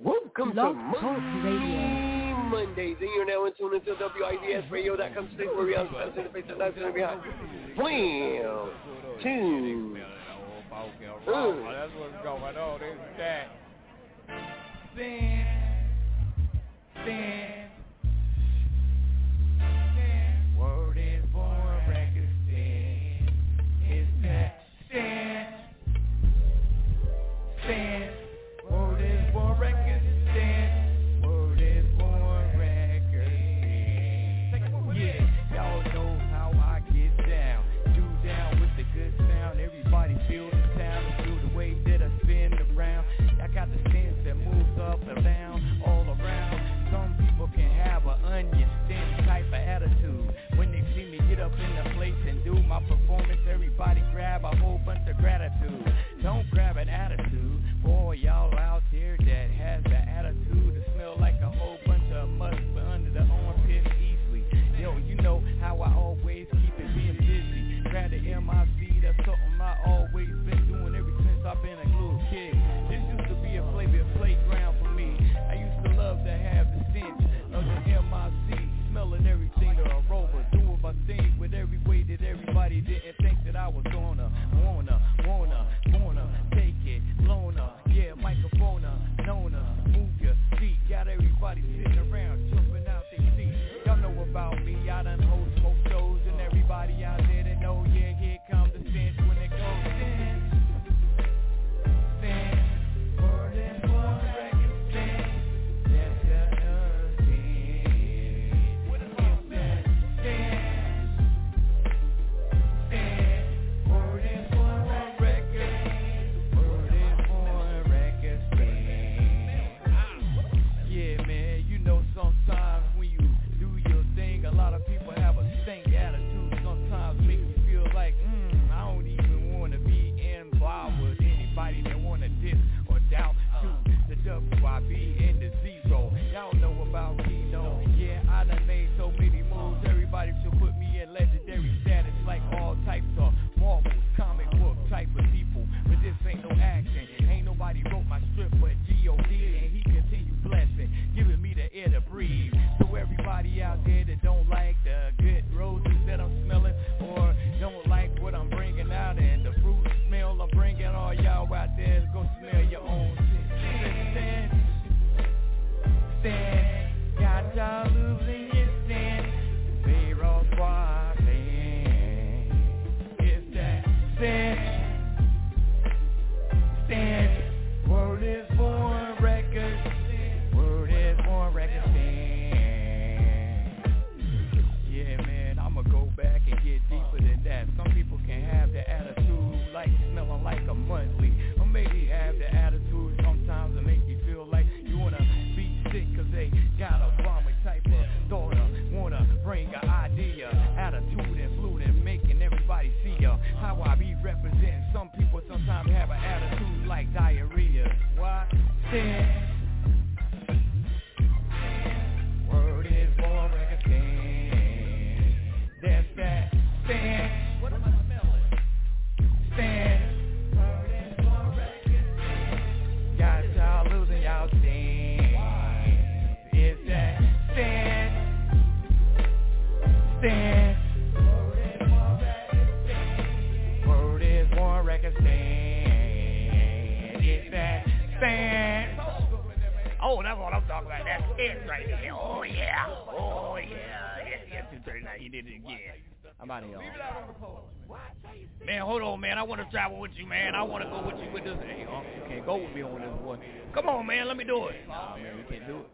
Welcome to Mondays, and you're now in tune into WIDSradio.com. Today where we are in the face of nice and behind. Wham! Two. That's what's going on. It's that. Sin. Word is born, record sin. It's that. Sin. Word is born, record sin. Word is born, record sin. Yeah, y'all know how I get down. Do down with the good sound. Everybody feel the sound. Feel the way that I spin around. I got the sense that moves up and down, all around. Some people can have an onion stench type of attitude. When they see me get up in the place and do my performance, everybody grab a whole bunch of gratitude. Don't grab an attitude. Boy, y'all out there that has the attitude to smell like a whole bunch of musk but under the armpit easily. Yo, you know how I always keep it being busy. Grab the MIC, that's something I always been doing ever since I've been a little kid. This used to be a playground for me. I used to love to have the stench of the MIC, smelling everything, the aroma, doing my thing with every way that everybody didn't think that I was gonna wanna take it, loner, yeah, microphone, nona, move your feet, got everybody sitting around, jumping out their seats. Y'all know about me, I done host smoke shows, and everybody out there that know, yeah, here comes the stench when it goes stench. Word is born, record stench. That's the stench. What is that stench? Word is born, record. Word is born, record stench. Yeah, man, you know sometimes when you do your thing, a lot of people have a stink attitude. Sometimes make me feel like, I don't even want to be involved with anybody that want to diss or doubt to the WIB and the zero. Y'all know about Reno. Yeah, I done made so many moves. Everybody should put me in legendary status like all types of Marvels, comic book type of people. But this ain't no action. Ain't nobody wrote my strip but G.O.D. and he continue blessing, giving me the air to breathe. So everybody out there that don't like the good roses that I'm smelling or don't like what I'm bringing out and the fruit smell I'm bringing, all y'all out there go smell your own shit. Stand, got y'all losing your stand. Pharaoh's walking. It's that stand. Word is born, record. Word is born, record stand. Yeah, man, I'ma go back and get deeper than that. Some people can have the attitude like smelling like a monthly, or maybe have the attitude sometimes to make you feel like you wanna be sick cause they got a vomit type of thought, wanna bring an idea, attitude and fluid and making everybody see how I be representing. Some people sometimes have an attitude like diarrhea. Why? Word is born, record stand. That's that stand. What am I smelling? Stand. Word is born, record stand. Got y'all losing y'all stand. It's that stand. Word is born, record stand. Word is born, record stand. It's that stand. Oh, that's what I'm talking about. That's it right there. Oh, yeah. Yes, 239. You did it again. I'm out of here. Man, hold on, man. I want to travel with you, man. I want to go with you with this. Hey, you can't go with me on this one. Come on, man. Let me do it. Oh, man, you can't do it.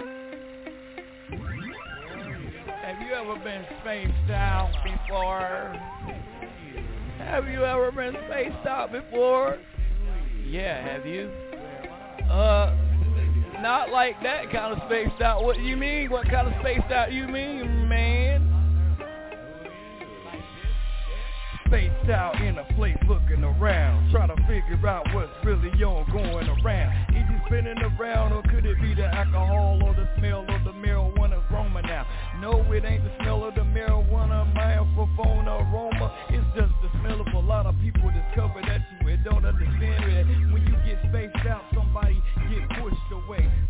Have you ever been spaced out before? Have you ever been spaced out before? Yeah, have you? Not like that kind of spaced out. What do you mean? What kind of spaced out you mean, man? Spaced out in a place looking around, trying to figure out what's really on going around. Is he spinning around or could it be the alcohol or the smell of the marijuana aroma now? No, it ain't the smell of the marijuana, microphone aroma. It's just the smell of a lot of people discover that you don't understand it. When you get spaced out, somebody get pushed away.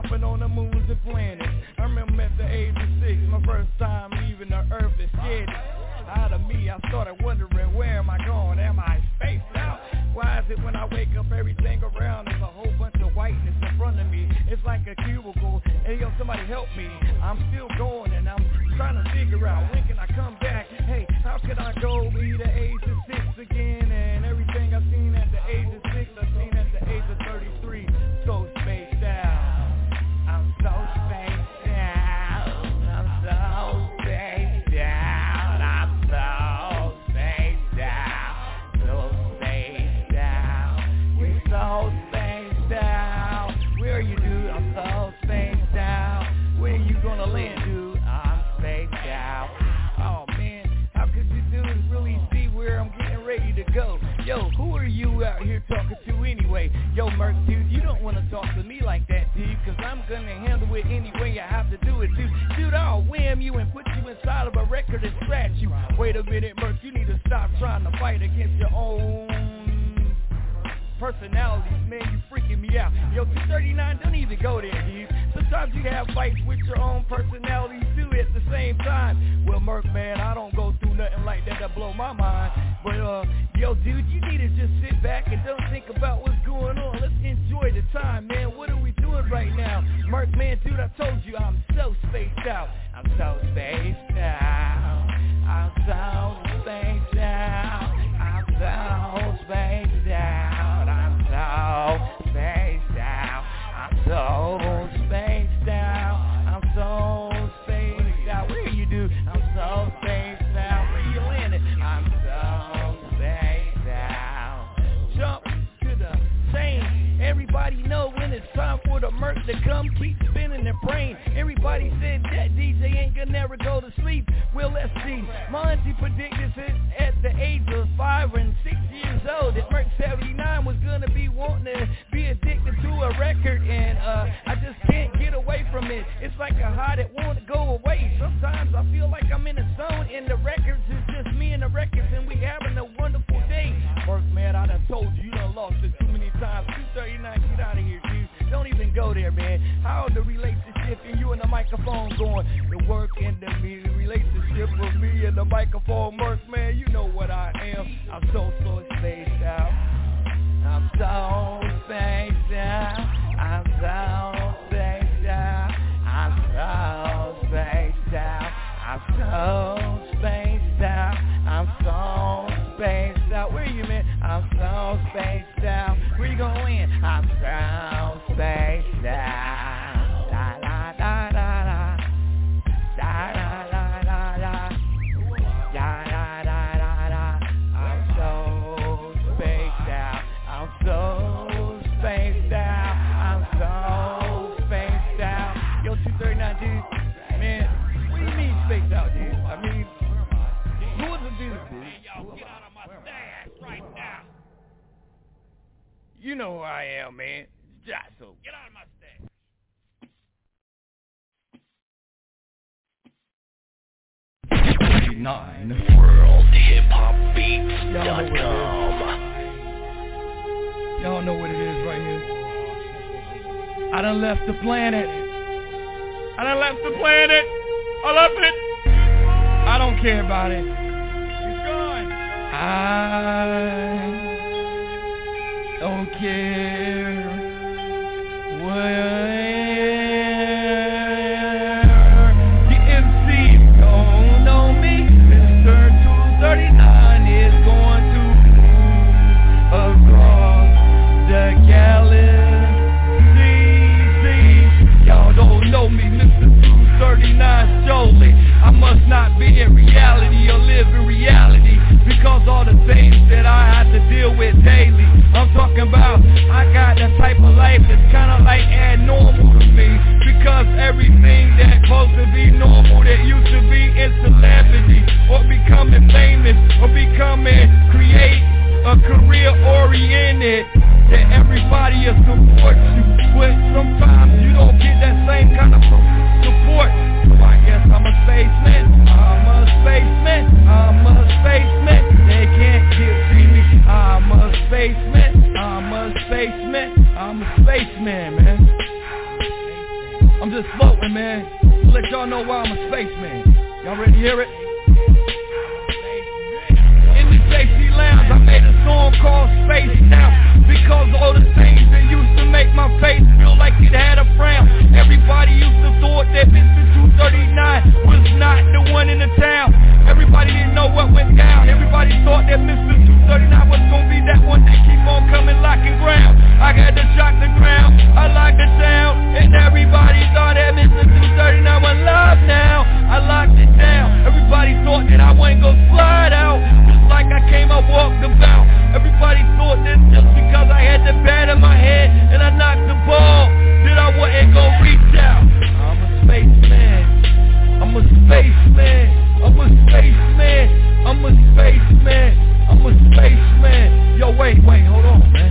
stomping on the moons and planets. I remember at the age of 6, my first time leaving the earth and scared out of me. I started wondering, where am I going? Am I spaced out? Why is it when I wake up everything around is a whole bunch of whiteness in front of me? It's like a cubicle. Hey, yo, somebody help me. I'm still going and I'm trying to figure out when can I come back. Hey, how can I go be the age of 6 again? And everything I've seen at the age of 6, I've seen at the age of 33. So spaced out. I'm so spaced out. I'm so spaced out. I'm so spaced out. So spaced out. We're so spaced out. Where are you, dude? I'm so spaced out. Where you gonna land, dude? I'm spaced out. Oh man, how could you dudes really see where I'm getting ready to go? Yo, who are you out here talking to anyway? Yo, Merc, dude, you don't want to talk to me like that, dude, cause I'm gonna handle it any way I have to do it, dude. Dude, I'll wham you and put you inside of a record and scratch you. Wait a minute, Merc, you need to stop trying to fight against your own personalities, man, you freaking me out. Yo, 239, don't even go there, dude. Sometimes you have fights with your own personalities too at the same time. Well, Merc, man, I don't go through nothing like that to blow my mind. But, yo, dude, you need to just sit back and don't think about what's going on. Let's enjoy the time, man. What are we doing right now? Merc, man, dude, I told you I'm so spaced out. I'm so spaced out. I'm so spaced out. I'm so spaced out. I'm so spaced out. I'm so spaced out. I'm so spaced out. Where you, dude? I'm so spaced out. Where you landing? I'm so spaced out. Jump to the chain. Everybody know when it's time for the Merc to come. Keep spinning their brain. Everybody said that DJ ain't gonna never go to sleep. Well, let's see. My auntie predicted it at the age of 5 and 6 years old that Merc 79 was gonna be wanting to be addicted to a record, and I just can't get away from it. It's like a high that won't go away. Sometimes I feel like I'm in a zone, and the records is just me and the records, and we having a wonderful day. Merc, man, I done told you, you done lost it too many times. 239, get out of here, dude. Don't even go there, man. How the relationship and you and the microphone going? The work and the relationship with me and the microphone, Merc, man, you know what I am. I'm so spaced out. I'm so spaced out. I'm so spaced out. I'm so spaced out. I'm so spaced out. I'm so spaced out. Where you, man? I'm so spaced out. Where you gonna land? I'm so spaced out. Da da da da da. Da da da da da. Da da da da da. I'm so spaced out. I'm so spaced out. I'm so spaced out. Yo, 239, dude. Man, what do you mean spaced out, dude? I mean, who was the dude? Hey, yo, get out of my stash right now. You know who I am, man. Jotso. Get out of my stash. WorldHipHopBeats.com. Y'all know what it is right here. I done left the planet. I left it. I don't care about it. It's gone. I don't care where the MCs don't know me. Mr. 239 is going to move across the galaxy. Y'all don't know me, Mr. 239 surely. I must not be in reality or live in reality, because all the things that I have to deal with daily. I'm talking about I got that type of life that's kinda like abnormal to me, because everything that's supposed to be normal that used to be in celebrity or becoming famous or create a career oriented that everybody will support you, but sometimes you don't get that same kind of support. So I guess I'm a spaceman. They can't get see me. I'm a spaceman, man. I'm just floating, man. To let y'all know why I'm a spaceman. Y'all ready to hear it? In the JC Lounge, I made a song called Space Now, because all the things that used to make my face feel like it had a frown. Everybody used to thought that Mr. 239 was not the one in the town. Everybody didn't know what went down. Everybody thought that Mr. 239 was gonna be that one that keep on coming locking ground. I had to shock the ground, I locked the town, and everybody thought that Mr. 239 was live now. I locked it down. Everybody thought that I wasn't gonna slide out, just like I came up walked about. Everybody thought that just because I had the bat in my head and I knocked the ball, that I wasn't gonna reach out. I'm a spaceman. I'm a spaceman. I'm a spaceman. I'm a spaceman. I'm a spaceman. Yo, wait, hold on, man.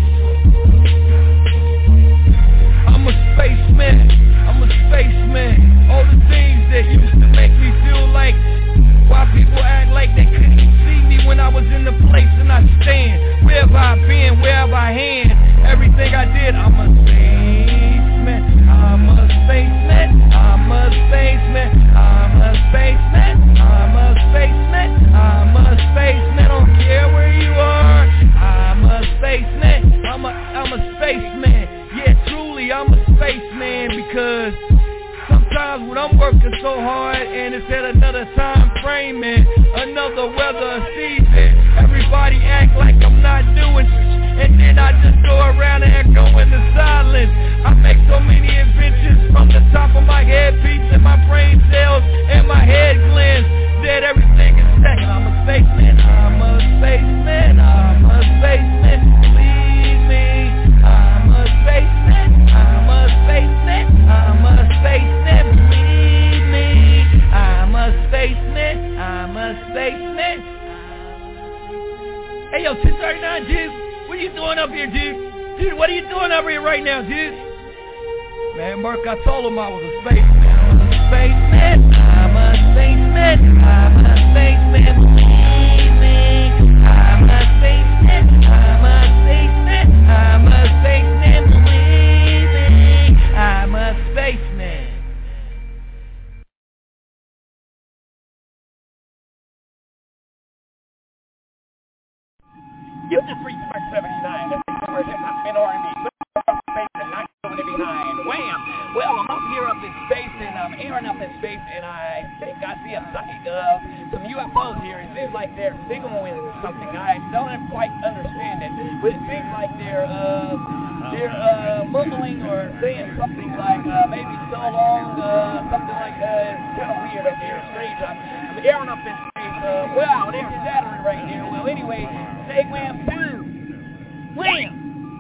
I'm a spaceman. I'm a spaceman. All the things that used to make me feel like why people act like they couldn't see me when I was in the place and I stand. Where have I been? Where have I been? Everything I did, I'm a spaceman. I'm a spaceman. I'm a spaceman. I'm a spaceman. I'm a spaceman. I'm a spaceman. Don't care where you are. I'm a spaceman. I'm a spaceman. Yeah, truly, I'm a spaceman because sometimes when I'm working so hard and it's at another time frame and another weather season, everybody act like I'm not doing shit, and then I just go around and go into silence. I make so many inventions from the top of my headpiece and my brain cells and my head glands that everything is set. I'm a spaceman, I'm a spaceman, I'm a spaceman, believe me. I'm a spaceman, I'm a spaceman, I'm a spaceman, believe me. I'm a spaceman, I'm a spaceman. Hey yo, 239 dude, what are you doing up here, dude? Dude, what are you doing up here right now, dude? Man, Mark, I told him I was a spaceman. I'm a spaceman, I'm a spaceman, I'm a spaceman, believe me. I'm a spaceman, I'm a spaceman, I'm a spaceman, believe me. I'm a spaceman. You just reached Mark 79. This is where hip-hop and R&B. Space and not going behind. Wham! Well, I'm up here up in space, and I'm airing up in space, and I think I see a sight of some UFOs here. It seems like they're signaling something. I don't quite understand it, but it seems like they're mumbling or saying something like maybe so long, something like it's kind of weird up here, strange. I'm airing up in space. Wow, they're shattering right here. Well, anyway, say wham, boom, wham.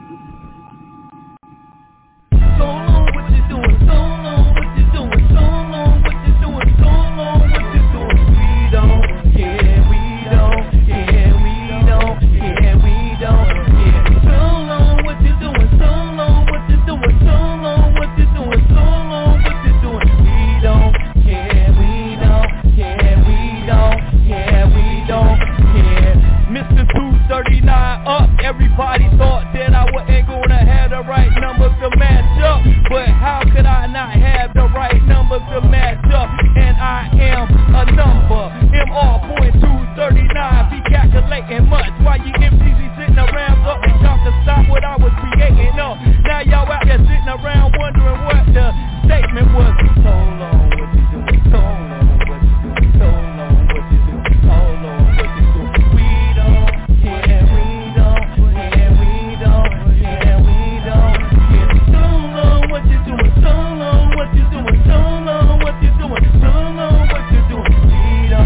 So long, what you doing? So long, what you doing? So long, what you doing? So long, what you doing? We don't care, we don't care, we don't care, we don't care. So long, what you doing? So long, what you doing? So long, what you doing? So long, what you doing? We don't care, we don't care, we don't care, we don't care. Mr. 239 up, everybody thought that I wasn't gonna have the right number to match up, but how could I not have the right number to match up? And I am a number, MR.239, be calculating much while you MCs be sitting around talking talk to stop what I was creating up. Now y'all out there sitting around wondering what the statement was. So long, what you doing? So long, what you doing? So long, what you doing? So long, what you doing? We don't care, we don't care, we don't care, we don't care. So long, what you doing? So long, what you doing? So long, what you doing? So long, what you doing? We don't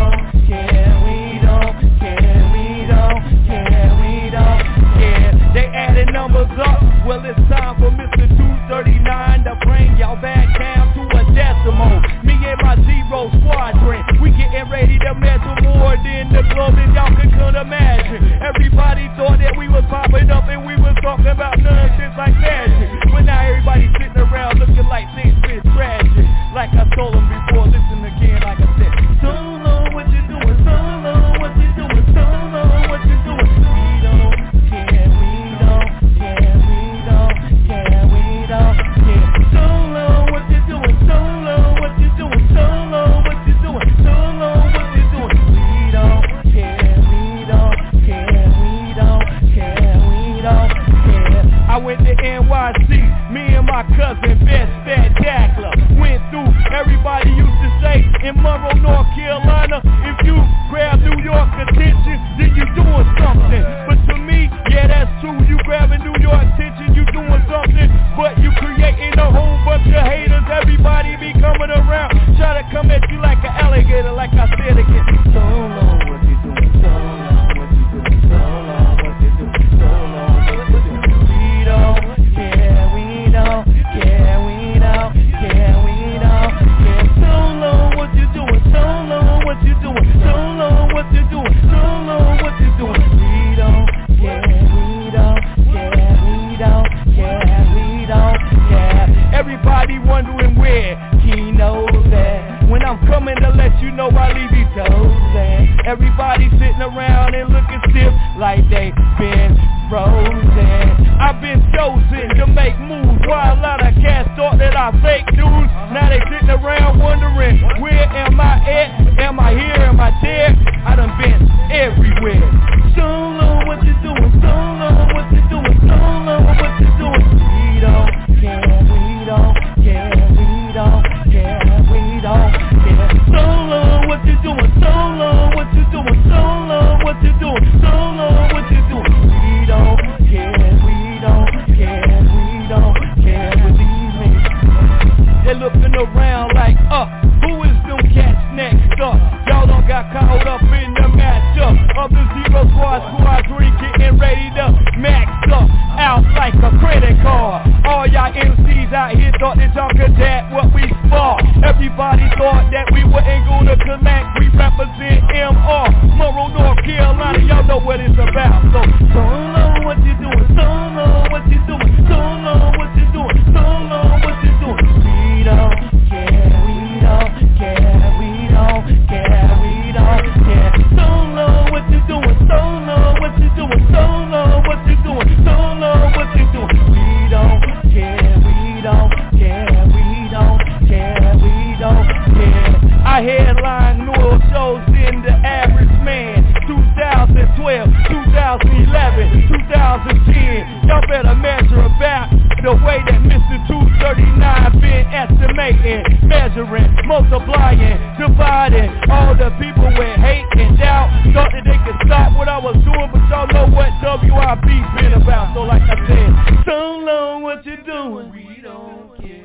everybody wondering where he knows that. When I'm coming to let you know I leave these toes and everybody sitting around and looking stiff like they been frozen. I've been chosen to make moves while a lot of cats thought that I fake news. Now they sitting around wondering, where am I at? Am I here? Am I there? I done been everywhere. So long, what you doing? So long, what you doing? So long, what you doing? We don't care, we don't care, we don't care, we don't care. So long, what you doing? So long, what you doing? So long, what you doing? So long, what you doing? We don't care, we don't care, we don't care, believe me. They're looking around like, who is them cats next up? Y'all don't got caught up in the matchup of the Zero Squad 3 getting ready to max up out like a credit card. All y'all MCs out here thought that y'all could that what we spar. Everybody thought that we wasn't gonna connect. We represent MR, Monroe, North Carolina. Y'all know what it's about. So long, what you doing? So long, what you doing? So long, what you doing? So long, what you doing? We don't care, we don't care, we don't care, we don't care. So long, what you doing? So long, what you doing? So long, what you doing? So long, what you doing? We don't care, we don't care, we don't care, we don't care. I headline Newell shows in the Average Man, 2012, 2011, 2010. Y'all better measure about the way that Mr. 239 been estimating, measuring, multiplying, dividing all the people with hate and doubt. Thought that they could stop what I was doing, but y'all know what WIB been about. So like I said, so long, what you doing? We don't care.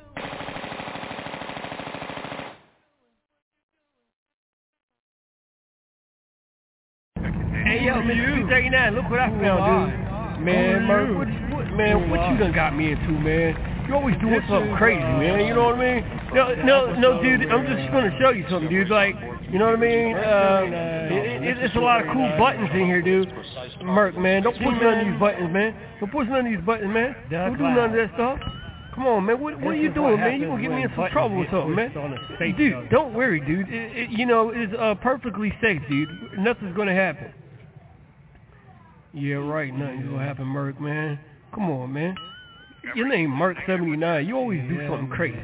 Hey yo, Mr. 239, look what I found, dude. Man, Merc, what you done got me into, man? You always doing something crazy, man, you know what I mean? No, dude, I'm just gonna show you something, dude, like, you know what I mean? It's a lot of cool buttons in here, dude. Merc, man, don't push none of these buttons, man. Don't push none of these buttons, man. Don't do none of that stuff. Come on, man, what are you doing, man? You gonna get me in some trouble or something, man? Dude, don't worry, dude. It's perfectly safe, dude. Nothing's gonna happen. Yeah, right, nothing's gonna happen, Merc, man. Come on, man. Your name Merc79. You always do something crazy.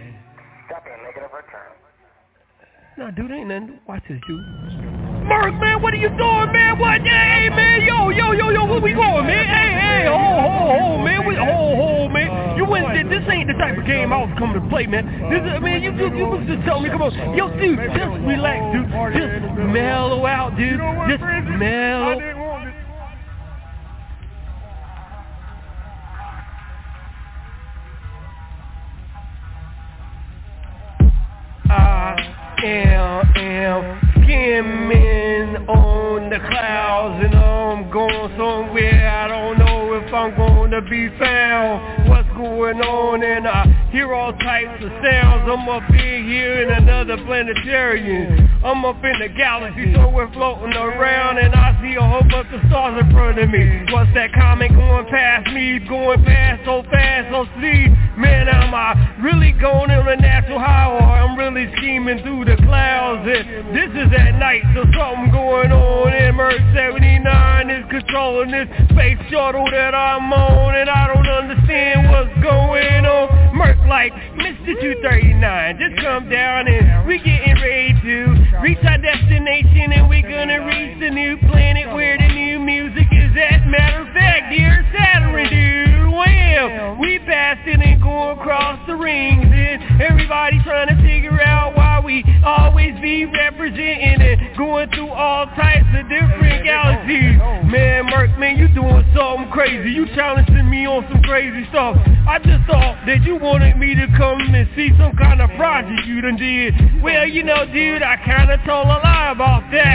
Nah, dude, ain't nothing. Watch this, dude. Merc, man, what are you doing, man? What? Hey, man, yo, where we going, man? Hey, ho, man. Man. You wouldn't. This ain't the type of game I was coming to play, man. This is, man, you was just telling me, come on. Yo, dude, just relax, dude. Just mellow out, dude. Just mellow. I am skimming on the clouds and I'm going somewhere I don't know if I'm gonna be found. What's going on? And I hear all types of sounds. I'm up in here in another planetarium. I'm up in the galaxy somewhere floating around and I see a whole bunch of stars in front of me. What's that comet going past me? Going past so fast, so speed. Man, am I really going on a natural high or I'm really scheming through the clouds? And this is at night, so something going on. And Merc 79 is controlling this space shuttle that I'm on, and I don't understand what's going on. Merc like, Mr. 239, just come down and we getting ready to reach our destination, and we gonna reach the new planet where the new music is at. Matter of fact, dear Saturn, dude, wham! We passing and going across the rings, and everybody trying to figure out why we always be representing and going through all types of different galaxies. Man, Merc, man, you doing something crazy. You challenging me on some crazy stuff. I just thought that you wanted me to come and see some kind of project you done did. Well, you know, dude, I kinda told a lie about that, and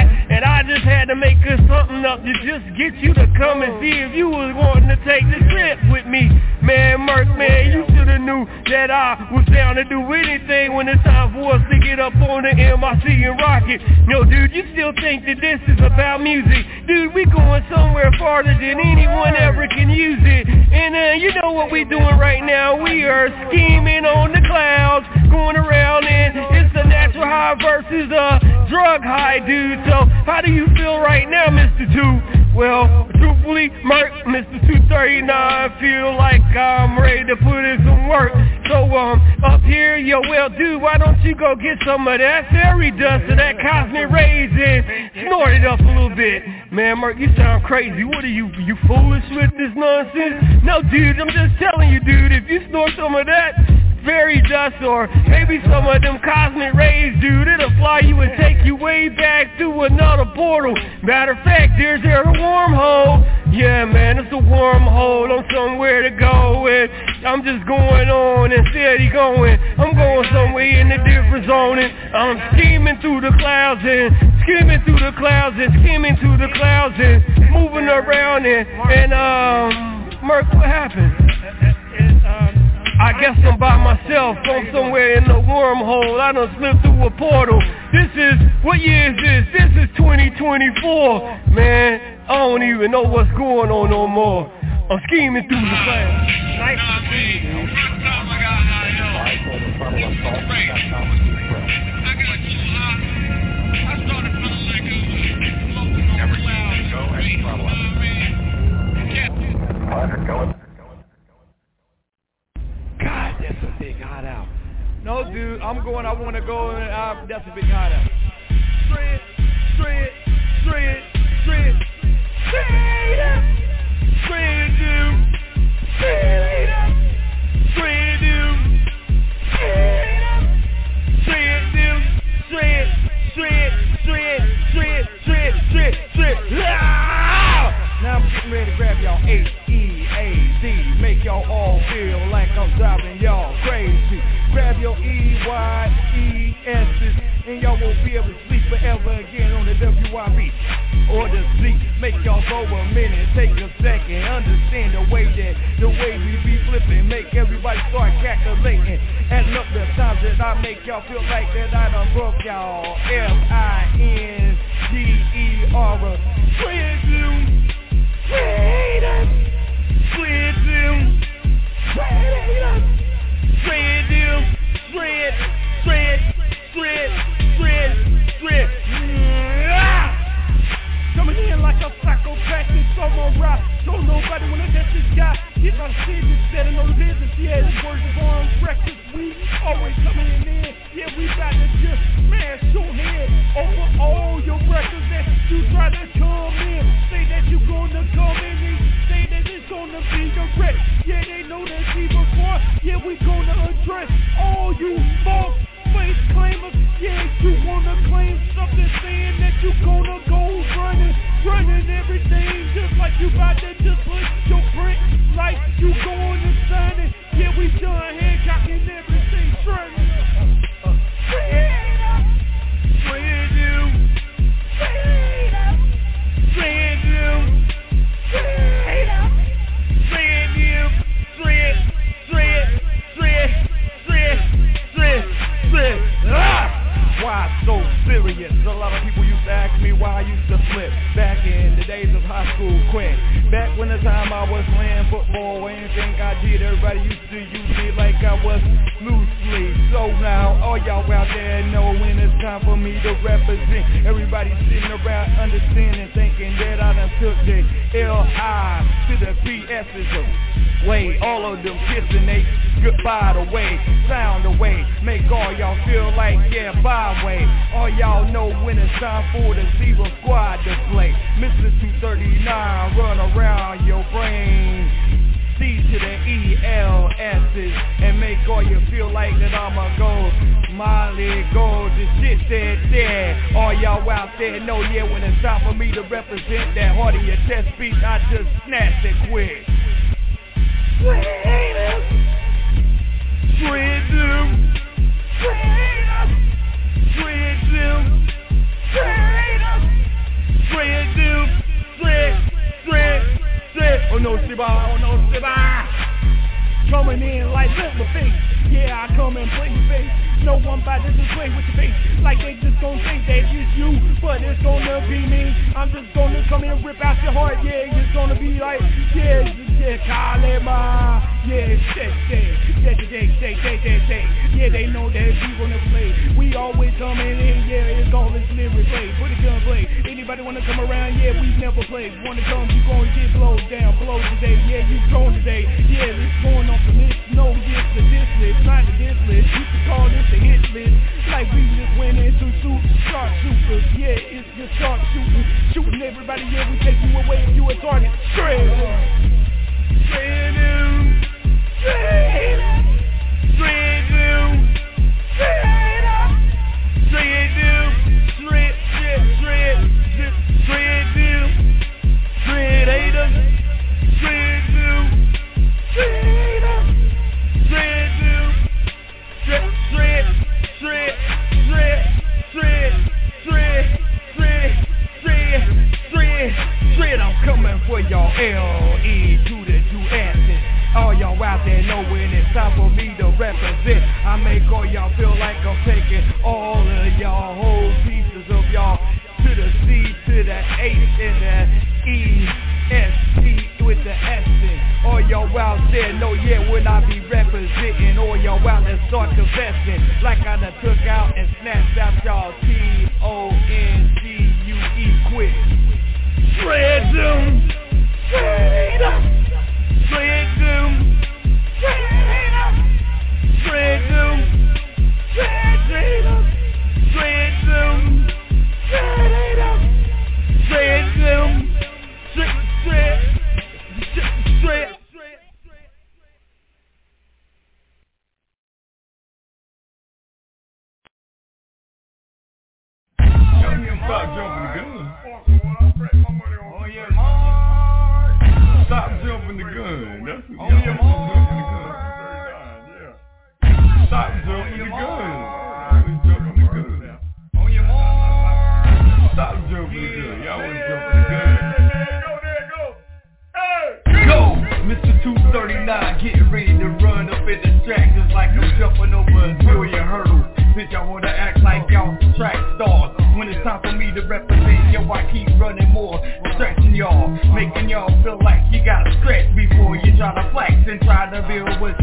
that I just had to make us something up to just get you to come and see if you was wanting to take the trip with me. Man, Merc, man, you shoulda knew that I was down to do anything when it's time for us to get up on the MIC and rock it. No, dude, you still think that this is about music? Dude, we going somewhere farther than anyone ever can use it. And you know what we doing right now? We are scheming on the clouds, going around, and it's a natural high versus a drug high, dude. So how do you feel right now, Mr. 2? Well, truthfully, Merc, Mr. 239, feel like I'm ready to put in some work. So, up here, yo, well, dude, why don't you go get some of that fairy dust or that cosmic rays and snort it up a little bit? Man, Merc, you sound crazy. What are you foolish with this nonsense? No, dude, I'm just telling you, dude, if you snort some of that fairy dust or maybe some of them cosmic rays, dude, it'll fly you and take you way back through another portal. Matter of fact, there's a wormhole. Yeah, man, it's a wormhole on somewhere to go, and I'm just going on and steady going. I'm going somewhere in a different zone, and I'm scheming through the clouds and skimming through the clouds and skimming through the clouds and moving around and Merc, what happened? I guess I'm by myself. I'm somewhere in the wormhole. I done slipped through a portal. This is, what year is this? This is 2024. Man, I don't even know what's going on no more. I'm scheming through the clouds. Nice to see you. God, that's a big hot out. No, dude, I want to go, and that's a big hot out. Straight up. Straight up, dude. Straight up. Straight, dude. Straight, dude. Straight. Now I'm getting ready to grab y'all H-E-A-D. Make y'all all feel like I'm driving y'all crazy. Grab your E-Y-E-S's and y'all won't be able to sleep forever again on the W-I-B or the Z. Make y'all go a minute, take a second, understand the way we be flipping, make everybody start calculating, adding up the times that I make y'all feel like that I done broke y'all. F-I-N-G-E-R. Freedom. Coming in like a psychopath, it's on my rock. Don't nobody wanna touch this guy. He's on stage instead of no business. Yeah, his words are on records. We always coming in. Yeah, we got to just smash your head over all your records that you try to come in. Say that you gonna come in and say that it's gonna be the wreck. Yeah, they know that even before. Yeah, we gonna address all you false face claimers. Yeah, you wanna claim something saying that you gonna go running everything just like you about to just put your print like you going to sign it. Yeah, we done Hancocking everything straight. Why so serious? A lot of people used to ask me why I used to flip back in the days of high school quick. Back when the time I was playing football, anything I did, everybody used to use me like I was loosely. So now, all y'all out there know when it's time for me to represent. Everybody sitting around understanding, thinking that I done took the L-I to the P-S's away. All of them kissing they goodbye the way, sound away, make all y'all feel like, yeah, byway. All y'all know when it's time for the Zebra Squad to play. Mr. 239, run around your brain. C to the E-L-S's and make all you feel like that I'ma go Molly Gold, the shit there. All y'all out there know, yeah, when it's time for me to represent that heart of your chest beat, I just snatch it quick. Coming in like Little Face. Yeah, I come and play your face. No one about to just play with your face. Like they just gon' think that it's you, but it's gonna be me. I'm just gonna come and rip out your heart. Yeah, it's gonna be like, yeah, Kalema. Yeah, yeah, they know that we gonna play. We always coming in, yeah, it's all this lyric play. Put a gun play. Anybody wanna come around? Yeah, we never play. Wanna come, you gonna get blowed down, blow today. Yeah, you gone today. Yeah, it's going off the list. No, this the this list, not the this list. You can call this the hit list. Like we just went into sharpshooters. Yeah, it's just sharpshooting. Shooting everybody, yeah, we take you away if you a target. Straight I'm coming for y'all, L.E. to the 2 S's. All y'all out there know when it's time for me to represent. I make all y'all feel like I'm taking all of y'all whole pieces of y'all to the C, to the H, and the E-S-T with the S in. All y'all out there know, yeah, when I be representing, all y'all out there start confessing, like I done took out and snatched out y'all T-O-N-C-U-E quick. Shred them, shred them, shred them, shred them, shred them, shred them, shred them, shred them, shred them, shred. Stop jumping the gun. Stop jumping the gun. That's what y'all jumping the gun. Stop jumping the gun. Jumping the gun. On your mark. Stop jumping the gun. Y'all was jumping the gun. There go. Hey. Go, Mr. 239, getting ready to run up in the track just like I'm jumping over a million hurdles. Bitch, I wanna act like y'all track stars. When it's time for me to represent, yo, I keep running more, stretching y'all, making y'all feel like you gotta stretch before you try to flex and try to deal with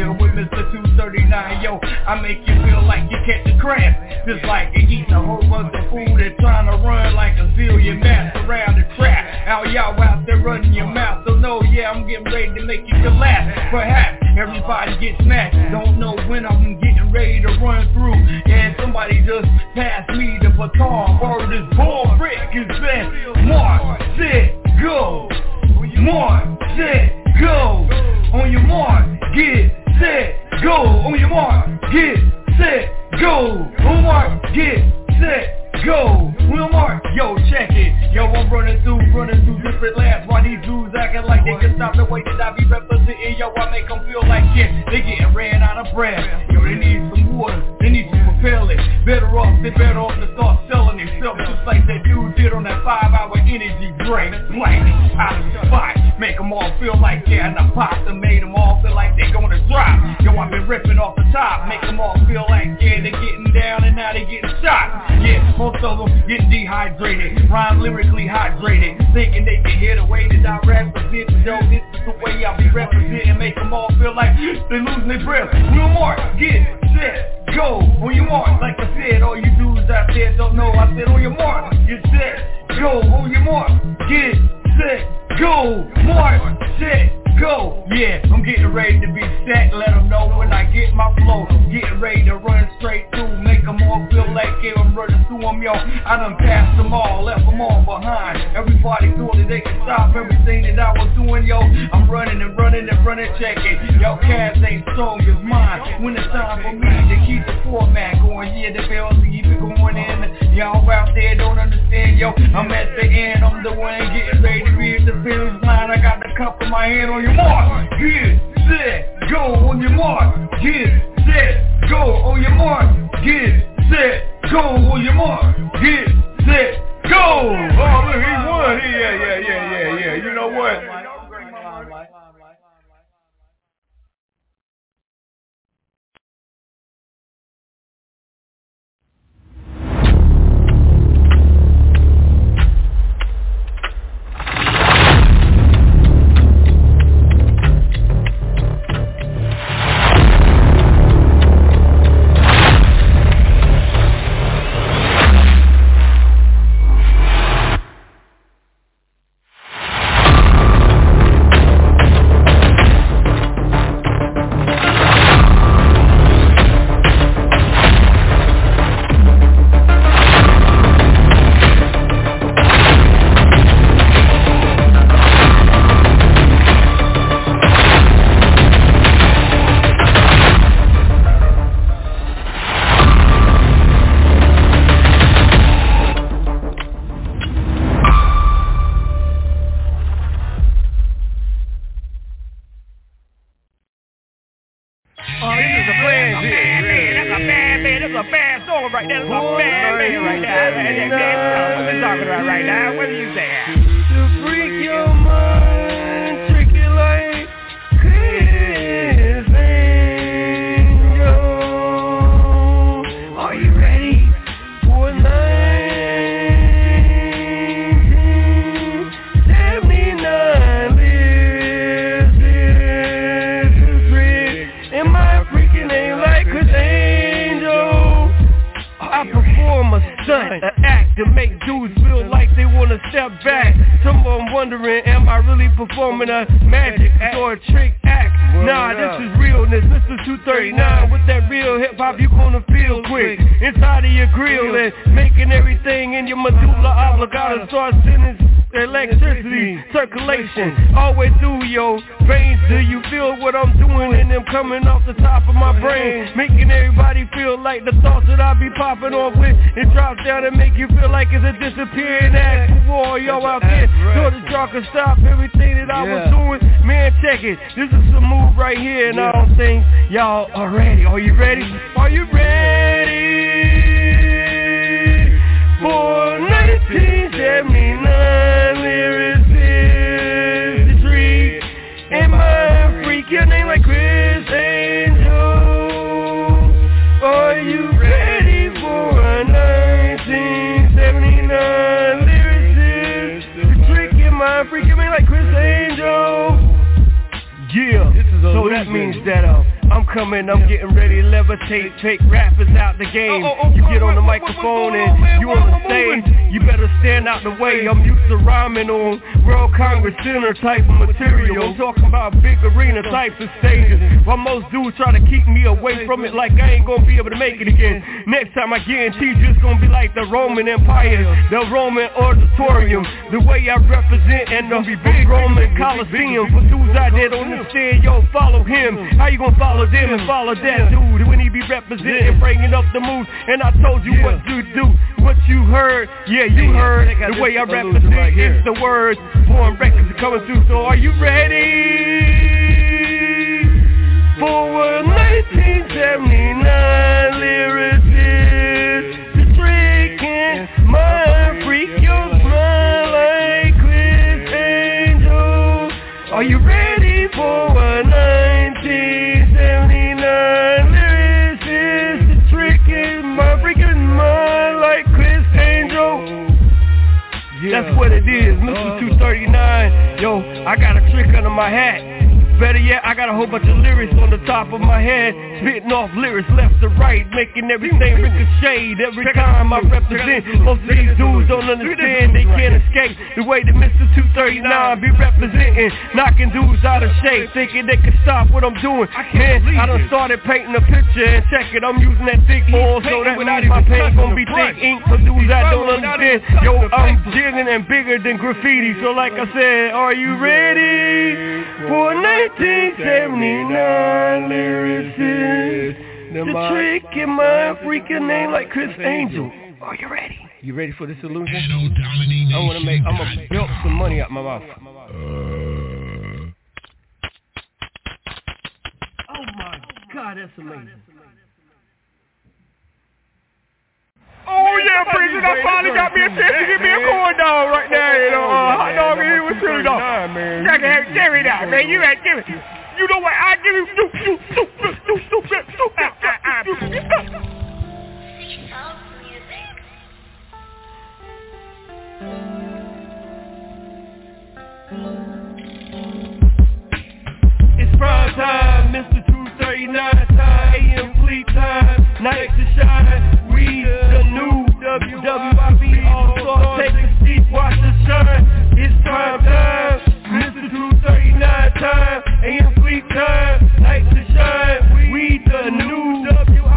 Mr. 239. Yo, I make you feel like you catch a cramp, just like you eating a whole bunch of food and trying to run like a zillion mats around the trap. How y'all out there running your mouth? So no, yeah, I'm getting ready to make you collapse. Perhaps everybody gets smashed. Don't know when I'm getting ready to run through. And somebody just passed me the baton. Word is born, Rick is best. Mark, set, go. Mark, set, go. On your mark, get set, go. On your mark, get set, go. On mark, get set, go. Will Mark, yo, check it. Yo, I'm running through different labs. While these dudes acting like they can stop the way that I be representing. Yo, I make them feel like, yeah, they getting ran out of breath. Yo, they need some water, they need some propellant. Better off to start selling themselves, just like that dude did on that 5-hour energy drink. Blank, out of the spot, make them all feel like, yeah, and I popped and made them all feel like they gonna drop. Yo, I've been ripping off the top, make them all feel like, yeah, they getting down and now they getting shot. Yeah, most of them getting dehydrated, rhyme lyrically hydrated, thinking they can hear the way that I represent. Yo, this is the way I be representing, make them all feel like they losing their breath. Will Mark, get set, go. On your mark, like I said, all you dudes out there don't know. I said on your mark, get set, go. On your mark, get set, go. Mark, set, go. Yeah, I'm getting ready to be set. Let them know when I get my flow. Getting ready to run straight through, make them all feel like yeah, I'm running through them, yo. I done passed them all, left them all behind. Everybody thought that they could stop everything that I was doing, yo. I'm running, checking. Yo, Cavs ain't strong as mine. When it's time for me to keep the format going, yeah, the bells keep it going in. Y'all out there don't understand, yo. I'm at the end, I'm the one getting ready to be at the finish line. I got the cup in my hand. On your mark, get set, go. On your mark, get set, go. On your mark, get set, go. On your mark, get set, go. Oh, look, he won. Yeah. You know what? a bad song right there. That's a bad man right there. What you talking about right now? What are you saying? To freak your mind, trick it like Chris Angel. Are you ready for 1979? Listen to freak. Am I freaking name like Chris Angel? I perform a stunt, an act to make dudes feel like they wanna step back. Some of them wondering, am I really performing a magic or a trick act? Nah, this is realness, Mr. 239. With that real hip-hop, you gonna feel quick inside of your grill and making everything in your medulla oblongata start sending electricity, circulation, all the way through your veins. Do you feel what I'm doing and them coming off the top of my brain, making everybody feel like the thoughts that I be popping off with, it drops down and make you feel like it's a disappearing act. For all y'all out there, so that y'all can stop everything that I was doing. Man, check it, this is some move right here, and I don't think y'all are ready. Are you ready? Are you ready for 1979? Lyricist, the treat, am I freak? Your name like Chris Angel. Are you ready for a 1979 lyricist? The trick, am I freak? Your name like Chris Angel. Yeah, so that means that I'm coming, I'm getting ready to levitate, take rappers out the game. You get on the microphone and you on the stage, you better stand out the way. I'm used to rhyming on World Congress Center type of material. I'm talking about big arena types of stages, while most dudes try to keep me away from it like I ain't gonna be able to make it again. Next time I guarantee you it's gonna be like the Roman Empire, the Roman Auditorium, the way I represent and the Roman Coliseum. For dudes out there don't understand, yo, follow him. How you gonna follow them and follow that dude when he be representing, bringing up the moves? And I told you what to do, what you heard, yeah, you heard. The way I represent is the words, foreign records are coming through. So are you ready for a 1979 lyricist? The trick and my freak, your smile like Chris Angel. Are you ready for a 1979 lyricist? The trick is my freaking mind like Chris Angel. That's what it is, Mr. 239. Yo, I got a trick under my hat. Better yet, I got a whole bunch of lyrics on the top of my head, spitting off lyrics left to right, making everything ricochet every time I represent. Most of these dudes don't understand, they can't escape the way that Mr. 239 be representing, knocking dudes out of shape, thinking they can stop what I'm doing. Man, I done started painting a picture, and check it, I'm using that thick oil, so that means my paint gon' be thick ink for dudes that don't understand. Yo, I'm jigging and bigger than graffiti, so like I said, are you ready for 1979 lyricist? The trick in my freaking name like Chris Angel. Are you ready? You ready for this illusion? I'm gonna build some money out my mouth. Oh my God, that's amazing. Oh yeah, President, I finally got me a chance to get me a corn dog right now, you know, hot dog and with chili dog. Give me that, man, you ain't give it. You know what, I give you, It's prime time, Mr. 239 time, AM fleet time, night to shine. We the new WWIB All-Star, take a seat, watch the shine. It's prime time, Mr. 239 time, AM fleet time, night to shine. We the new WIB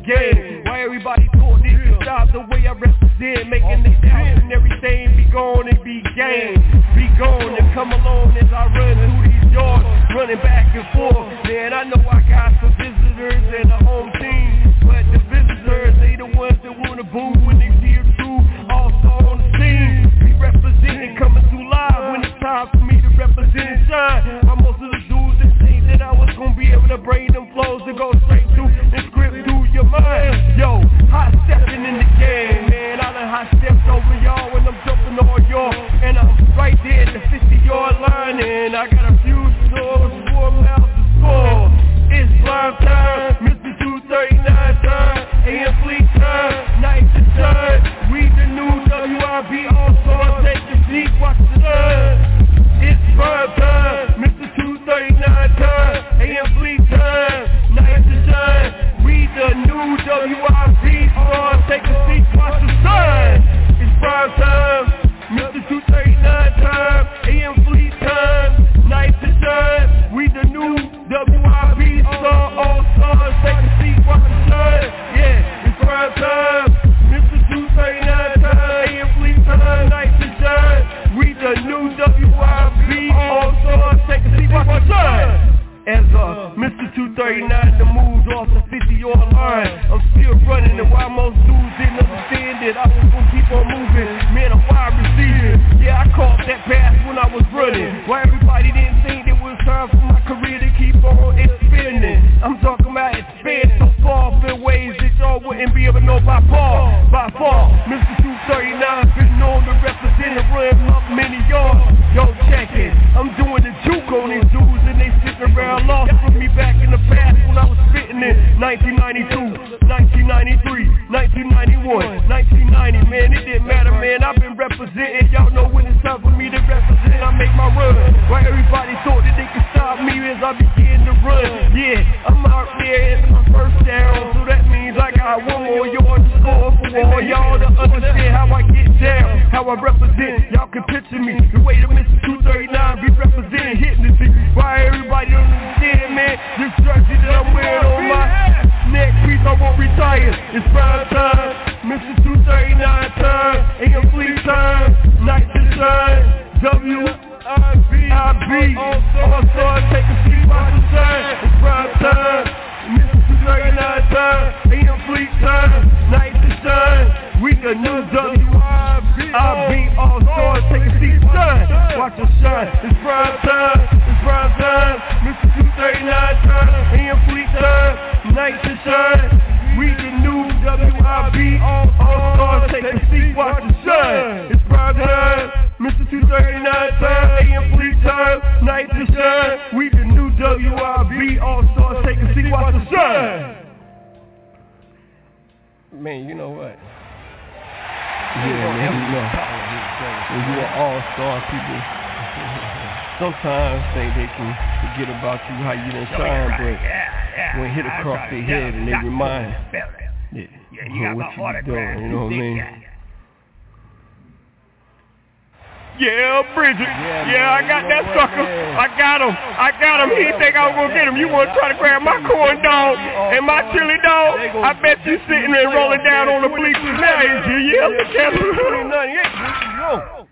game. Why everybody thought they could stop the way I represent, making the doubts and everything be gone and be game. Be gone and come along as I run through these yards, running back and forth. Man, I know I got some visitors and a home team, but the visitors, they the ones that wanna boo when they see it through. Also on the scene, we representing, coming through live when it's time for me to represent and shine. While most of the dudes that say that I was gonna be able to bring them flows to go straight through and script through your mind. Yo, hot stepping in the game, man. I done hot stepped over y'all when I'm jumping on y'all, and I'm right there at the 50-yard line, and I got a few stores, 4 miles to score. It's prime time, Mr. 239 time, AM Fleet time, night to shine. We the new WIB all-stars, take a seat, watch the sun. It's prime time, Mr. 239 time, AM Fleet time, night to shine. We the new WIB stars, take a seat, watch the sun. It's prime time, Mr. 239 time, AM Fleet time, night to shine. We the new WIB star, all stars, take a seat, watch the sun. Yeah, it's prime time, Mr. 239 time, AM Fleet time, night to shine. We the new WIB, all stars, take a seat, watch the sun. As Mr. 239 that moves off the 50-yard line, I'm still running, and while most dudes didn't understand it, I was gonna keep on moving. Man, I'm wide receiver. Yeah, I caught that pass when I was running. Why everybody didn't think it was time for my career to keep on expanding. I'm talking about expand so far in ways that y'all wouldn't be able to know by far. By far, Mr. 239 been known to represent and run up many yards. Yo, check it. I'm doing the juke on these dudes, and they sitting around lost from me back in the past when I was spitting in 1992, 1993, 1991, 1990. Man, it didn't matter, man. I've been representing. Y'all know when it's time for me to represent, I make my run. Why everybody thought that they could stop me as I began to run. Yeah, I'm out there in my first down, so that means I got one more yard to score for all y'all to understand how I get down, how I represent. Y'all can picture me the way that Mr. 239 be representing, hitting the city. Why everybody don't understand, man? This jersey that I'm wearing on my neck piece, I won't retire. It's prime time, Mr. 239 time, AM Fleet time, night to shine, WIB, all stars, take a seat, watch the shine. It's prime time, Mr. 239 time, AM Fleet time, night to shine. We the new WIB, all stars, take a seat, shine, watch the shine. It's prime time, Mr. 239 time, AM Fleet time, night to shine. We the new WIB, all stars, take a seat, watch the shine. It's prime time, Mr. 239 time, AM Fleet time, night to shine. We the new WIB, all stars, take a seat, watch the shine. Man, you know what? Yeah, man, you know, when you are all-star, people sometimes think they can forget about you, how you done shine, but when it hit across their head and they remind, what you doing, you know what I mean? Yeah, Bridget. Yeah, I got that sucker. I got him. He think I was going to get him. You want to try to grab my corn dog and my chili dog? I bet you sitting there rolling down on the bleachers now. Yeah, look at him.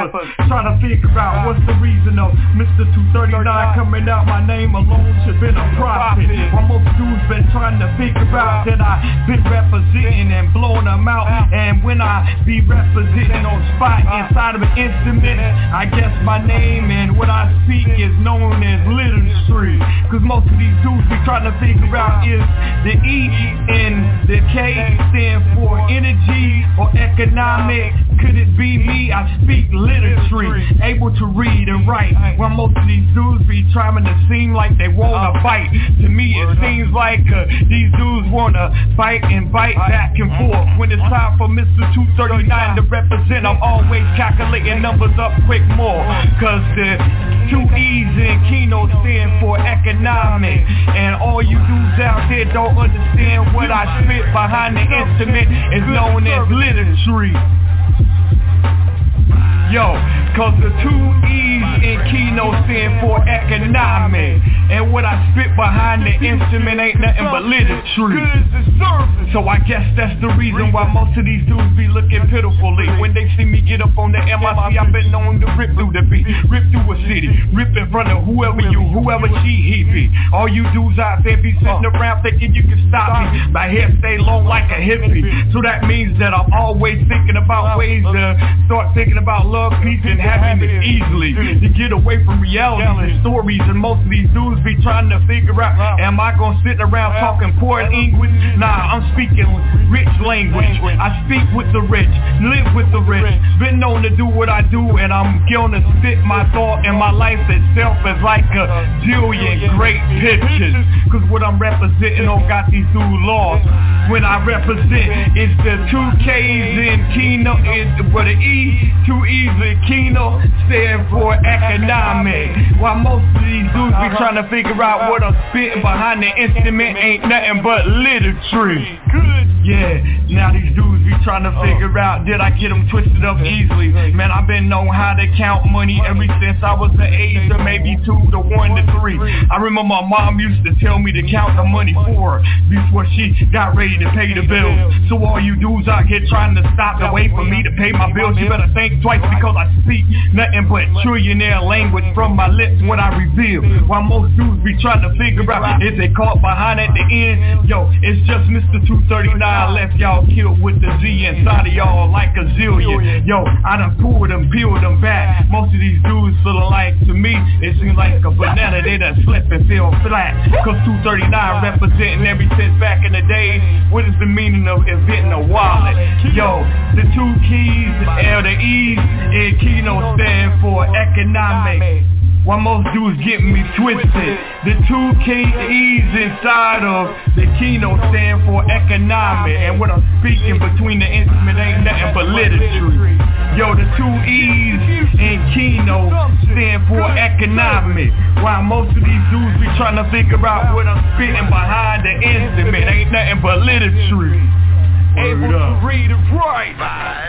rappers trying to figure out what's the reason of Mr. 239 coming out. My name alone should been a profit. While most dudes been trying to figure out that I been representing and blowing them out. And when I be representing on spot inside of an instrument, I guess my name and what I speak is known as literature. Cause most of these dudes be trying to figure out is the E and the K stand for energy or economic. Could it be me? I speak literature, able to read and write. While most of these dudes be trying to seem like they wanna bite. To me it seems like these dudes wanna bite and bite back and forth. When it's time for Mr. 239 to represent, I'm always calculating numbers up quick more. Cause the 2 E's in Kino stand for economic. And all you dudes out there don't understand what I spit behind the instrument is known as literature. Yo, cause the 2 E's in Kino stand for economic. And what I spit behind the instrument ain't nothing but literature. So I guess that's the reason why most of these dudes be looking pitifully. When they see me get up on the MIC, I've been known to rip through the beat, rip through a city, rip in front of whoever he be. All you dudes out there be sitting around thinking you can stop me. My hair stay long like a hippie. So that means that I'm always thinking about ways to start thinking about love, peace, and happiness easily. To get away from reality and stories. And most of these dudes be trying to figure out, am I gonna sit around talking poor English? Nah, I'm speaking rich language. I speak with the rich, live with the rich. Been known to do what I do, and I'm gonna spit my thought, and my life itself is like a jillion great pictures. Cause what I'm representing don't got these dudes lost. When I represent, it's the 2 K's in Kino, for the E, 2 E's in Kino stand for economic. While most of these dudes be trying to figure out what I'm spitting behind the instrument ain't nothing but literature. Yeah, now these dudes be trying to figure out, did I get them twisted up easily? Man, I've been knowing how to count money ever since I was the age of maybe 2 to 1 to 3. I remember my mom used to tell me to count the money for her before she got ready to pay the bills. So all you dudes out here trying to stop the way for me to pay my bills, you better think twice, because I speak nothing but trillionaire language from my lips when I reveal. While most dudes be trying to figure out if they caught behind at the end, yo, it's just Mr. 239 left y'all killed with the Z inside of y'all like a zillion. Yo, I done pulled them, peeled them back. Most of these dudes feeling like, to me, it seems like a banana, they done slip and feel flat. Cause 239 representing every since back in the day. What is the meaning of inventing a wallet? Yo, the 2 keys, L, the E's in Kino stand for economic. While most dudes getting me twisted, the 2 K's inside of the Kino stand for economic. And what I'm speaking between the instrument ain't nothing but literature. Yo, the 2 E's in Kino stand for economic. While most of these dudes be trying to figure out what I'm spitting behind the instrument ain't nothing but literature. Able to read and write.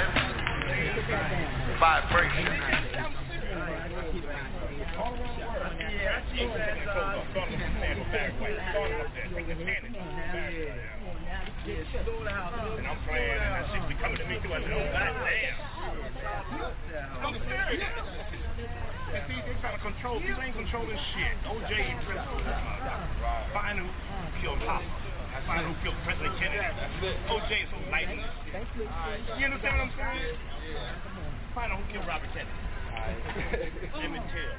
Vibration. And I'm playing, and that shit be coming to me too. I said, oh, goddamn. I'm serious. And see, they trying to control, people ain't controlling shit. OJ in prison. Find who killed Hopper. Find who killed President Kennedy. OJ is so lightning. You understand what I'm saying? Find out who killed Robert Kennedy. Emmett Till.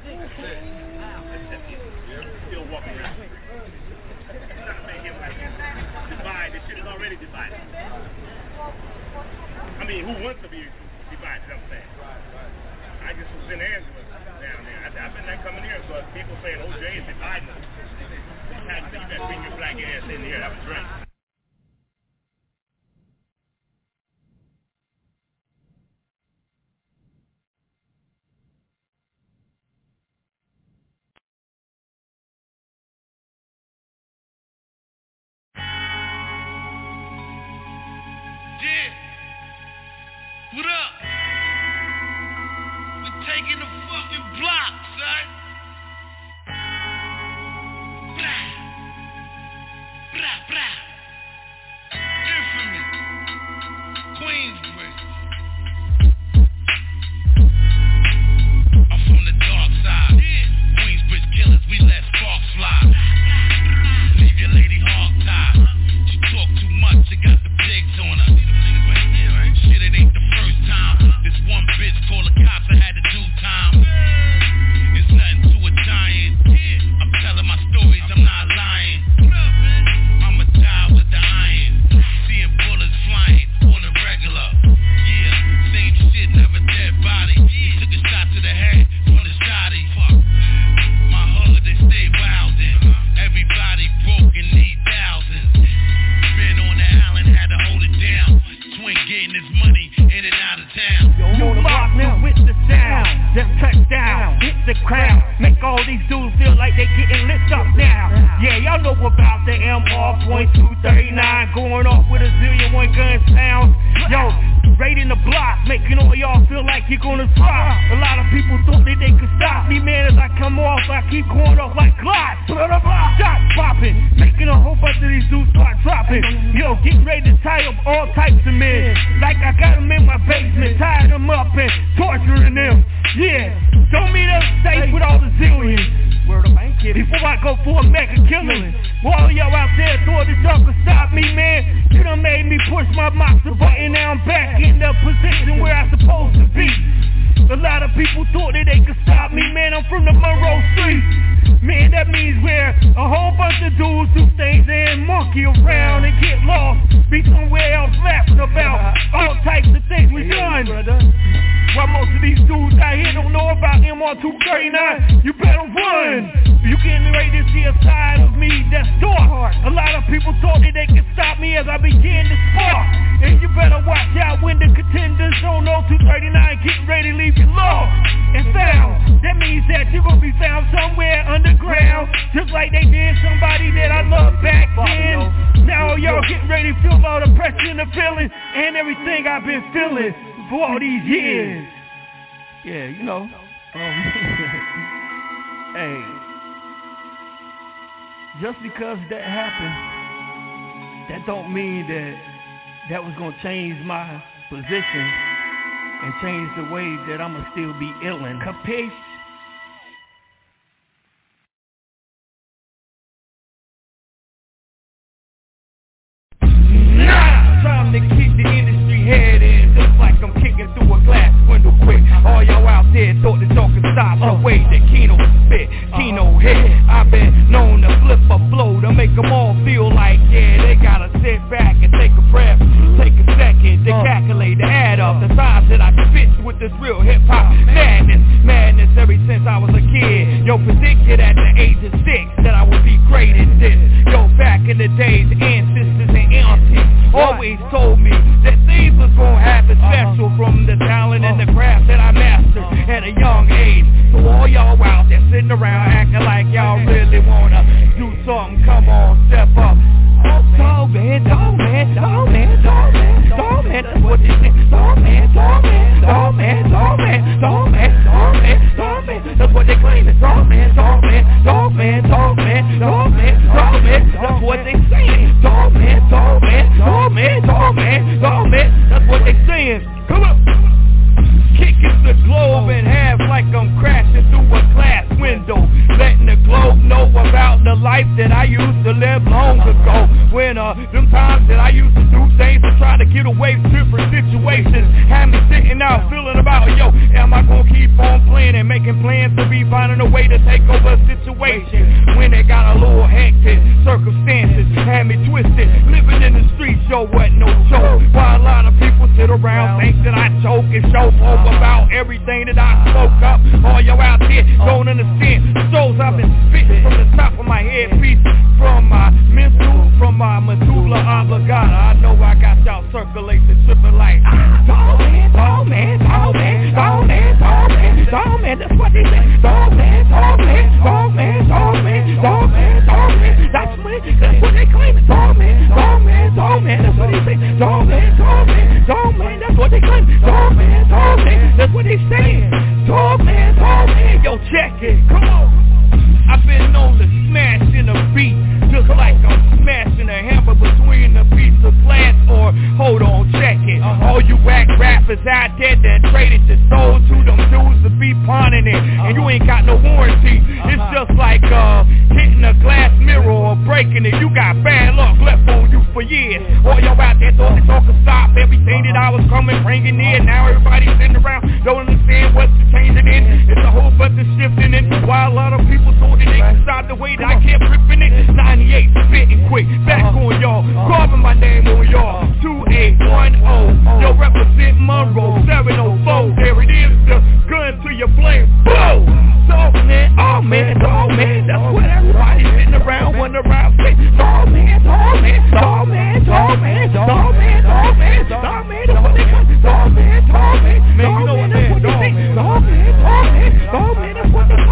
Still walking around. Divide. This shit is already divided. I mean, who wants to be divided? I'm saying. I just was in Angela down there. I've been there coming here, so people saying OJ is dividing us. You better bring your black ass in here. Have a drink. Yeah. What up? We're taking the fucking block, son. Blah. Blah, blah. Infamous. Queensbridge. the crown. Make all these dudes feel like they getting lit up now. Yeah, y'all know about the MR.239 going off with a zillion one gun sounds. Yo, raiding the block, making all y'all feel like you're gonna drop. A lot of people thought that they could stop me, man. As I come off, I keep going off like Glocks. Shots popping, making a whole bunch of these dudes start dropping. Yo, getting ready to tie up all types of men. Like I got them in my basement, tied them up and torturing them. Yeah, show me them safe with all the zillions. Before I go for a mega killing. All y'all out there thought that y'all could stop me, man. You done made me push my monster button. Now I'm back in the position where I'm supposed to be. A lot of people thought that they could stop me, man. I'm from the Monroe Street. Man, that means where a whole bunch of dudes do things and monkey around and get lost. Be somewhere else laughing about all types of things we done. While most of these dudes out here don't know about MR239, you better run. You getting ready to see a side of me that's dark. A lot of people thought that they could stop me as I began to spark. And you better watch out when the contenders on 239 getting ready to leave you lost and found. That means that you're gonna be found somewhere underground, just like they did somebody that I loved back then. Now y'all getting ready to feel all the pressure and the feeling and everything I've been feeling for all these years. Yeah, you know. Hey, just because that happened, that don't mean that was gonna change my position and change the way that I'ma still be illin'. Capiche? Time to kick the industry head in, just like I'm kicking through a glass window quick. All y'all out there thought that y'all could stop the way that Kino spit, Kino hit. I've been known to flip a flow to make them all feel like, yeah, they gotta sit back and take a breath, take a second to calculate, to add up the times that I spit with this real hip-hop madness ever since I was a kid. Yo, predicted at the age of 6 that I would be great at this. Yo, back in the days, ancestors and aunties always told me that things was gonna happen special from the talent and the craft that I mastered at a young age. So all y'all out there sitting around acting like y'all really wanna do something, come on, step up. Dog man, that's what they say. Dog man, that's what they claiming. Dog man, that's what they saying. Dog man, that's what they saying. Come on. Kicking the globe in half like I'm crashing through a glass window, letting the globe know about the life that I used to live long ago. When them times that I used to do things to try to get away from different situations had me sitting out feeling about, yo, am I gonna keep on playing and making plans to be finding a way to take over a situation? When it got a little hectic, circumstances had me twisted, living in the streets, yo, wasn't no joke. While a lot of people sit around think that I choke and show over about everything that I spoke up. All y'all out there don't understand the shows I've been spitting from the top of my headpiece, from my mental, from my medulla oblongata. I know I got y'all circulating, tripping like dog man, that's what they say. Dog man, that's what they claiming. Dog man, that's what they say. Dog man, that's what they claiming. Dog man, that's what they saying. Dog man, yo, check it, come on. I've been known to smash in a beat, just like I'm smashing a hammer between a piece of glass. Or hold on, check it. All you whack rappers out there that traded your soul to them dudes to be pawning it, and you ain't got no warranty. It's just like hitting a glass mirror or breaking it. You got bad luck left on you for years. All y'all out there thought that y'all could stop everything that I was coming, bringing in. Now everybody's sitting around, don't understand what's changing in. It's a whole bunch of shifting in. While a lot of people thought that they could stop the way that I kept ripping it. 98, spitting quick, back on y'all, carving my name on y'all. 2810, yo, represent Monroe. 704, there it is, the gun to your flame. Boom! Dog man, oh man, dog man, that's what everybody's sitting around, wondering around. Dog man, dog man, dog man, dog man, dog man, dog man, dog man, that's what they call. Dog man, man, you know what, man, dog man, dog man, that's what they call.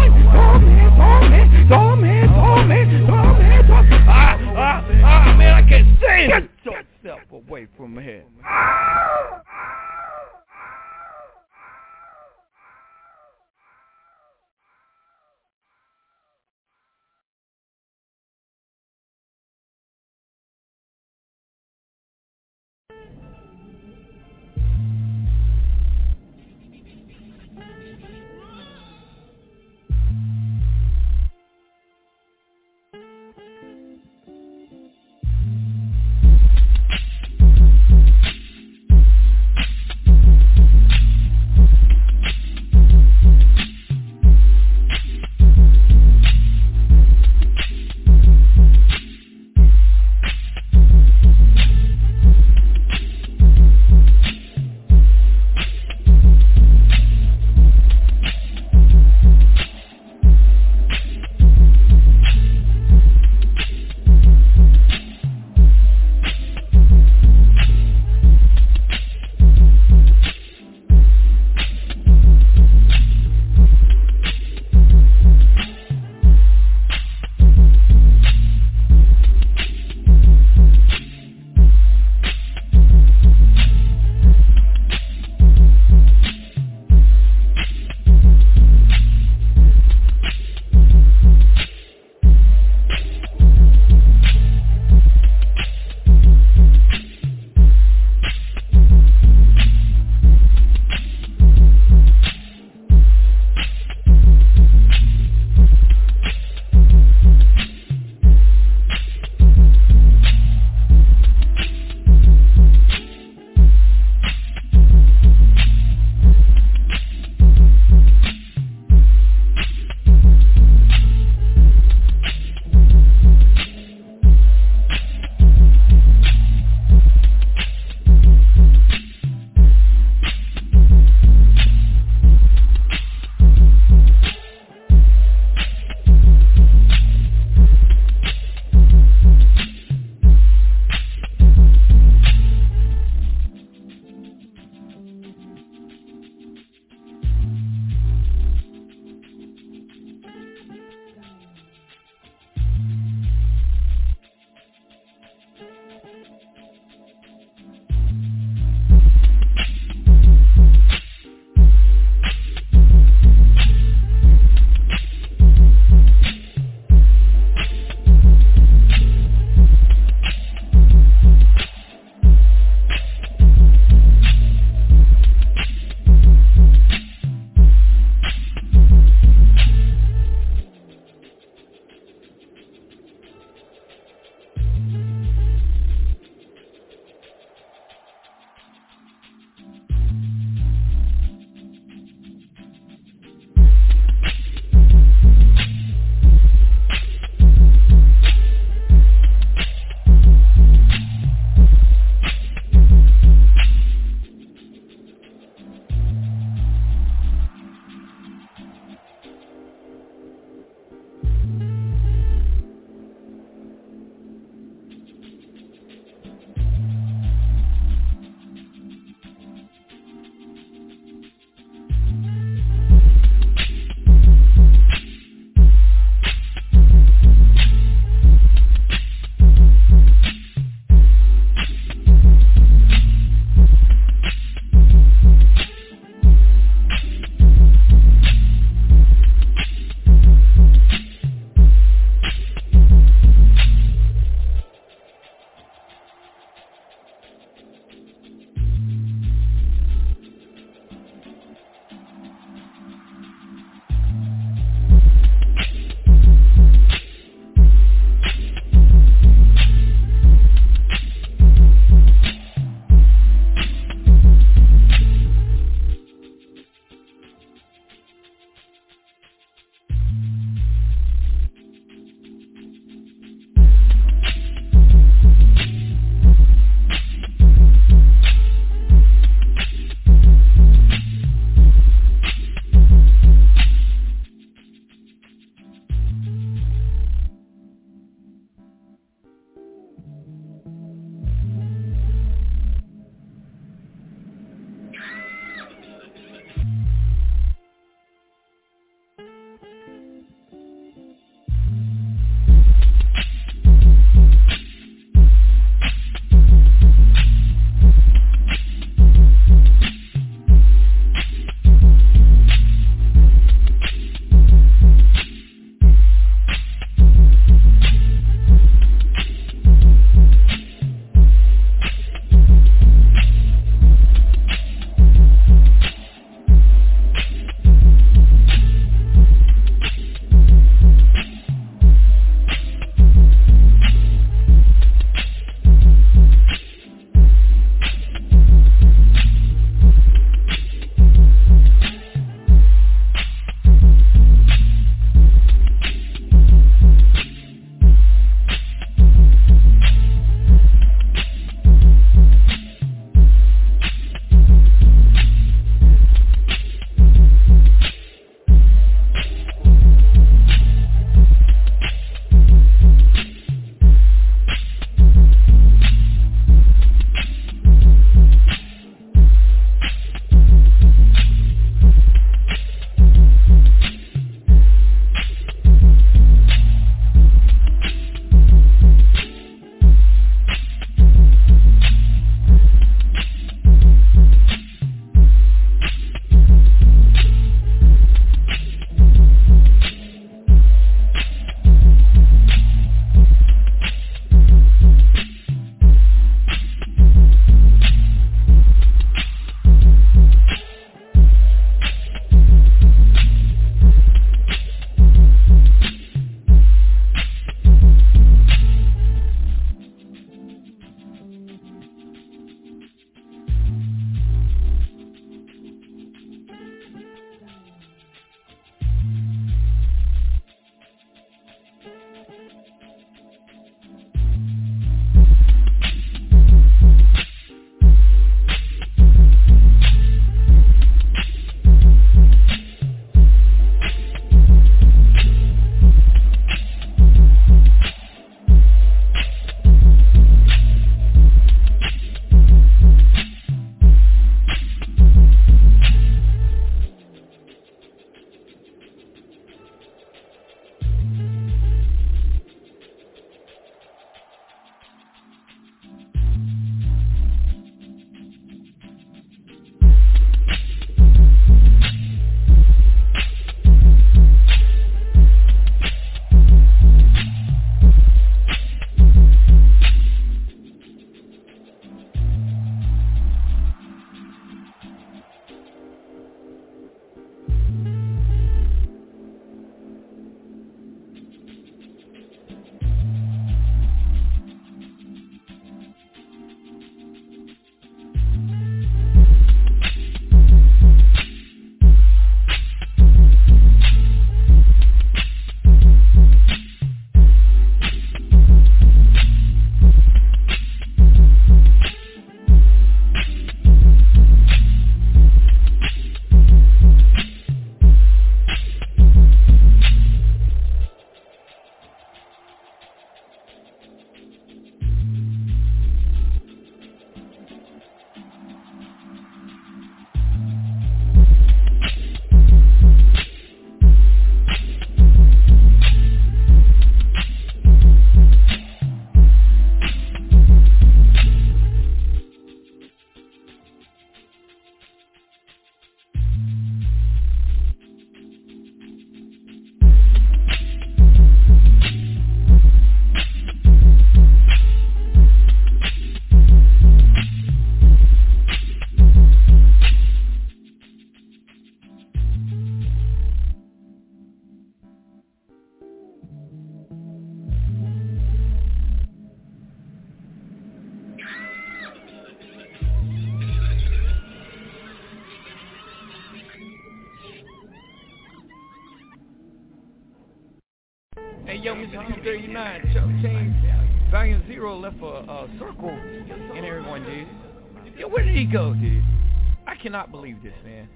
Hey, yo, Mr. 239, Chuck James, Valiant Zero left a circle in everyone, dude. Yo, where did he go, dude? I cannot believe this, man.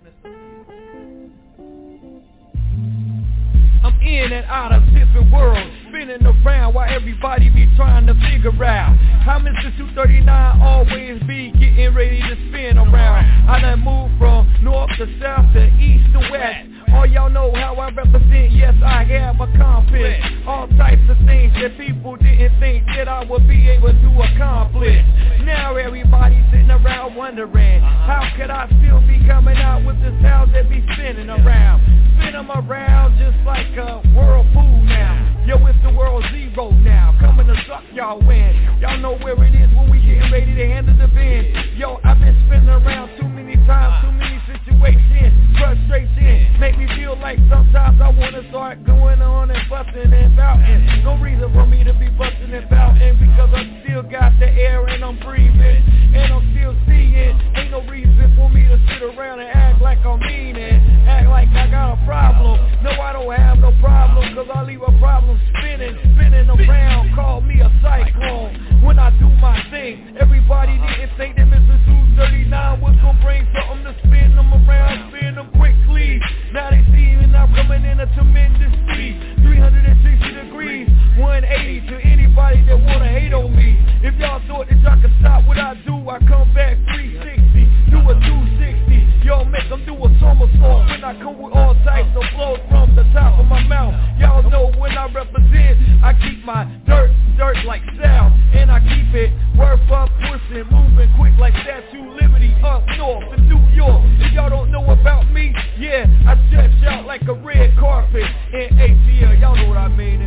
I'm in and out of different worlds, spinning around while everybody be trying to figure out how Mr. 239 always be getting ready to spin around. I done moved from north to south to east to west. All y'all know how I represent, yes I have accomplished all types of things that people didn't think that I would be able to accomplish. Now everybody sitting around wondering, how could I still be coming out with this house that be spinning around? Spin them around just like a whirlpool now. Yo, it's the world zero now, coming to suck y'all in. Y'all know where it is when we getting ready to handle the bin. Yo, I've been spinning around too many times, too many situations, frustration, make me feel like sometimes I wanna start going on and busting and bouting. No reason for me to be busting and bouting, because I still got the air and I'm breathing, and I'm still seeing. Ain't no reason for me to sit around and act like I'm mean and act like I got a problem. No, I don't have no problem, cause I leave a problem spinning around. Call me a cyclone when I do my thing. Everybody didn't think that Mr. 239 was gonna bring something to spin them around, spin them quickly. Now they see me, I'm coming in a tremendous speed, 360 degrees, 180 to anybody that wanna hate on me. If y'all thought that y'all could stop what I do, I come back 360, do a 260. Y'all make them do a somersault when I come with all types of flows from the top of my mouth. Y'all know when I represent, I keep my dirt like South, and I keep it worth up, pushing, moving quick like Statue of Liberty up north in New York. If y'all don't know about me, yeah, I stretch out like a red carpet in ATL. Y'all know what I mean.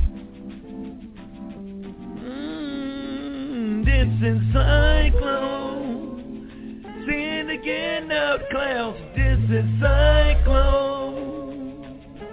This is Cyclone, sin again out clouds. This is Cyclone.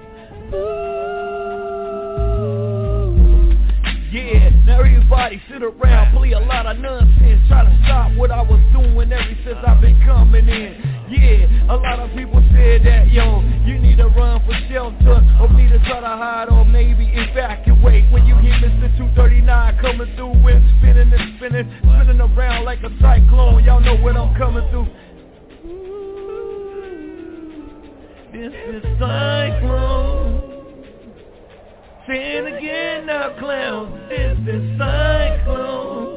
Yeah, now everybody sit around, play a lot of nonsense, try to stop what I was doing ever since I've been coming in. Yeah, a lot of people said that, yo, you need to run for shelter, or need to try to hide, or maybe evacuate. When you hear Mr. 239 coming through and spinning around like a cyclone, y'all know what I'm coming through. This is Cyclone. Sin again now, clowns. This is Cyclone.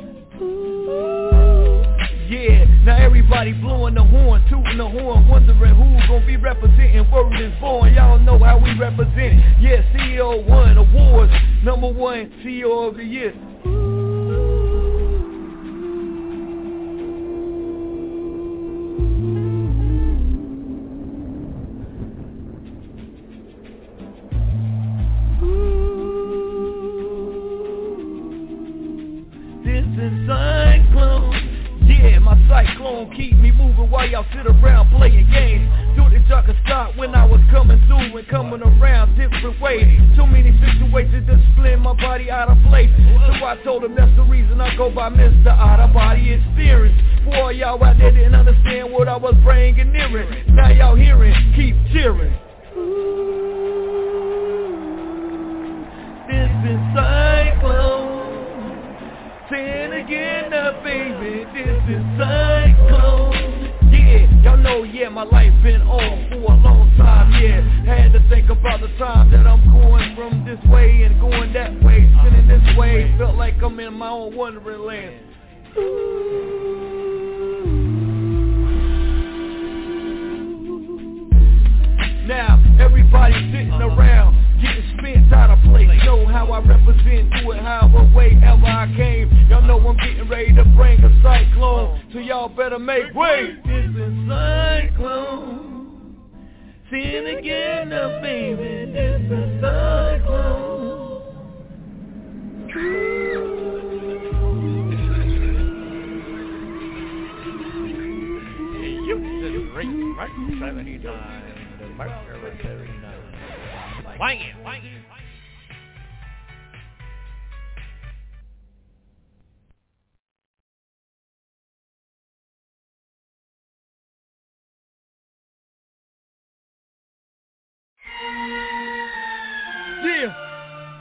Yeah, now everybody blowing the horn, tooting the horn, wondering who's gonna be representing Word is Born. Y'all know how we represent. Yeah, CEO won awards, #1 CEO of the year. Cyclone keep me moving while y'all sit around playing games. Thought that y'all could stop when I was coming through and coming around different ways. Too many situations to split my body out of place. So I told them that's the reason I go by Mr. Out of Body Experience. For y'all out there didn't understand what I was bringing near it. Now y'all hearing, keep cheering. This is Cyclone. Sin again up, baby, this is Cyclone. Yeah, y'all know, yeah, my life been on for a long time, yeah. Had to think about the time that I'm going from this way and going that way, spinning this way. Felt like I'm in my own wondering land. Now, everybody sitting around, getting spent out of place. Know how I represent, do it however way ever I came. Y'all know I'm getting ready to bring a cyclone, so y'all better make way. This is Cyclone. Sin again now, baby. This is Cyclone. You just right, 79. Mark 79. Wang it. Yeah.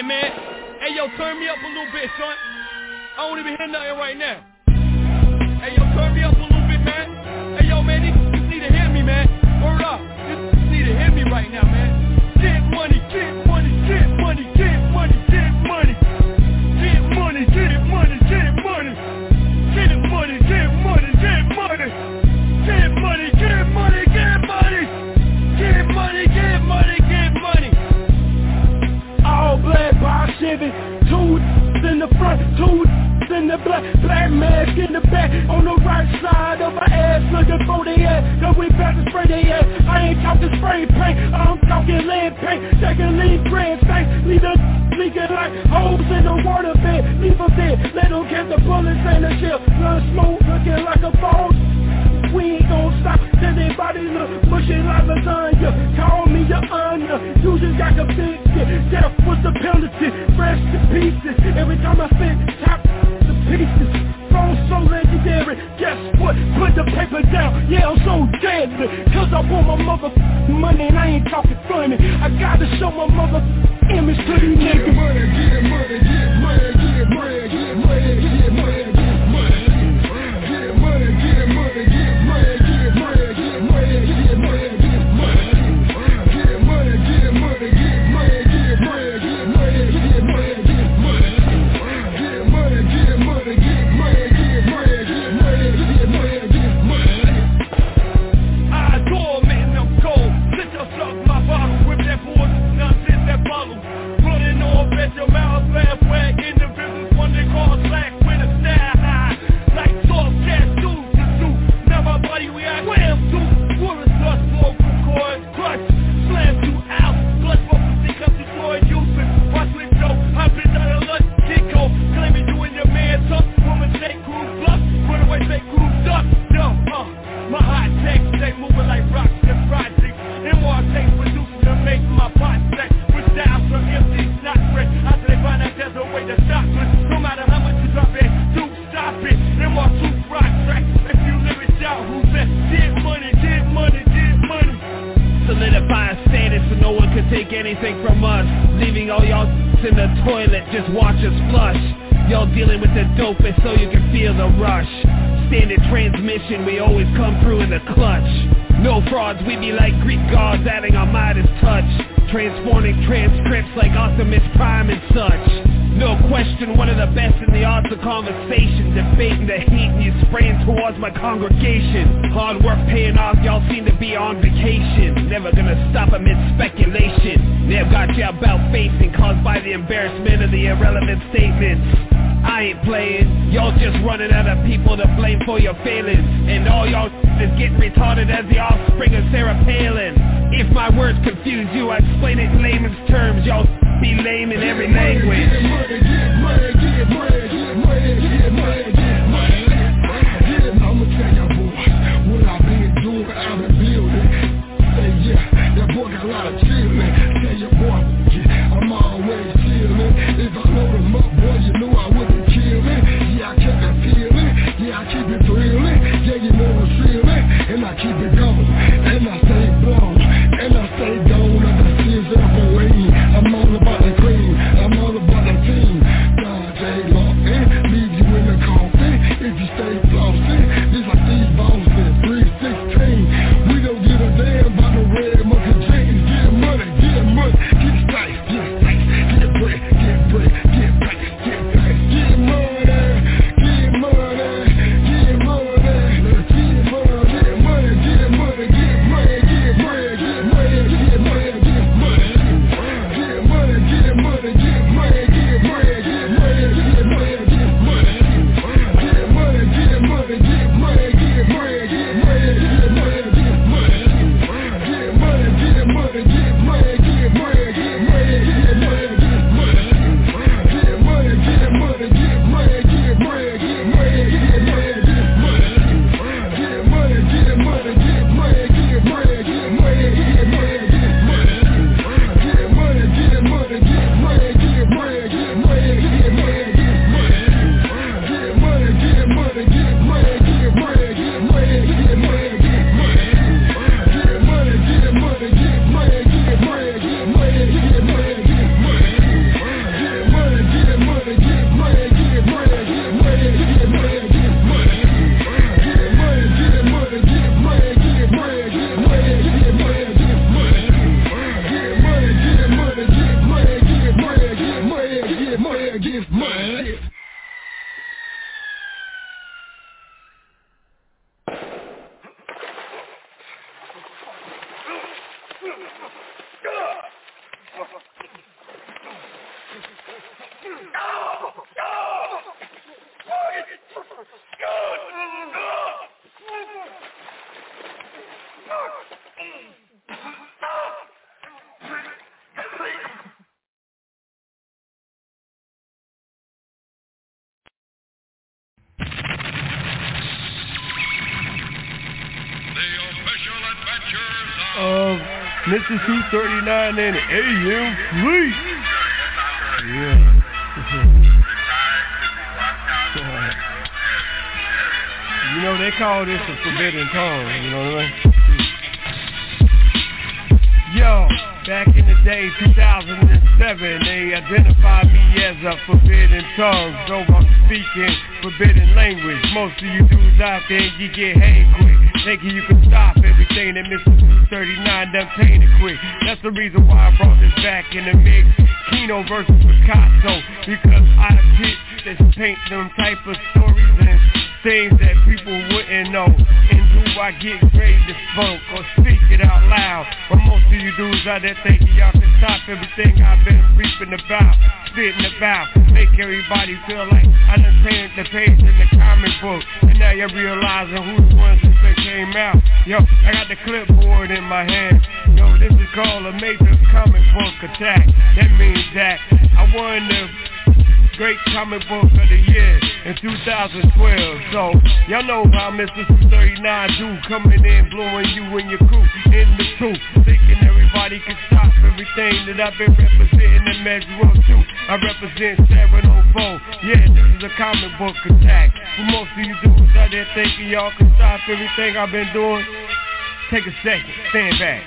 Yeah, man. Hey, yo, turn me up a little bit, son. I don't even hear nothing right now. Hey, yo, turn me up a little bit, man. Hey, yo, man, you need to hear me, man. Word up. You need to hear me right now, man. Get money, get money, get money, get money, get money. Get money, get money, get money. Get money, get money, get money. Get money, get money, get money. Get money, get money, get money. All black by Chevy, two in the front, two in the black mask in the back, on the right side of my ass, looking for the ass, cause we about to spray the ass. I ain't talking spray paint, I'm talking lead paint, taking lead grand stank, leave the leaking like holes in the water bed, leave them dead, let them catch the bullets and the shell, blood smoke looking like a ball. We ain't gon' stop till they body look mushy like lasagna. Call me your honor, you just got convicted. Death was the penalty, fresh to pieces. Every time I spit, top the pieces. Phone so legendary, guess what? Put the paper down, yeah, I'm so deadly. Cause I want my mother money and I ain't talking funny. I gotta show my mother image to these niggas. Get money, get money, get money, get money, get money, get money, get money. Get money, get money, get your mouth, laugh, wag, individuals, one they call slack with a style high, like soft gas dudes to do. Now my body react, wham, do, wood, dust, vocal cords, crush, slam you out, blood focus, think up the joy, using, watch with Joe, I've been out of luck, Chico, claiming you and your man tough, woman take crew bluff, run away, take crew duck, yo, my hot takes, they moving like rocks and projects, and more takes producing to make my pot stack, with styles from empty, not fresh. After they find out there's a way to stop it. No matter how much you drop it, do stop it. Them are two rock tracks. If you live it down, who's that? Get money, get money, get money. Solidifying status so no one can take anything from us. Leaving all y'all in the toilet, just watch us flush. Y'all dealing with the dopest so you can feel the rush. Standard transmission, we always come through in the clutch. No frauds, we be like Greek gods adding our Midas touch. Transforming transcripts like Optimus Prime and such. No question, one of the best in the arts of conversation. Debating the heat and you spraying towards my congregation. Hard work paying off, y'all seem to be on vacation. Never gonna stop amid speculation. They've got you about facing, caused by the embarrassment of the irrelevant statements. I ain't playing, y'all just running out of people to blame for your failings. And all y'all is getting retarded as the offspring of Sarah Palin. If my words confuse you, I explain it in layman's terms. Y'all be lame in every language. Get money, get money, get money, get money, get money, get money. I'ma tell y'all boys what I've been doing, I've been building. Say yeah, that boy got a lot of chillin'. Tell your boy, I'm always chillin'. If I load him up, boy, you know I wouldn't kill it. Yeah, I keep it feeling, yeah, I keep it thrilling. Yeah, you know I'm feeling, and I keep it going, and I stay blown. And I stay gone, I got tears up on lane. I'm all about the cream, I'm all about the team. Mr. 239 and AM Fleet. Yeah. You know, they call this a forbidden tongue, you know what I mean? Yo, back in the day, 2007, they identified me as a forbidden tongue. So I'm speaking forbidden language. Most of you dudes out there, you get hang quick. Thinking you can stop everything that Mr. 239 done painted quick. That's the reason why I brought this back in the mix. Kino versus Picasso, because I get this paint them type of stories and things that people wouldn't know. And do I get ready to smoke or speak it out loud? But most of you dudes out there thinking y'all can stop everything I've been reaping about, spitting about, make everybody feel like I done painted the page in the comic book. And now you're realizing who the ones that came out. Yo, I got the clipboard in my hand. Yo, this is called a major comic book attack. That means that I won the great comic book of the year in 2012. So, y'all know how Mr. 239 do, coming in, blowing you and your crew in the truth, thinking everybody can stop everything that I've been representing in Measure too. I represent 704. Yeah, this is a comic book attack. For most of you dudes out there thinking y'all can stop everything I've been doing, take a second, stand back.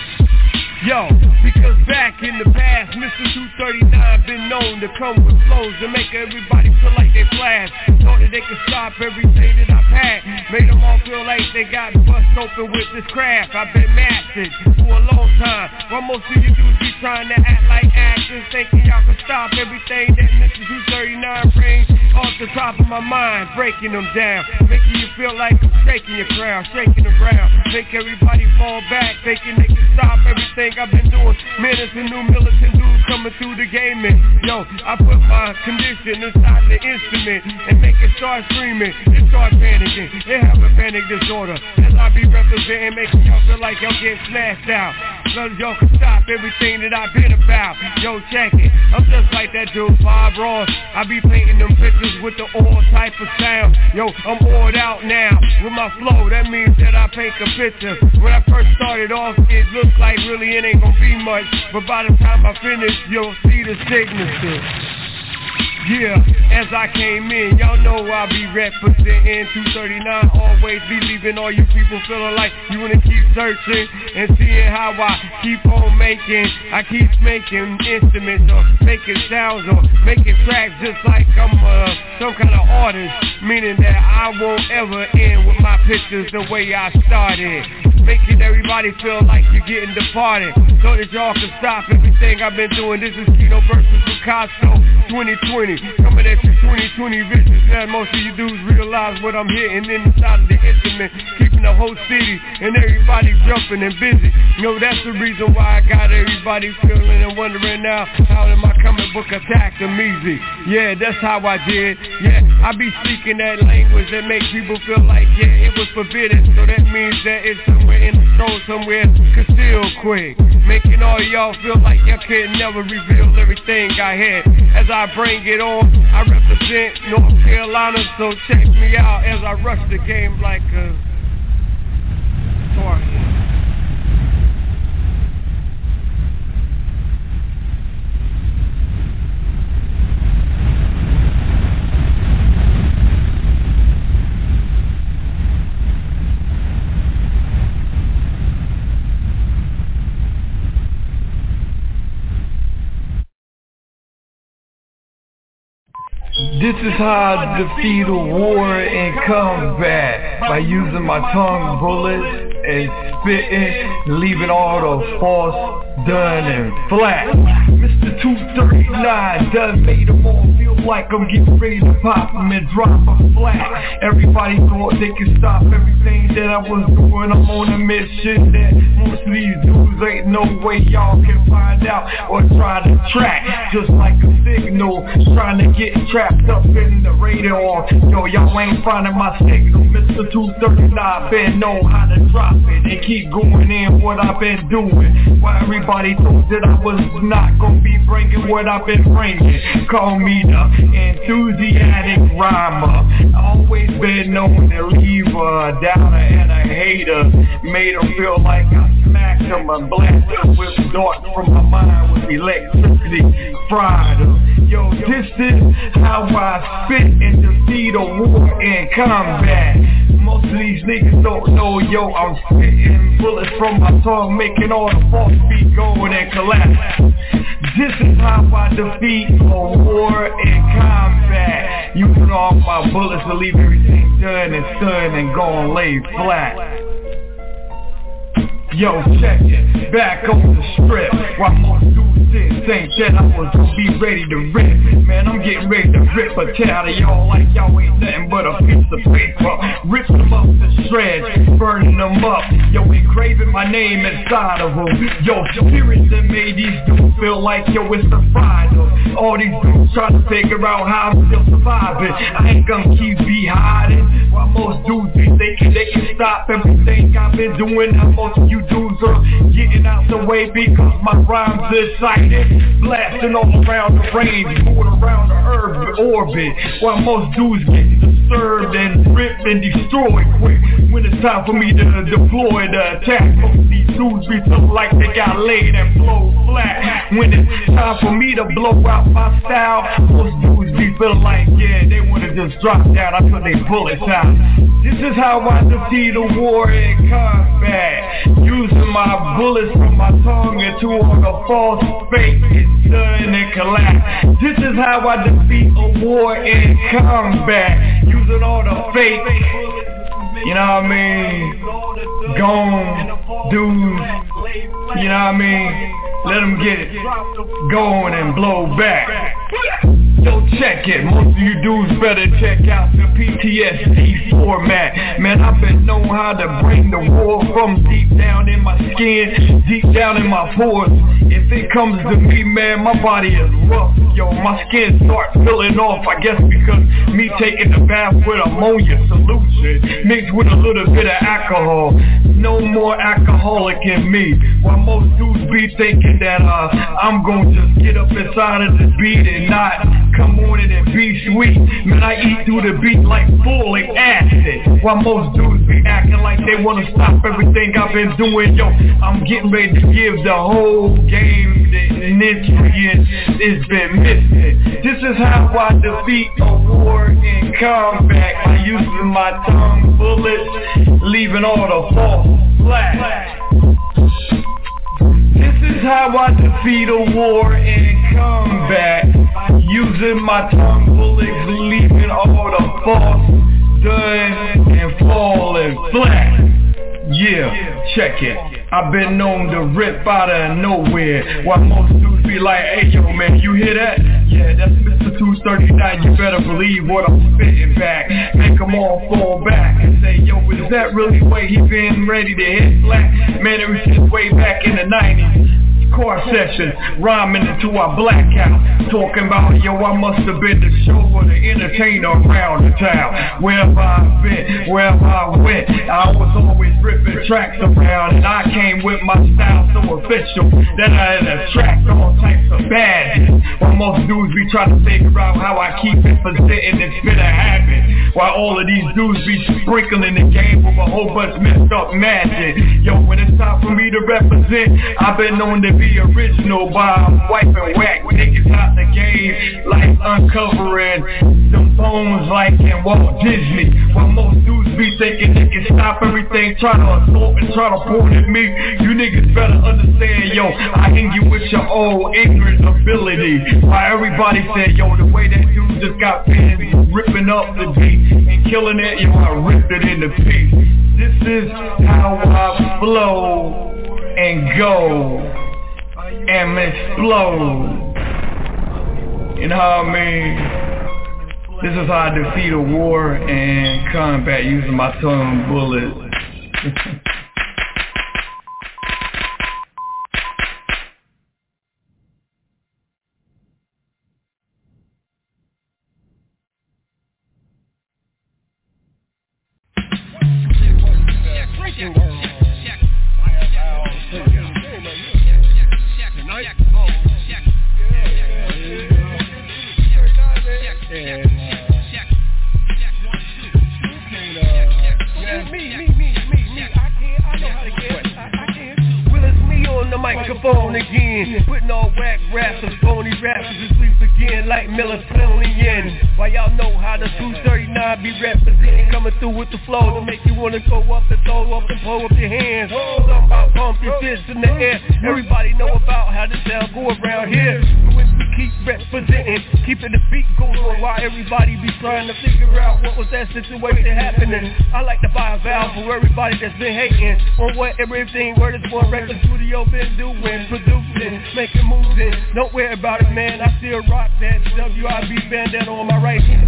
Yo, because back in the past, Mr. 239 been known to come with flows to make everybody feel like they flash. Thought that they could stop everything that I've had. Made them all feel like they got bust open with this craft. I've been mastered for a long time. While most of you dudes be trying to act like actors, thinking y'all can stop everything that Mr. 239 brings off the top of my mind, breaking them down, making you feel like I'm shaking your crown, shaking the ground, make everybody fall back, thinking they can stop everything I've been doing. Man, it's a new militant dude coming through the game, and yo, I put my condition inside the instrument and make it start screaming and start panicking. They have a panic disorder as I be representing, making y'all feel like y'all getting smashed out. Cause y'all can stop everything that I've been about. Yo, check it, I'm just like that dude Bob Ross. I be painting them pictures with the oil type of sound. Yo, I'm oiled out now with my flow. That means that I paint a picture. When I first started off, it looked like really it ain't gonna be much, but by the time I finish, you'll see the signature. Yeah, as I came in, y'all know I'll be representing 239. Always be leaving all you people feeling like you wanna keep searching and seeing how I keep on making. I keep making instruments or making sounds or making tracks just like I'm some kind of artist, meaning that I won't ever end with my pictures the way I started, making everybody feel like you're getting departed, so that y'all can stop everything I've been doing. This is Kino versus Picasso 2020, coming at you 2020 visions. Now most of you dudes realize what I'm hitting inside of the instrument, keeping the whole city and everybody jumping and busy. You know, that's the reason why I got everybody feeling and wondering now, how did my comic book attack them easy? Yeah, that's how I did. Yeah, I be speaking that language that makes people feel like, yeah, it was forbidden, so that means that it's somewhere in the soul, somewhere concealed quick, making all y'all feel like y'all can never reveal everything I had. As I bring it on, I represent North Carolina, so check me out as I rush the game like a tornado. This is how I defeat a war in combat, by using my tongue bullets and spitting, leaving all the false done and flat. Mr. 239 done made them all feel like I'm getting ready to pop them and drop them flat. Everybody thought they could stop everything that I was doing. I'm on a mission that most of these dudes ain't no way y'all can find out or try to track. Just like a signal trying to get trapped up in the radar. Yo, y'all ain't finding my signal. Mr. 239 been know how to drop it and keep going in what I've been doing. Why everybody thought that I was not gonna be bringing what I've been bringing. Call me the enthusiastic rhymer. Always been known to leave a downer and a hater. Made them feel like I smacked them and blasted them with darts from my mind with electricity. Fried them. Yo, this is how I spit and defeat a war in combat. Most of these niggas don't know, yo, I'm spitting bullets from my tongue, making all the false beat go and collapse. This is how I defeat a war in combat. Using all my bullets to leave everything done and stunned and gone lay flat. Yo, check it, back on the strip. While most dudes think that I was gonna be ready to rip. Man, I'm getting ready to rip a tail to y'all like y'all ain't nothing but a piece of paper. Rip them up to shreds, burning them up. Yo, engraving my name inside of them. Yo, spirits that made these dudes feel like, yo, it's the Friday. All these dudes trying to figure out how I'm still surviving. I ain't gonna keep be hiding. While most dudes be thinking they can stop everything I've been doing. How most of you dudes are getting out the way because my rhymes are excited. Blasting all around the range, going around the earth orbit. While most dudes get disturbed and ripped and destroyed quick. When it's time for me to deploy the attack, most of these dudes be feeling like they got laid and blow flat. When it's time for me to blow out my style, most dudes be feeling like, yeah, they wanna just drop down, I put their bullets out. This is how I defeat a war in combat. Using my bullets from my tongue into all the false fake and done and collapse. This is how I defeat a war in combat. Using all the fake, you know what I mean, gone dudes, you know what I mean, let them get it going and blow back. Yo, check it, most of you dudes better check out the PTSD format. Man, I've been knowing how to bring the war from deep down in my skin, deep down in my pores. If it comes to me, man, my body is rough. Yo, my skin starts peeling off, I guess because me taking a bath with ammonia solution mixed with a little bit of alcohol. No more alcoholic in me. While most dudes be thinking that I'm gonna just get up inside of the beat and not come on it and be sweet. Man, I eat through the beat like folic acid. While most dudes be acting like they wanna stop everything I've been doing. Yo, I'm getting ready to give the whole game the nutrients it's been missing. This is how I defeat a war in combat, by using my tongue bullets, leaving all the false flat. This is how I defeat a war in combat, using my tongue bullets, leaving all the false done and falling flat. Yeah, check it. I've been known to rip out of nowhere. While most dudes be like, hey yo man, you hear that? Yeah, that's Mr. 239, you better believe what I'm spitting back. Make them all fall back and say, yo, is that really where he been ready to hit flat? Man, it was just way back in the 90s. Car sessions, rhyming into our blackout. Talking about, yo, I must have been the show or the entertainer around the town. Wherever I've been, wherever I went, I was always ripping tracks around. And I came with my style so official that I had attract all types of badges. While most dudes be trying to figure out how I keep it presenting and spit a habit. While all of these dudes be sprinkling the game with a whole bunch of messed up magic. Yo, when it's time for me to represent, I've been known to be original by wiping whack niggas out the game, like uncovering some bones like in Walt Disney. While most dudes be thinking they can stop everything, try to assault and try to point at me. You niggas better understand, yo, I hang you with your old ignorant ability. Why everybody said, yo, the way that dude just got finished ripping up the beat and killing it, yo, I ripped it in the piece. This is how I flow and go. and explode. You know what I mean? This is how I defeat a war and combat using my tongue bullets. Microphone again, putting all whack raps and phony rappers to sleep again like melatonin. Why y'all know how the 239 be representing, coming through with the flow to make you wanna go up and throw up and pull up your hands. Something about pump your fists in the air. Everybody know about how this sound go around here. When we keep representing, keeping the beat going on, why everybody be trying to figure out what was that situation happening. I like to buy a valve for everybody that's been hating on what everything where this one record studio been doing, producing, making moves in. Don't worry about it, man. I still rock that WIB bandana on my right hand.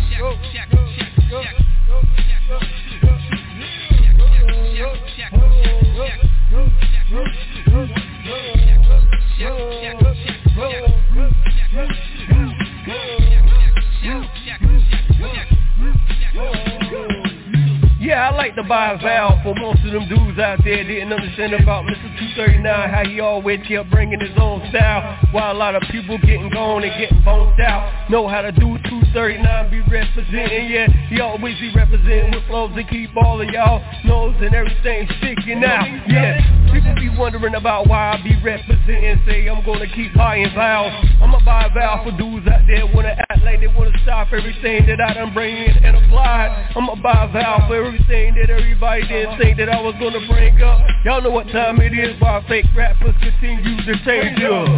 Yeah, I like to buy a valve for most of them dudes out there didn't understand about Mr. 239, how he always kept bringing his own style, while a lot of people getting gone and getting boned out. Know how to do 239, be representing, yeah, he always be representing with flows to keep all of y'all nose and everything sticking out. Yeah, people be wondering about why I be representing, say I'm gonna keep buying valves. I'ma buy a valve for dudes out there wanna act like they wanna stop everything that I done bring in and applied. I'ma buy a valve for everything that everybody didn't think that I was gonna bring up. Y'all know what time it is, while fake rappers continue to change up.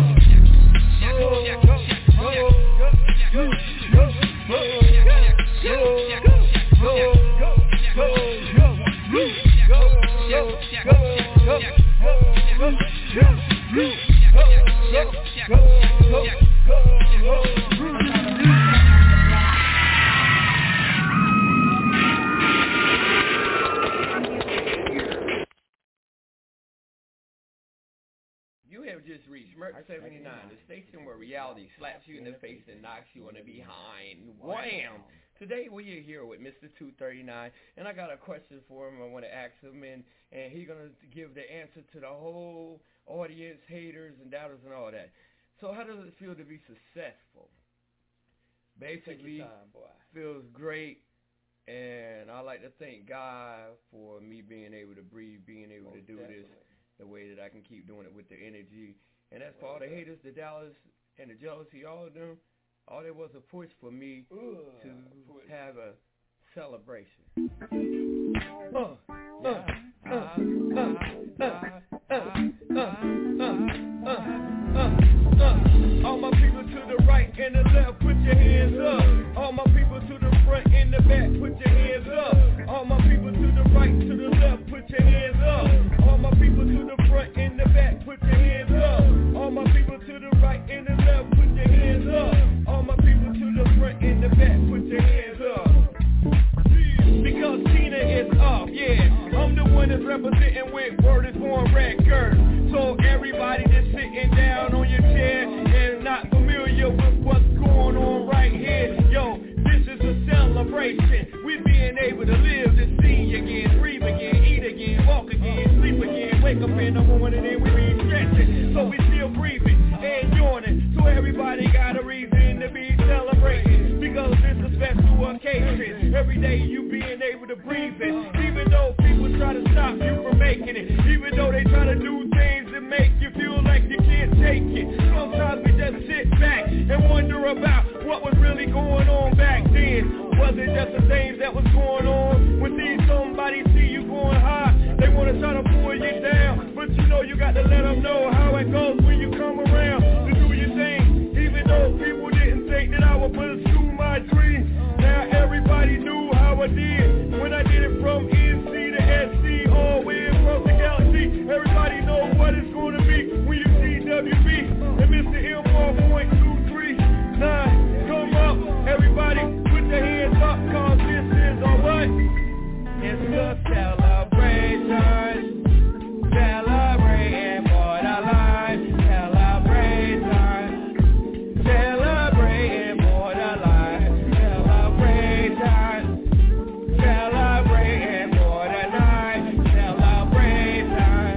You have just reached Merc 79, the station where reality slaps you in the face and knocks you on the behind. Wham! Today we are here with Mr. 239, and I got a question for him. I want to ask him, and he's going to give the answer to the whole audience, haters and doubters and all that. So how does it feel to be successful? Basically, feels great, and I like to thank God for me being able to breathe, being able to do this the way that I can keep doing it with the energy. And that's for all the haters, the doubters, and the jealousy, all of them. All there was a push for me to have a celebration. All my people to the right and the left, put your hands up. All my people to the front and the back, put your hands up. All my people to the right, to the left, put your hands up. All my people to the front and the back, put your hands up. All my people to the right and the left, put your hands up. All my people to the front and the back, put your hands up. Because Tina is up, yeah. I'm the one that's representing with Word is Born records. So everybody that's sitting down on your chair and not familiar with what's going on right here, yo, this is a celebration. We being able to live to see again, breathe again, eat again, walk again, sleep again, wake up in the morning and we be stretching. So we still breathing and yawning. So everybody got a reason to be celebrating, because it's a special occasion. Every day you being able to breathe it, even though people try to stop you from making it, even though they try to do things that make you feel like you can't take it. Sometimes we just sit back and wonder about what was really going on back then. Was it just the things that was going on? When somebody see you going high, they want to try to pull you down, but you know you got to let them know how it goes when you come around to do your thing. Even though people didn't think that I would pursue my dream, now everybody knew how I did when I did it from NC to SC, all the way across the galaxy. Everybody know what it's going to be when you see WIB 9, come up, everybody put your hands up, cause this is a what? It's a celebration, celebrating for the life, celebration, celebrating for the life, celebration, celebrating for the night, celebration,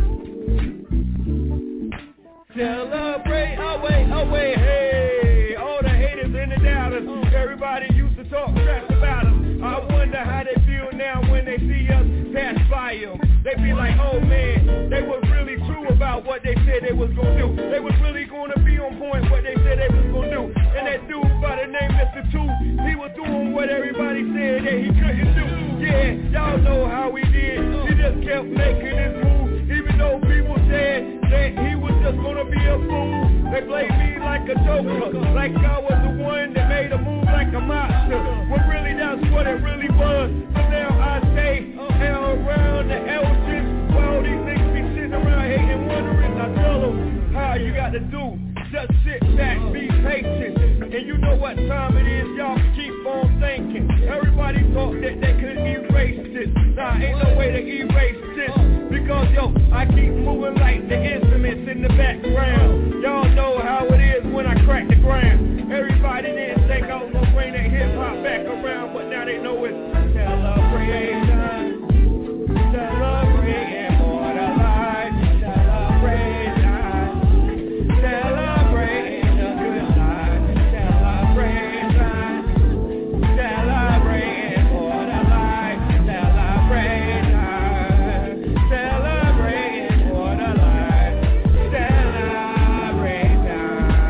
celebrate, away, hey, all the haters and the doubters, everybody used to talk trash about us. I wonder how they feel now when they see us pass by them. They be like, oh man, they was really true about what they said they was gonna do. They was really gonna be on point what they said they was gonna do. And that dude by the name Mr. Two, he was doing what everybody said that he couldn't do. Yeah, y'all know how he did. He just kept making his move, even though people said that he was just gonna be a fool. They played me like a joker, like I was the one that made a move like a monster. But really that's what it really was. So now I stay around the elders while these niggas be sitting around hating, wondering. I tell them how you got to do. Just sit back, be patient. And you know what time it is, y'all keep on thinking. Everybody thought that they could erase this. Nah, ain't no way to erase this. Because yo, I keep moving like the instruments in the background. Y'all know how it is when I crack the ground. Everybody didn't think I was gonna bring that hip hop back around, but now they know it's celebration, celebrating for the life, celebration, celebrating the good life, celebration, celebrating for the life, celebration, celebrating for the life, celebration,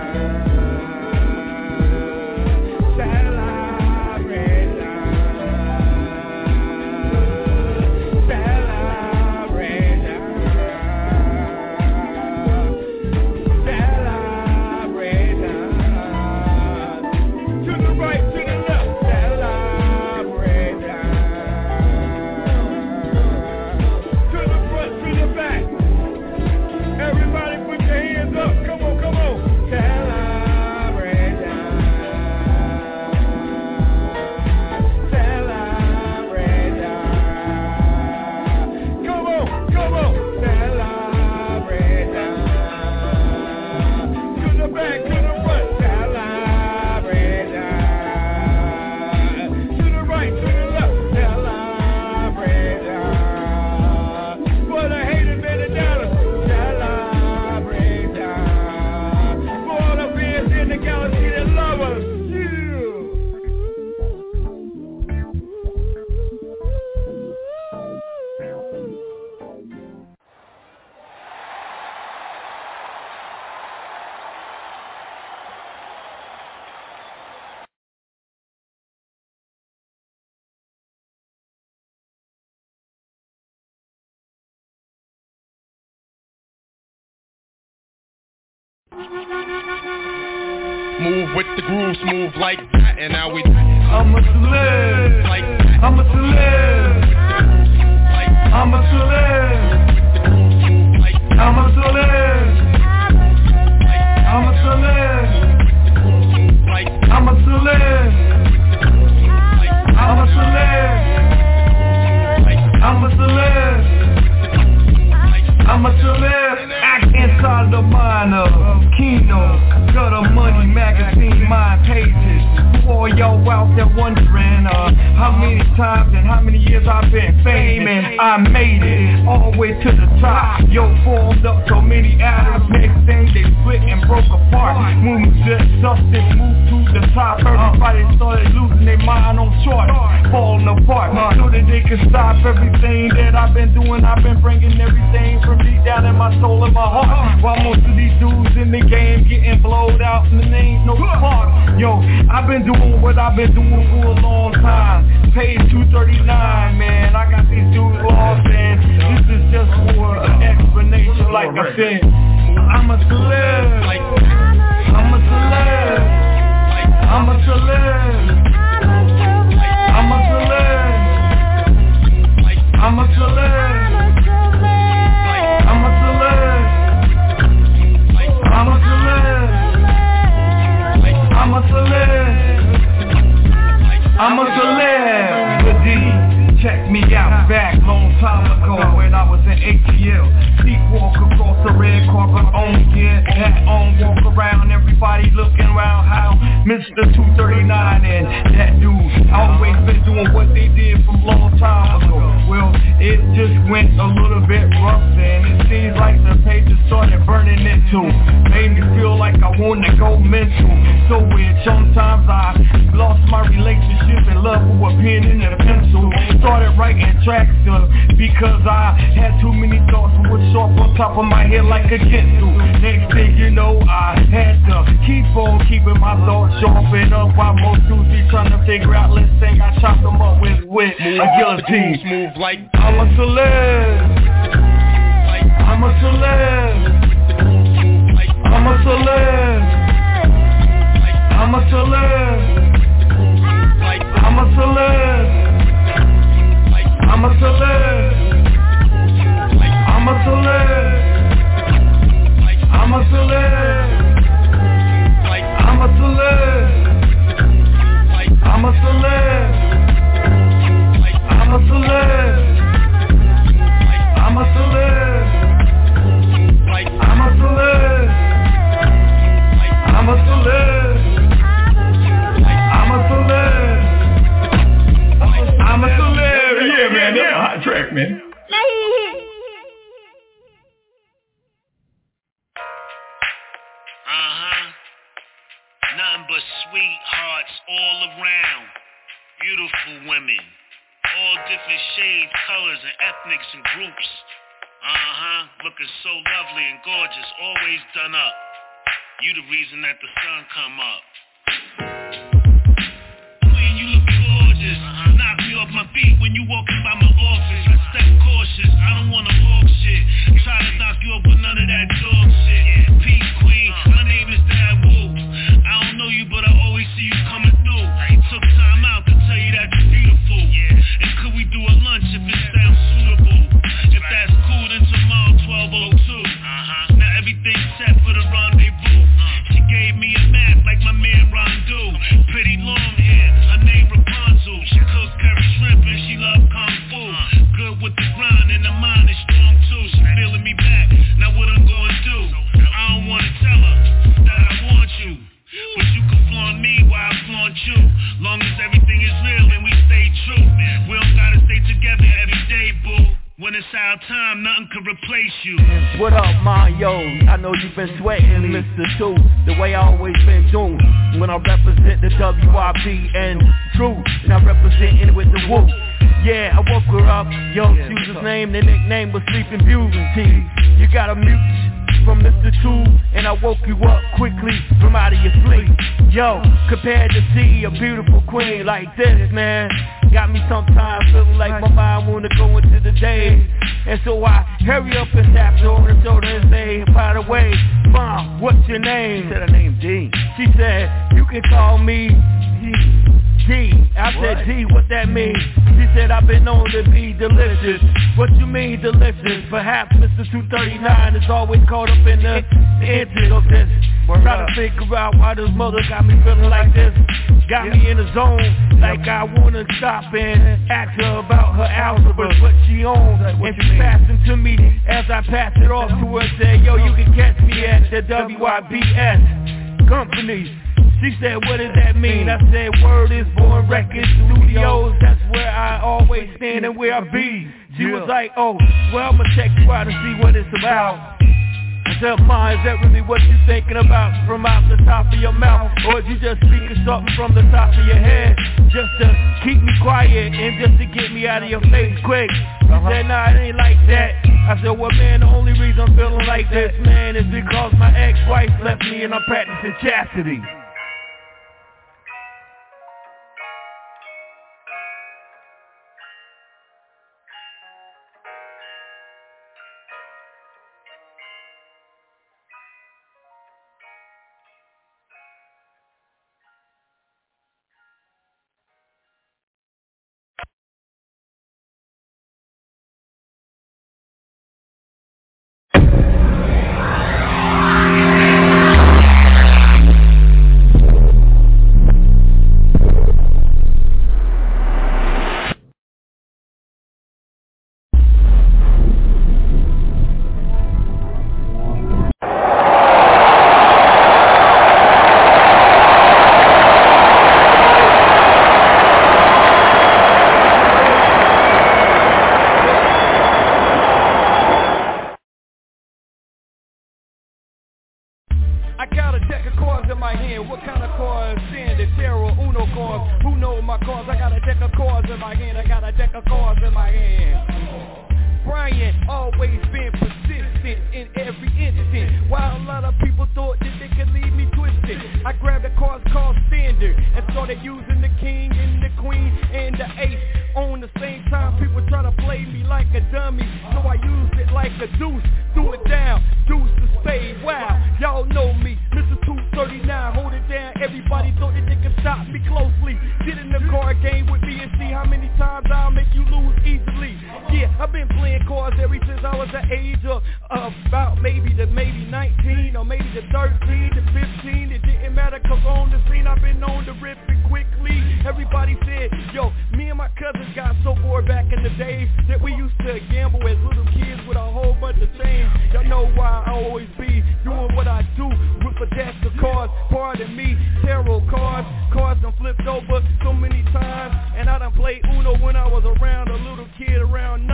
Move with the grooves, move like that, and now we I'm a celeb, like that. I'm a celeb, I'm a celeb, I'm a celeb, I'm a celeb, I'm a celeb, I'm a celeb, I'm a celeb, I'm a celeb. Act inside the mind of Kino, Gutter Money Magazine, mind pages. For y'all out there wondering how many times and how many years I've been famous, I made it all the way to the top. Yo, formed up so many atoms, next thing they split and broke apart. Moving just substance, moved to the top. Everybody started losing their mind on charts, falling apart, so that they could stop everything that I've been doing. I've been bringing everything from deep down in my soul and my heart. While most of these dudes in the game getting blowed out and there ain't no spark. Yo, I've been doing what I've been doing for a long time. Paid $239, man. I got these dudes lost, and this is just for an explanation. Like I said, I'm a celeb. I'm a celeb. I'm a celeb. I'm a celeb. I'm a celeb. I'm a celeb. I'm a celeb. I'm Mr. 239 and that dude always been doing what they did from long time ago. Well, it just went a little bit rough and it seems like the pages started burning into. Made me feel like I wanted to go mental. So weird, sometimes I lost my relationship and love with a pen and a pencil. Started writing tracks because I had too many thoughts that were sharp on top of my head like a pencil. Next thing you know, I had to keep on keeping my thoughts sharp and up while most dudes be trying to figure out, let's say I chop them up with a guillotine. Move like I'm a celeb. I'm a celeb. I'm a celeb. I'm a celeb. I'm a celeb. I'm a celeb. I'm a celeb. I'm a celeb. I'm a celeb. I'm a celeb. I'm a celeb. I'm a celeb. I'm a celeb. I'm a celeb. I'm a celeb. I'm a celeb. Yeah, man, that's a hot track, man. Nothing but sweethearts all around. Beautiful women. All different shades, colors, and ethnics and groups. Looking so lovely and gorgeous, always done up. You the reason that the sun come up. Queen, you look gorgeous. Knock me off my feet when you walking by my office. I step cautious, I don't wanna walk shit. Try to knock you up with none of that dog shit. Peace, queen, my name is Dad Wu. I don't know you, but I always see you coming through. I took time out to tell you that you're beautiful. And could we do a lunch if it sounds suitable? If that's cool, then tomorrow 12:02. Now everything's set for the rendezvous. She gave me a map like my man Rondu. Pretty long hair, her name Rapunzel. She cook curry shrimp and she love kung fu. Good with the grind and the mind is strong too. She feeling me back, now what I'm gonna do? I don't wanna tell her that I want you, but you can flaunt me while I flaunt you. Long as everything is real and we stay true. We don't gotta stay together every day, boo. When it's our time, nothing can replace you. What up, man, yo? I know you've been sweating, Mr. 2, the way I always been doing. When I represent the WIB and True, and I represent it with the Woo. Yeah, I woke her up, yo, she was his name, the nickname was Sleeping Beauty. You got a mute from Mr. 2, and I woke you up quickly from out of your sleep. Yo, compared to see a beautiful queen like this, man, got me sometimes feeling like my mind wanna go into the day. And so I hurry up and tap her on the shoulder and say, by the way, Mom, what's your name? She said her name D. She said, you can call me D. I said, D, what that mean? She said, I've been known to be delicious. What you mean delicious? Perhaps Mr. 239 is always caught up in the inches of this. Try to figure out why this mother got me feeling like this. Got me in the zone, like I wanna stop and ask her about her algebra, what she owns. And she passed it to me as I passed it off to her and said, yo, you can catch me at the WIBS company. She said, what does that mean? I said, word is Born Records Studios. That's where I always stand and where I be. She was like, oh, well, I'ma check you out and see what it's about. I said, Ma, is that really what you thinking about from out the top of your mouth? Or is you just speaking something from the top of your head just to keep me quiet and just to get me out of your face quick? She said, nah, it ain't like that. I said, well, man, the only reason I'm feeling like this, man, is because my ex-wife left me and I'm practicing chastity. I got a deck of cards in my hand. What kind of cards? Standard, Tarot, Uno cards. Who know my cards? I got a deck of cards in my hand. I got a deck of cards in my hand. Brian always been persistent in every instant. While a lot of people thought that they could leave me twisted, I grabbed a card called Standard and started using the king and the queen and the ace. On the same time, people try to play me like a dummy, so I used it like a deuce. Threw it down, deuce to spade. Wow, y'all know me, Mr. 239, hold it down. Everybody thought that they could stop me closely. Get in the card game with me and see how many times I'll make you lose easily. Yeah, I've been playing cards ever since I was the age of about maybe 19 or maybe the 13 to 15. It didn't matter cause on the scene I've been known to rip it quickly. Everybody said, yo, me and my cousins got so bored back in the days that we used to gamble as little kids with a whole bunch of change. Y'all know why I always be doing what I do with a deck of cards. Pardon me, tarot cards. Cards done flipped over so many times, and I done played Uno when I was around a little kid around 9.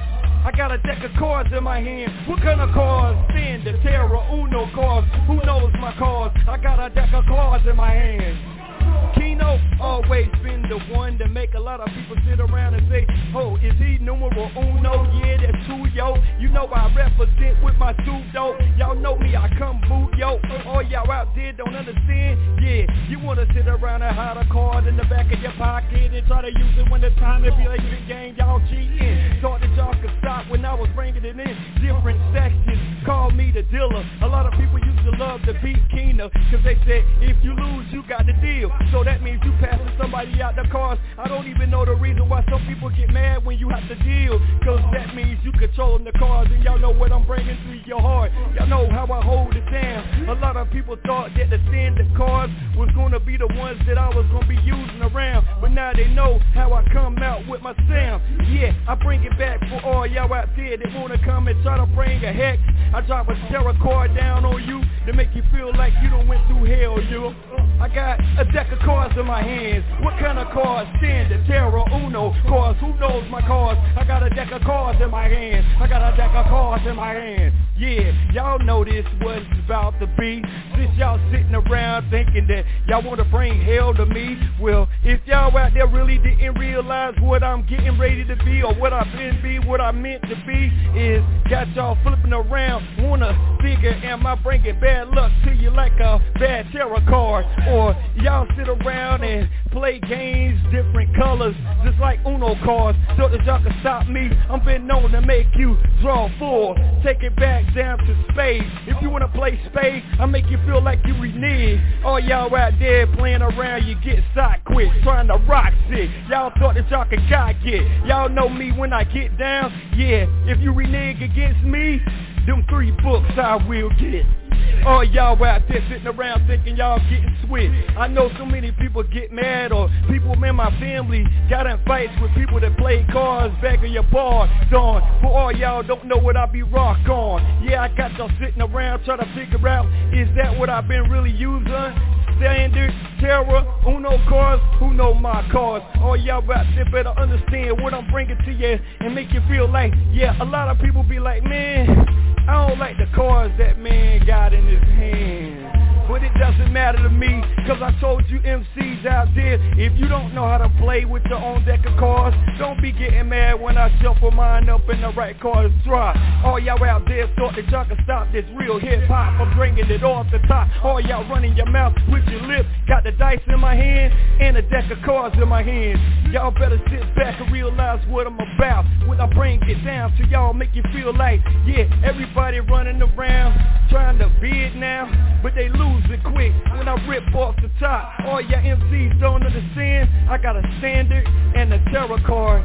I got a deck of cards in my hand. What kind of cards? Standard, Tarot, Uno cards. Who knows my cards? I got a deck of cards in my hand. Keno always been the one to make a lot of people sit around and say, oh, is he numero uno? Yeah, that's two, yo. You know I represent with my suit, though. Y'all know me, I come boot, yo. All y'all out there don't understand? Yeah, you wanna sit around and hide a card in the back of your pocket and try to use it when the time to be like the game, y'all cheating. Thought that y'all could stop when I was bringing it in different sections. Call me the dealer. A lot of people used to love to beat Keno, cause they said, if you lose, you got the deal. So that means you passing somebody out the cards. I don't even know the reason why some people get mad when you have to deal, cause that means you controlling the cards. And y'all know what I'm bringing to your heart. Y'all know how I hold it down. A lot of people thought that the standard cards was gonna be the ones that I was gonna be using around, but now they know how I come out with my sound. Yeah, I bring it back for all y'all out there that wanna come and try to bring a hex. I drop a tarot card down on you to make you feel like you done went through hell, yo. I got a deck of cards in my hands. What kind of cards? Standard, Tarot, Uno cards. Who knows my cards? I got a deck of cards in my hands. I got a deck of cards in my hands. Yeah, y'all know this what it's about to be. Since y'all sitting around thinking that y'all want to bring hell to me, well, if y'all out there really didn't realize what I'm getting ready to be or what I've been be, what I meant to be, is got y'all flipping around, wanna figure, am I bringing bad luck to you like a bad tarot card? Or y'all sit around and play games, different colors, just like Uno cards, so that y'all can stop me. I'm been known to make you draw 4, take it back down to spades. If you wanna play spades, I make you feel like you renege. All y'all out there playing around, you get side quick, trying to rock sick. Y'all thought that y'all could get. Y'all know me when I get down. Yeah, if you renege against me, them 3 books I will get. All y'all out there sitting around thinking y'all getting sweet. I know so many people get mad, or people in my family got in fights with people that play cards back in your bar. Dawn, for all y'all don't know what I be rock on. Yeah, I got y'all sitting around trying to figure out, is that what I've been really using? Standard, Tarot, Uno cards, who know my cards? All y'all out there better understand what I'm bringing to you and make you feel like, yeah, a lot of people be like, man, I don't like the cards that man got in his hand. But it doesn't matter to me, cause I told you MCs out there, if you don't know how to play with your own deck of cards, don't be getting mad when I shuffle mine up and the right cards drop. All y'all out there thought that y'all could stop this real hip-hop, I'm bringing it off the top. All y'all running your mouth with your lips, got the dice in my hand and a deck of cards in my hand. Y'all better sit back and realize what I'm about when I bring it down to y'all, make you feel like, yeah, everybody running around trying to bid now, but they lose it quick when I rip off the top. All y'all MCs don't understand, I got a standard and a tarot card.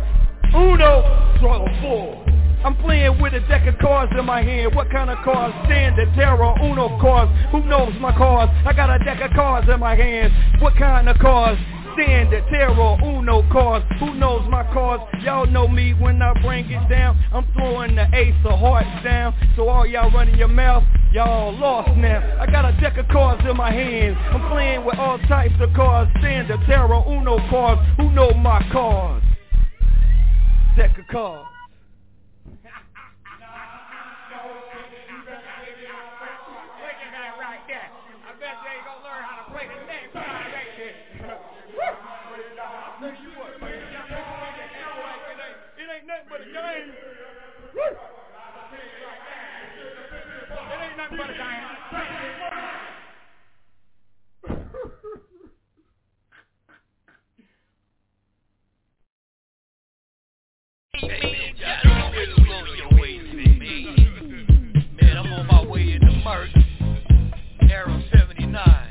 Uno, draw 4. I'm playing with a deck of cards in my hand. What kind of cards? Standard, Tarot, Uno cards. Who knows my cards? I got a deck of cards in my hand. What kind of cards? Standard, Tarot, Uno cards. Who knows my cards? Y'all know me when I bring it down. I'm throwing the ace of hearts down. So all y'all running your mouth, y'all lost now. I got a deck of cards in my hands. I'm playing with all types of cards. Standard, Tarot, Uno cards. Who know my cards? Deck of cards. Man, I'm on my way into Merc. Arrow 79.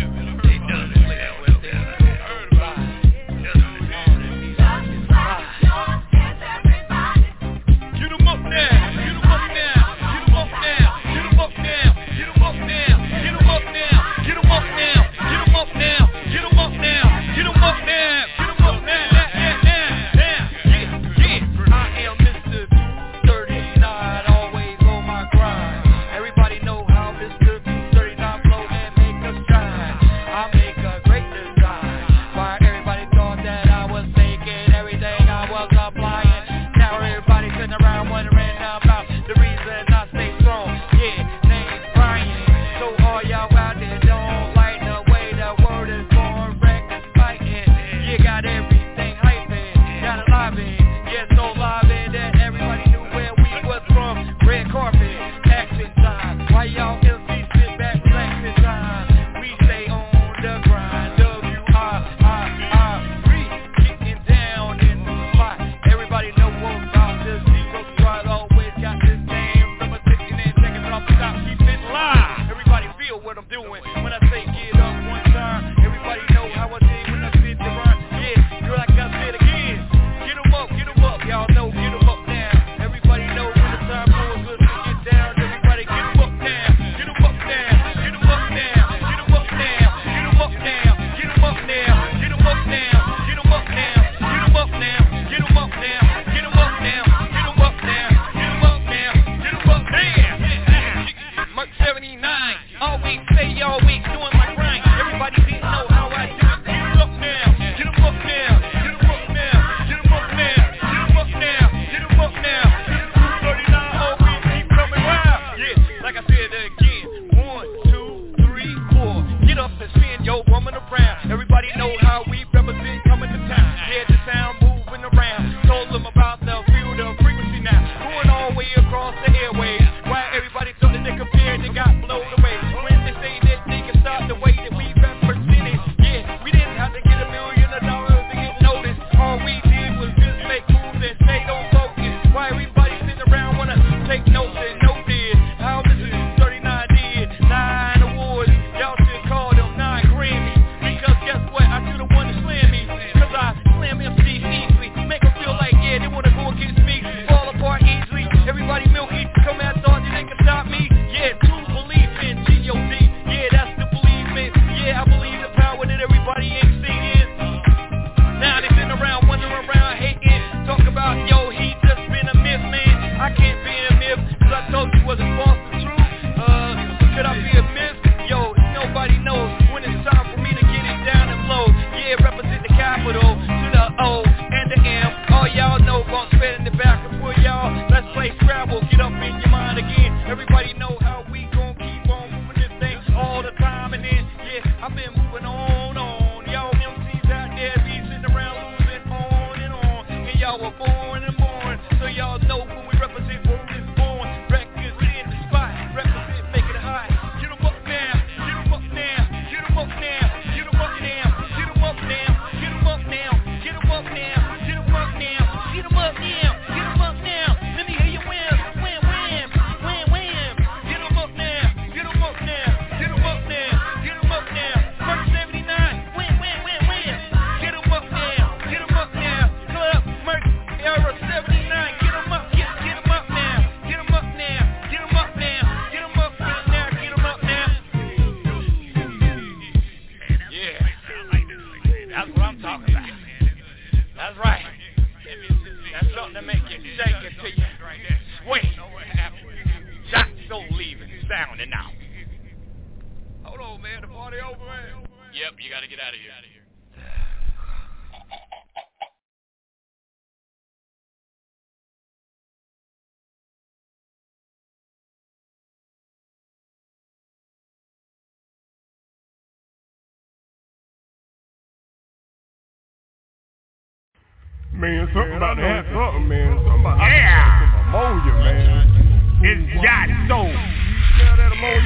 Man, something about that. Something, man. Something about some ammonia, man. It's got soul. You smell that ammonia?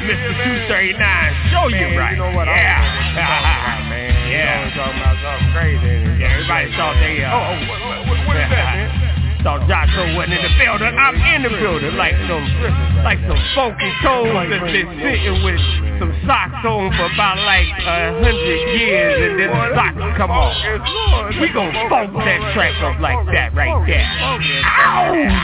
Mr. 239. Show you right. You know what? Yeah. Man. Yeah. You talking about something crazy. Yeah, everybody thought they, what is that, man? Thought Jocko wasn't in the building. I'm in the building like some funky toes that's been sitting with some socks on for about like 100 years, and then the socks come off. We gon' funk that track up like that right there. Ow!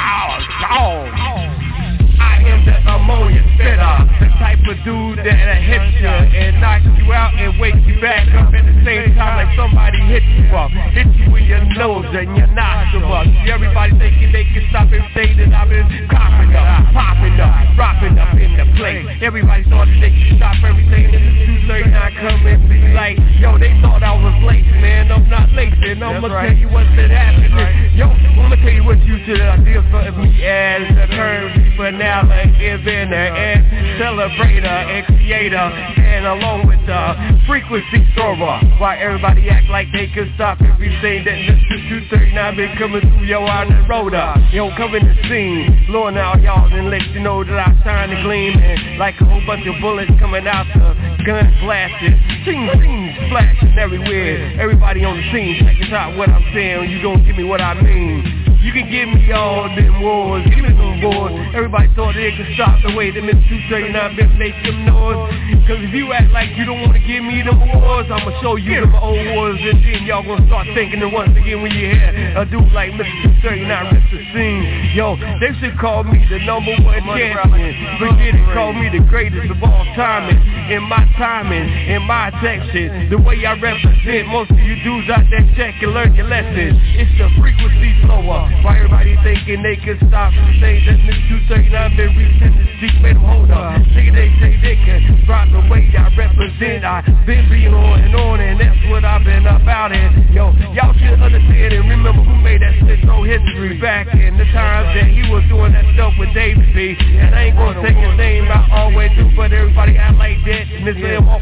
Ow! Ow! I am the ammonia spitter, the type of dude that'll hit you and knock you out and wake you back up at the same time like somebody hit you up. Hit you in your nose and your nostrils. Everybody thinking they can stop everything that I've been coughing up, popping up, dropping up in the place. Everybody thought that they could stop everything and the 239 come and be like, yo, they thought I was late, man. I'm not late, and I'ma tell you what's been happening. Yo, I'ma tell you what you should do for me as a currency for now. Inventor and celebrator, creator, and along with the frequency thrower. Why everybody act like they can stop everything that Mr. 239 been coming through yo on the road up. Yo, coming to scene, blowing out y'all and let you know that I shine and gleam, and like a whole bunch of bullets coming out the gun blasting, sing, splashing everywhere. Everybody on the scene, check this out what I'm saying. You gon' give me what I mean. You can give me all them wars, give me some wars. Everybody thought they could stop the way that Mr. 239 been make them noise. Cause if you act like you don't wanna give me them wars, I'ma show you them old wars, and then y'all gonna start thinking it once again when you hear a dude like Mr. 239 rip the scene. Yo, they should call me the number one champion. Forget it, call me the greatest of all time. In my timing, in my section, the way I represent, most of you dudes out there check and learn your lessons. It's the frequency flower. Why everybody thinking they can stop the thing that Mr. 239 been reaching the street, made them hold up. Nigga, they say they can rock the way I represent. I been being on, and that's what I've been about it. Yo, y'all should understand and remember who made that shit so history back in the times that he was doing that stuff with David B. And I ain't gonna take his name out all the way through, but everybody act like that. Mr. M on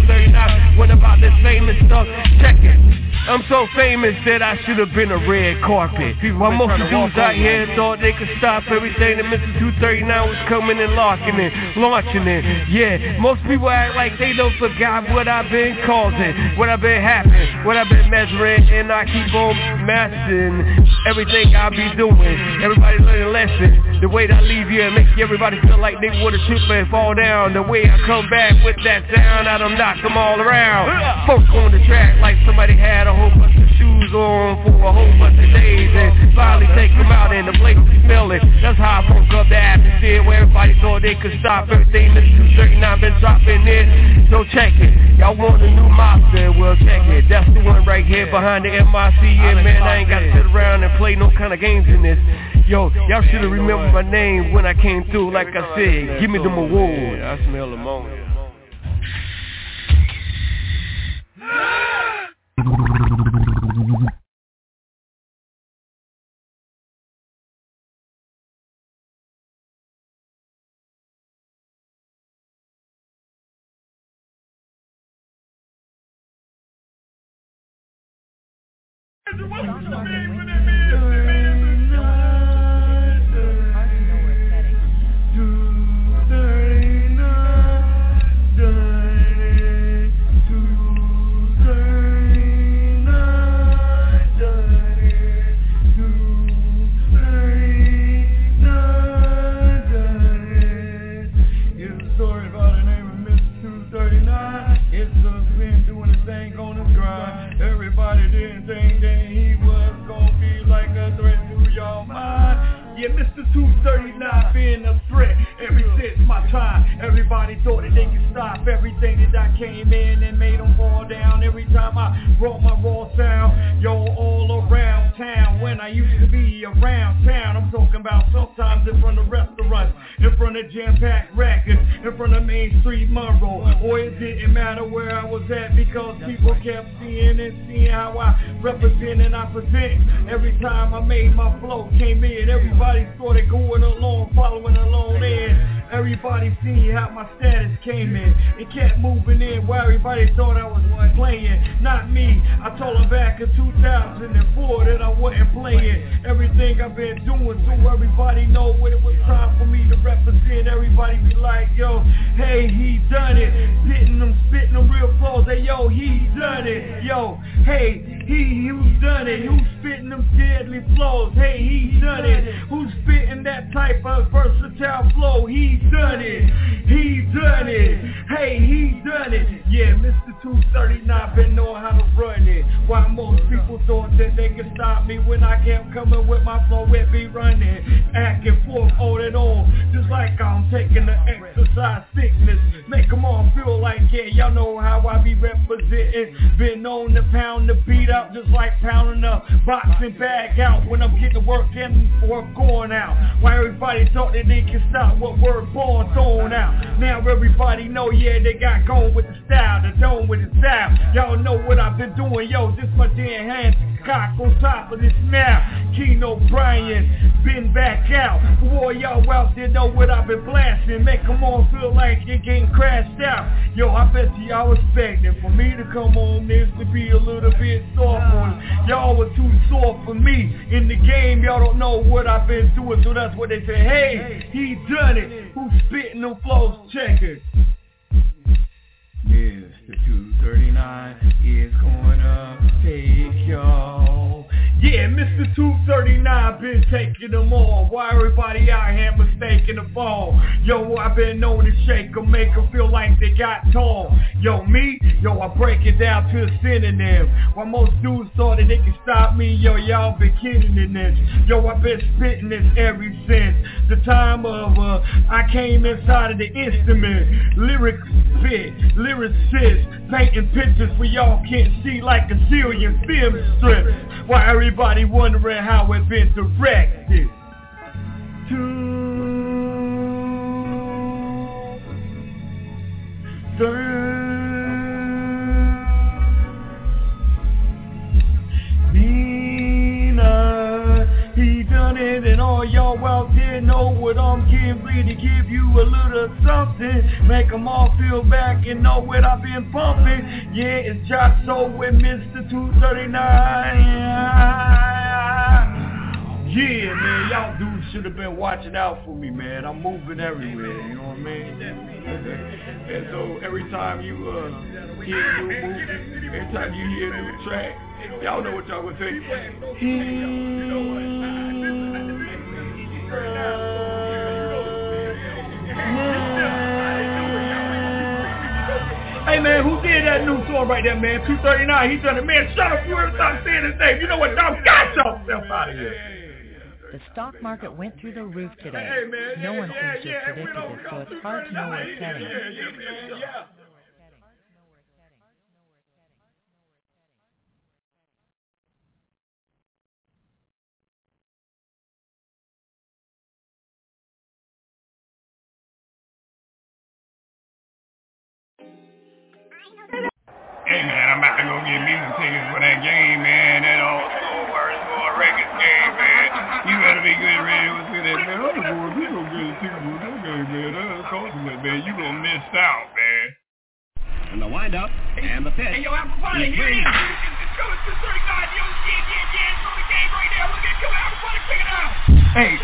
4239 went about this famous stuff. Check it. I'm so famous that I should have been a red carpet. While most of dudes out here thought they could stop everything that Mr. 239 was coming and launching it. Yeah, most people act like they don't forgot what I've been causing, what I've been happening, what I've been measuring, and I keep on mastering everything I be doing. Everybody learning lessons. The way that I leave here make everybody feel like they would have tripped and fall down. The way I come back with that sound, I done knock them all around. Folk on the track like somebody had a whole bunch of shoes on for a whole bunch of days, and finally take them out and the place is smelling. That's how I broke up the atmosphere where everybody thought they could stop everything that 239 been dropping in. So check it. Y'all want a new mobster? Well, check it. That's the one right here behind the MIC. Yeah, man, I ain't gotta sit around and play no kind of games in this. Yo, y'all should've remembered my name when I came through. Like I said, give me them awards. I smell ammonia. Yeah, Mr. 239 being a threat ever since my time. Everybody thought that they could stop everything that I came in and made them fall down. Every time I brought my raw sound, yo, all around town. When I used to be around town, I'm talking about sometimes in front of restaurants, in front of jam-packed records, in front of Main Street Monroe. Or it didn't matter where I was at because people kept seeing and seeing how I represent and I present. Every time I made my flow came in, everybody started going along, following along in. Everybody seen how my status came in. It kept moving in while everybody thought I was playing. Not me. I told them back in 2004 that I wasn't playing. Everything I've been doing so everybody know when it was time for me to represent. Everybody be like, yo, hey, he done it. Spitting them real flows. Hey, yo, he done it. Yo, hey, who's done it? Who's spitting them deadly flows? Hey, he done it. Who's spitting that type of versatile flow? He done it. He done it. Hey, he done it. Yeah, Mr. 239 been knowing how to run it. Why most people thought that they could stop me when I kept coming with my flow, it be running. Acting forth on and on, just like I'm taking the exercise sickness. Make them all feel like, yeah, y'all know how I be representing. Been known to pound the beat out just like pounding a boxing bag out when I'm getting work in or going out. Why everybody thought that they can stop what word born throwing out. Now everybody know, yeah, they got going with the style, the dome with the style. Y'all know what I've been doing, yo, this my damn hands cock on top of this now. Keno Bryan, been back out. For all y'all out there know what I've been blasting. Make them all feel like they getting crashed out. Yo, I bet y'all expecting for me to come on this to be a little bit soft on it. Y'all were too soft for me. In the game, y'all don't know what I've been doing, so that's what they say. Hey, he done it. Who's spitting them flows? Check it. Yes, the 239 is gonna take y'all. Yeah, Mr. 239 been taking them all. Why everybody out here mistaking the fall? Yo, I've been known to shake them, make them feel like they got tall. Yo, me? Yo, I break it down to a synonym. While most dudes thought that they could stop me, yo, y'all been kidding in this. Yo, I've been spitting this ever since the time of I came inside of the instrument. Lyrics spit, lyricist, painting pictures for y'all can't see like a zillion film strips. Why everybody wondering how it been directed. He done it, and all y'all out there know what I'm getting ready to give you a little something. Make them all feel back and know what I've been pumping. Yeah, it's Josh So with Mr. 239. Yeah, man, y'all dudes should have been watching out for me, man. I'm moving everywhere, you know what I mean? And so every time you hear a new movie, every time you hear a new track, y'all know what y'all would say. Hey man, who did that new song right there, man? 239, he done it, man. Shut up, you ever stop saying his name? You know what, Dom? Got yourself out of here. The stock market went through the roof today. Hey, man, no one seems to have predicted this, so it's hard to know where it's heading. Hey man, I'm about to go get music tickets for that game, man. That old school versus more records game, man. You better be good ready to see that, man. I'm going to go get a ticket for that game, man. That's costing it, man. You gonna miss out, man. And the windup and the pitch. Hey, yo, Apple Bunny, here it is. It's going to 39. Yo, yeah. It's on the game right now. Look at you, Apple Bunny, check it out. Hey,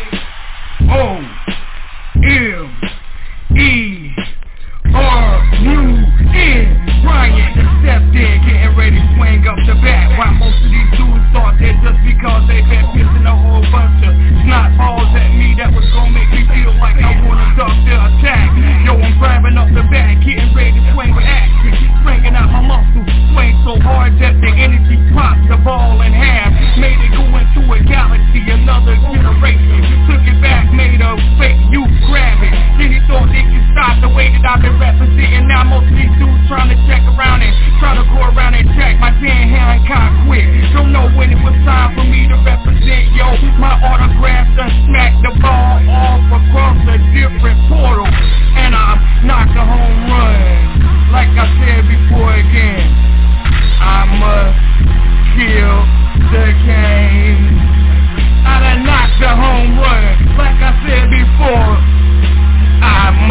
O-M-E-R-U-N. Bryan stepped in, getting ready to swing up the bat. While most of these dudes thought that just because they been pissing a whole bunch of snot balls at me, that was gonna make me feel like I wanna duck the attack. Yo, I'm grabbing up the bat, getting ready to swing with action, stringing out my muscles, swing so hard that the energy popped the ball in half, made it go into a galaxy, another generation. Took it back, made a fake youth grab it. Then he thought they could stop the way that I've been representing. Now most of these dudes trying to check around and try to go around and check my 10 hand cock quit. Don't know when it was time for me to represent, yo. My autograph done smacked the ball off across a different portal, and I knocked a home run. Like I said before again, I must kill the game. I done knocked the home run. Like I said before, I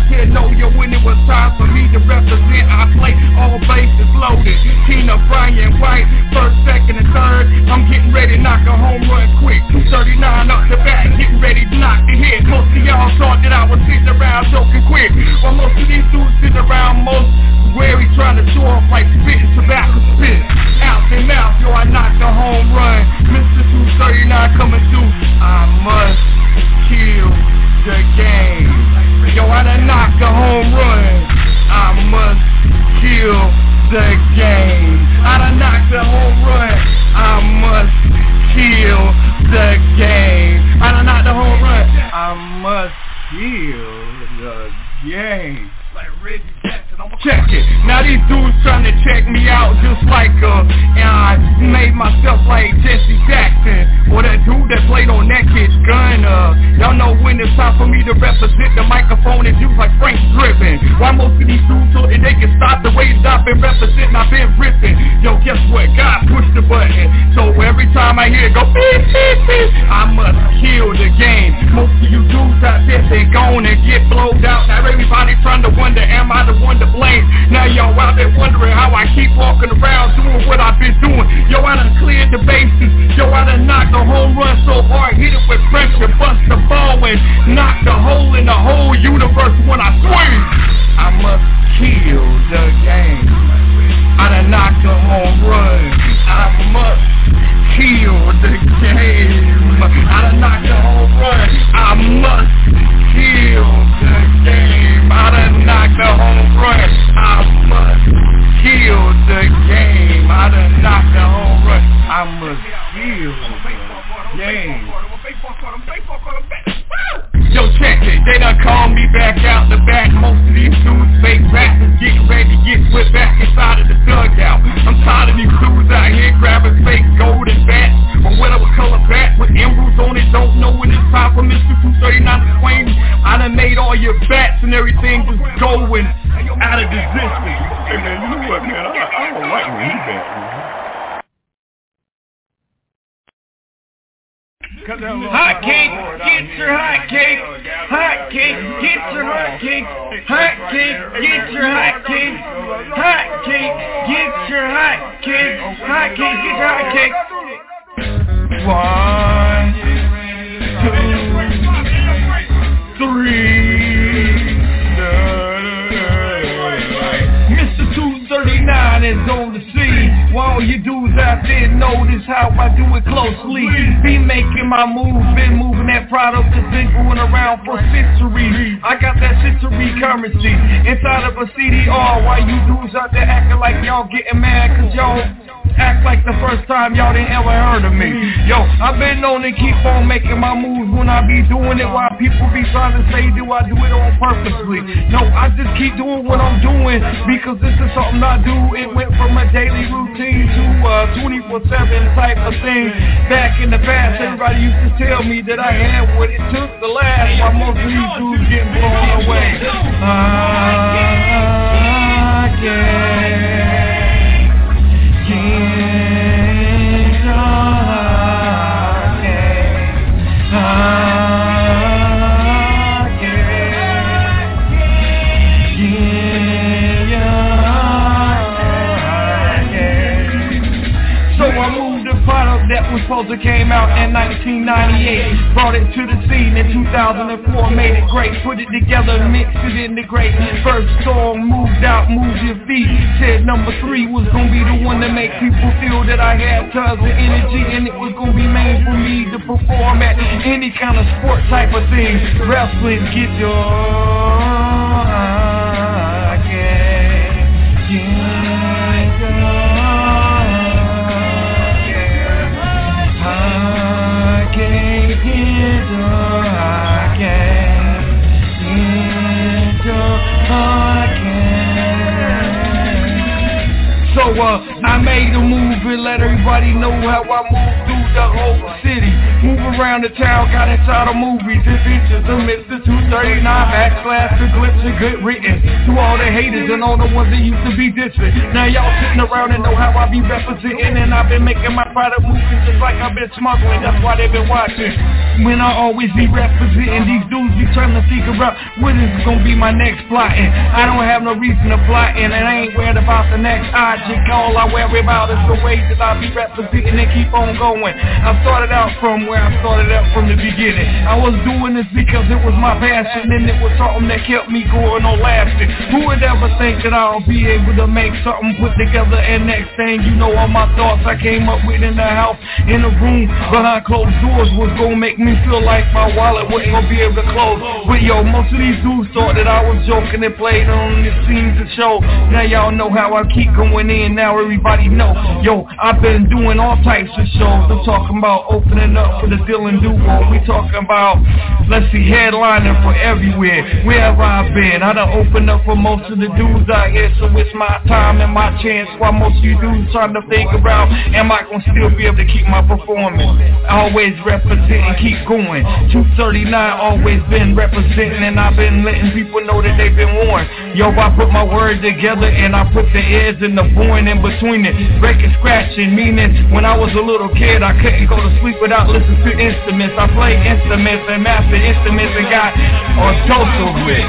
here know you when it was time for me to represent. I play all bases loaded. Tina, Brian, White, first, second, and third. I'm getting ready to knock a home run quick. 239 up the back, getting ready to knock the hit. Most of y'all thought that I was sitting around joking quick. While most of these dudes sitting around most where he trying to show off like spitting tobacco spit. Out and mouth, yo, I knocked a home run. Mr. 239 coming through. I must kill the game. Yo, I done knocked a home run. I must kill the game. I done knocked a home run. I must kill the game. I done knocked a home run. I must kill the game. Like Reggie Jackson, check it. Now these dudes trying to check me out just like and I made myself like Jesse Jackson or that dude that played on that kid's gun. Y'all know when it's time for me to represent the microphone and dudes like Frank Driven. Why most of these dudes so that they can stop the way that I've been representing, I've been ripping. Yo, guess what? God pushed the button. So every time I hear it go beep, beep, beep, I must kill the game. Most of you dudes out there, they gone and get blowed out. Now everybody trying to wonder, am I the one to blame? Now y'all out there wondering how I keep walking around doing what I've been doing. Yo, I done cleared the bases. Yo, I done knocked a home run so hard, hit it with pressure, bust the ball and knock the hole in the whole universe when I swing. I must kill the game. I done knocked a home run. I must kill the game. I done knocked a home run. I must kill the game. I done knocked a home run. I must kill the game. I done knocked a home run. I must kill the game. Yo, check it, they done called me back out the back. Most of these dudes fake rappers getting ready to get put back inside of the dugout. I'm tired of these dudes out here grabbing fake golden bats or whatever color bat with emeralds on it. Don't know when it's time for Mr. 239 to claim. I done made all your bats and everything just going out of existence. Hey man, you know what, man? I don't like when he back, man. Hot cake, get your hot cake. Hot cake, get your hot cake. Hot cake, get your hot cake. Hot cake, get your hot cake. Hot cake, get your hot cake. 1, 2, 3. Mr. 239 is on the scene. While all you dudes out there notice how I do it closely. Be making my move, been moving that product that's been going around for centuries. I got that century currency inside of a CDR. While you dudes out there acting like y'all getting mad cause y'all act like the first time y'all didn't ever heard of me. Yo, I've been known to keep on making my moves when I be doing it, while people be trying to say, do I do it on purposely? No, I just keep doing what I'm doing because this is something I do. It went from a daily routine to a 24/7 type of thing. Back in the past, everybody used to tell me that I had what it took to last, while most of these dudes getting blown away. That was supposed to came out in 1998. Brought it to the scene in 2004. Made it great, put it together, mixed it, integrate. First song, moved out, moved your feet. Said number 3 was gonna be the one to make people feel that I had tons of energy, and it was gonna be made for me to perform at any kind of sport type of thing. Wrestling, get your I made a move and let everybody know how I move through the whole city. Move around the town, got inside of movies, adventures of Mr. 239, backslash the glimpse of good written. To all the haters and all the ones that used to be dissing. Now y'all sitting around and know how I be representing, and I've been making my product moving just like I've been smuggling. That's why they've been watching. When I always be representing, these dudes be trying to figure out what is gonna be my next plotting. I don't have no reason to plot, and I ain't worried about the next object. All I worry about is the way that I be representing and keep on going. I started out from where I started out from the beginning. I was doing this because it was my passion, and it was something that kept me going on lasting. Who would ever think that I'll be able to make something put together, and next thing you know, all my thoughts I came up with in the house, in the room, behind closed doors was gonna make me feel like my wallet wasn't gonna be able to close. But yo, most of these dudes thought that I was joking and played on the scenes to show. Now y'all know how I keep going in, now everybody know. Yo, I've been doing all types of shows. I'm talking about opening up for the Dylan Duo. We talking about, let's see, headlining for everywhere, wherever I've been. I done opened up for most of the dudes out here, so it's my time and my chance. While most of you dudes trying to think about, am I gonna still be able to keep my performance? Always representing, keep going. 239 always been representing, and I've been letting people know that they've been warned. Yo, I put my word together and I put the ears and the void in between it. Breaking, scratching, meaning when I was a little kid, I couldn't go to sleep without listening to instruments. I play instruments and master instruments and got a dose of it.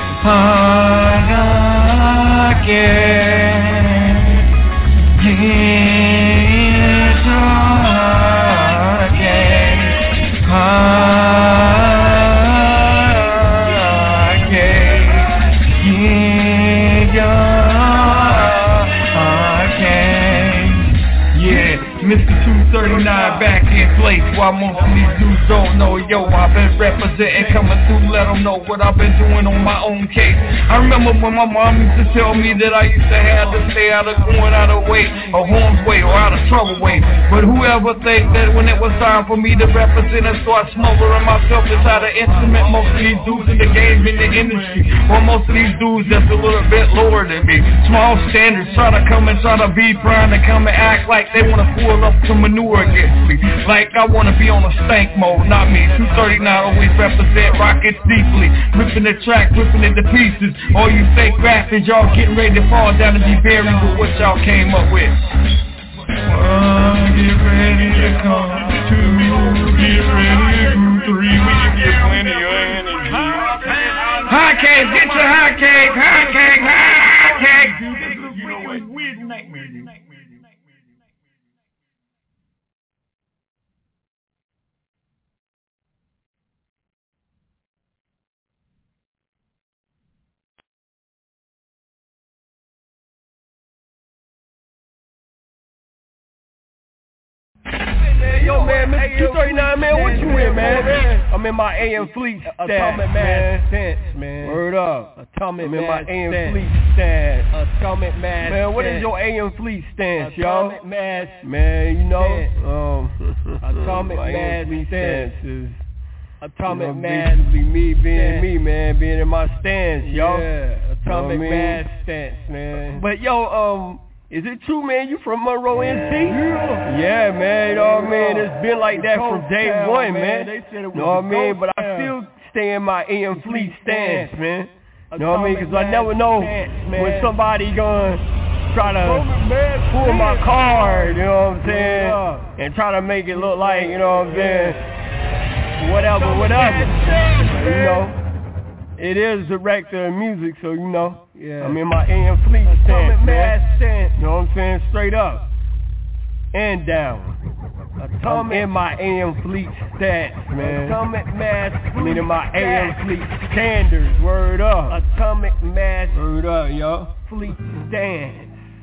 Mr. 239 back in place, while most of these dudes don't know. Yo, I've been representing, coming through, let them know what I've been doing on my own case. I remember when my mom used to tell me that I used to have to stay out of going out of way, or harm's way, or out of trouble way. But whoever think that when it was time for me to represent and start smothering myself inside an instrument, most of these dudes in the game, in the industry, or most of these dudes just a little bit lower than me. Small standards, try to come and try to be trying to come and act like they want to pull up some manure against me. Like I want to be on a stank mode, not me. 239 always represent rockets deeply, ripping the track, ripping it to pieces. All you fake rappers, y'all getting ready to fall down and be buried with what y'all came up with. Get ready to come to, get ready to do 3. We can get plenty of energy. Hot cake, get your hot cake, hot cake, hot cake. You know what? Weird nightmare. Yo, man, Mr. 239, man, what you in, man? I'm in my AM Fleet stats, Atomic Mass Stance, man. Word up. Atomic Mass Stance. I'm in my AM Fleet stance. Atomic Mass Man, what is your AM Fleet stance, y'all? Atomic Mass Man, you know, Atomic Mass Stance is Atomic Mass. Me being me, man, being in my stance, y'all. Yeah, Atomic Mass Stance, man. But, yo, is it true, man? You from Monroe, NC? Yeah, man. You know what I mean? It's been like that from day one, man. You know what I mean? But I still stay in my AM Fleet stance, man. You know what I mean? Because I never know when somebody gonna try to pull my card, you know what I'm saying? And try to make it look like, you know what I'm saying? Whatever. You know? It is director of music, so you know, I'm in my AM Fleet stance, man. You know what I'm saying? Straight up and down. I'm in my AM Fleet stance, man. Atomic Mass. I'm in my AM Fleet standards. Word up. Atomic Mass. Word up, yo. Fleet stance.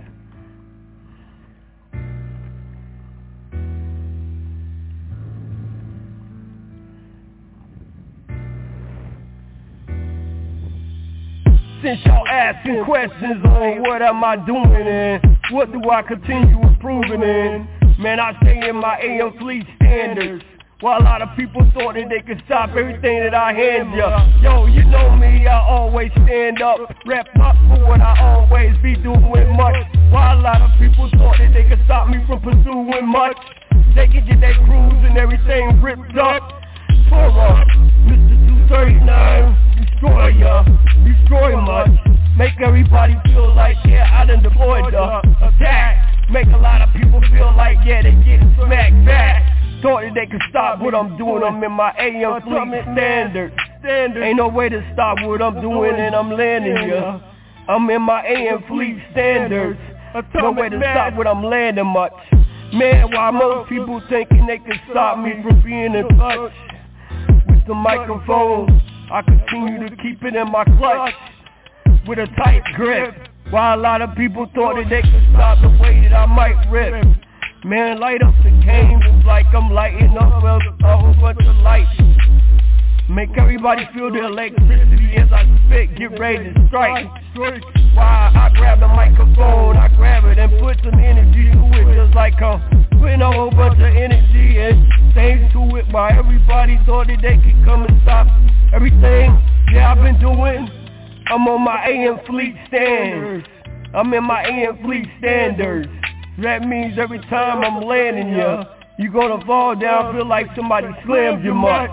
Since y'all asking questions on what am I doing and what do I continue improving in, man, I stay in my AM Fleet standards. While a lot of people thought that they could stop everything that I hand ya. Yo, you know me, I always stand up, rep up for what I always be doing much. While a lot of people thought that they could stop me from pursuing much. they can get their crews and everything ripped up. Torah, Mr. 239, destroy ya, destroy much. Make everybody feel like, yeah, I done deployed the attack. Make a lot of people feel like, yeah, they getting smacked back. Thought that they could stop what I'm doing, I'm in my AM Fleet standard. Ain't no way to stop what I'm doing and I'm landing ya. I'm in my AM Fleet standards. No way to stop what I'm landing much. Man, why most people thinking they can stop me from being in touch with the microphone, I continue to keep it in my clutch with a tight grip. While a lot of people thought that they could stop the way that I might rip. Man, light up the game, it's like I'm lighting up a whole bunch of lights. Make everybody feel the electricity as I spit, get ready to strike. Why I grab the microphone, I grab it and put some energy to it, just like I'm putting a whole bunch of energy and things to it. While everybody thought that they could come and stop everything that I've been doing, I'm on my AM Fleet standards. I'm in my AM Fleet standards. That means every time I'm landing ya, you gonna fall down, feel like somebody slammed you much.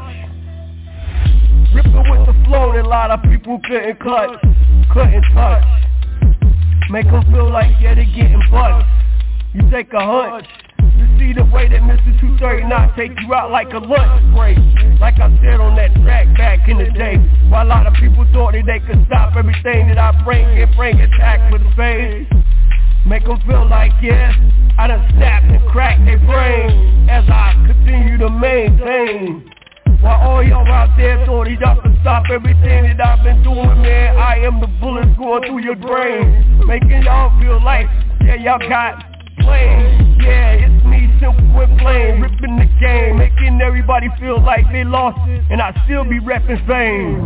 Ripping with the flow that a lot of people couldn't clutch, couldn't touch. Make them feel like, yeah, they getting butts. You take a hunch to see the way that Mr. 239 take you out like a lunch break. Like I said on that track back in the day, while a lot of people thought that they could stop everything that I bring attack for the face. Make them feel like, yeah, I done snapped and cracked their brain as I continue to maintain. While all y'all out there thought y'all could stop everything that I've been doing, man, I am the bullets going through your brain, making y'all feel like, yeah, y'all got plain. Yeah, it's me, simple and plain, ripping the game, making everybody feel like they lost, and I still be repping fame.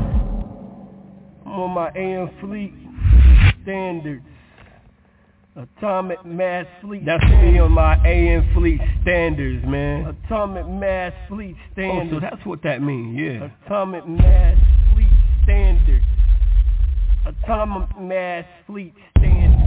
I'm on my AM Fleet standards. Atomic Mass Fleet. That's me on my AM Fleet standards, man. Atomic Mass Fleet standards. Oh, so that's what that means, yeah. Atomic Mass Fleet standards. Atomic Mass Fleet standards.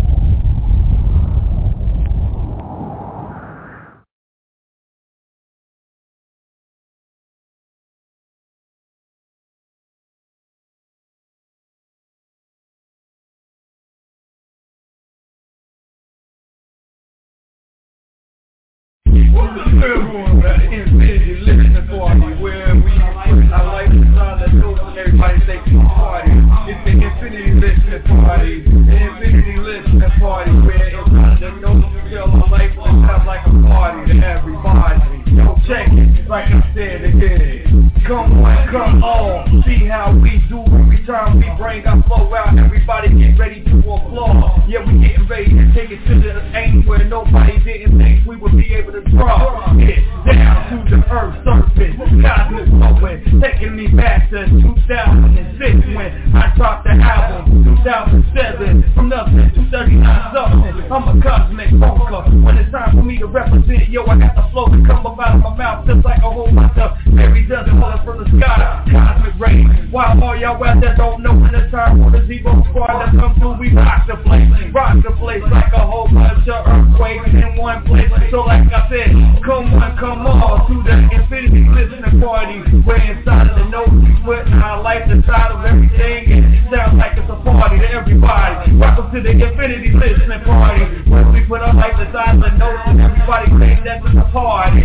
Infinity listening party where we I like the sound that goes when everybody say party. It's the Infinity listening party. The Infinity listening party where inside the notes you feel my life will sound like a party to everybody. Yo, check it, like I said again. Come on, come on, see how we do every time we bring our flow out. Everybody get ready to applaud. Yeah, we getting ready to take it to the angle where nobody didn't think we would be able to drop it down to the earth's surface. Cosmic flowing, taking me back to 2006 when I dropped the album. 2007, from nothing to 39 something. I'm a cosmic funker. When it's time for me to represent, yo, I got the flow to come up out of my mouth just like a whole bunch of Mary doesn't fall from the sky. Cosmic rain. While all y'all out there don't know when it's time for the Zebo squad to come through, we rock the place like a whole bunch of earthquakes in one place. So like I said, come on to the Infinity listening party, where inside of the notes we put our life inside of everything, and it sounds like it's a party to everybody. Welcome to the Infinity listening party, where we put our life inside of the notes and everybody thinks that's a party,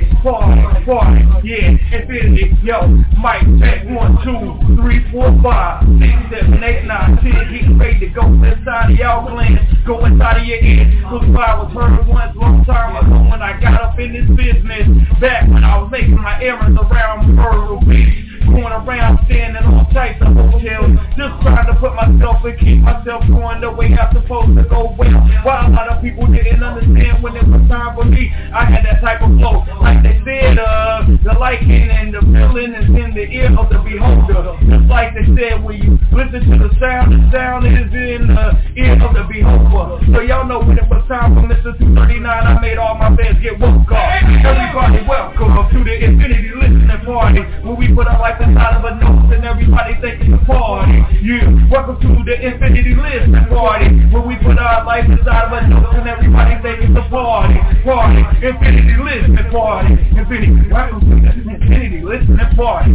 yeah, Infinity, yo, mic check, 1, 2, 3, 4, 5, 6, 7, 8, 9, 10, getting ready to go inside of y'all glands, go inside of your ear. Cause I was heard once long time ago when I got up in this business, back when I was making my errands around Myrtle Beach, going around standing on types of hotels, just trying to put myself and keep myself going the way I'm supposed to go. While a lot of people didn't understand when it was time for me, I had that type of flow. Like they said, the liking and the feeling is in the ear of the beholder. Just like they said, when you listen to the sound is in the ear of the beholder. So y'all know when it was time for Mr. 239, I made all my fans get woke up. Everybody welcome to the Infinity listening party, where we put our life inside of a note and everybody think it's a party. Yeah, welcome to the Infinity listening party, where we put our our life inside of a note and everybody think it's a party. Infinity listening party. Welcome to the Infinity listening party.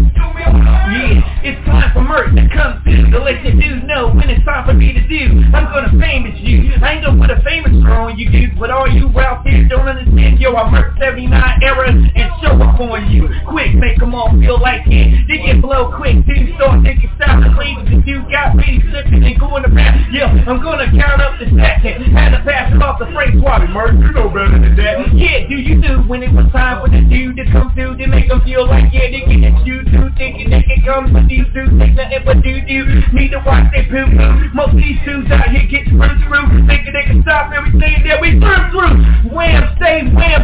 Yeah, it's time for Merc to come through to let you dudes know when it's time for me to do. I'm gonna famous you. I ain't gonna put a famous on you dudes, but all you out there don't understand, yo, I'm Merc 79 era and show up on you. Quick, make them all feel like it. They get blow quick, dudes start thinking stop the ladies and dude got me slipping and going around. Yeah, I'm gonna count up the second. Had to pass it off the freight squad. Merc, you know better than that. Yeah, do you do when it was time for the dude to come through to make them feel like, yeah, they can get you too, thinking they can come, but these dudes think nothing but do need to watch their poop. Most of these dudes out here get screwed through, thinking they can stop everything that we through. Wham, stay, wham,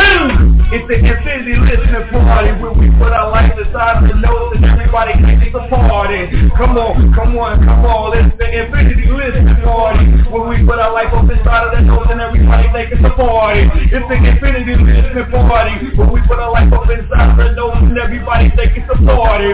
two. It's the Infinity listening party where we put our life inside of the notes and everybody thinks it's a party. Come on, it's the Infinity listening party where we put our life up inside of the notes and everybody thinks it's a party. It's the Infinity listening party where we put our life up inside of the notes and everybody thinks it's a party.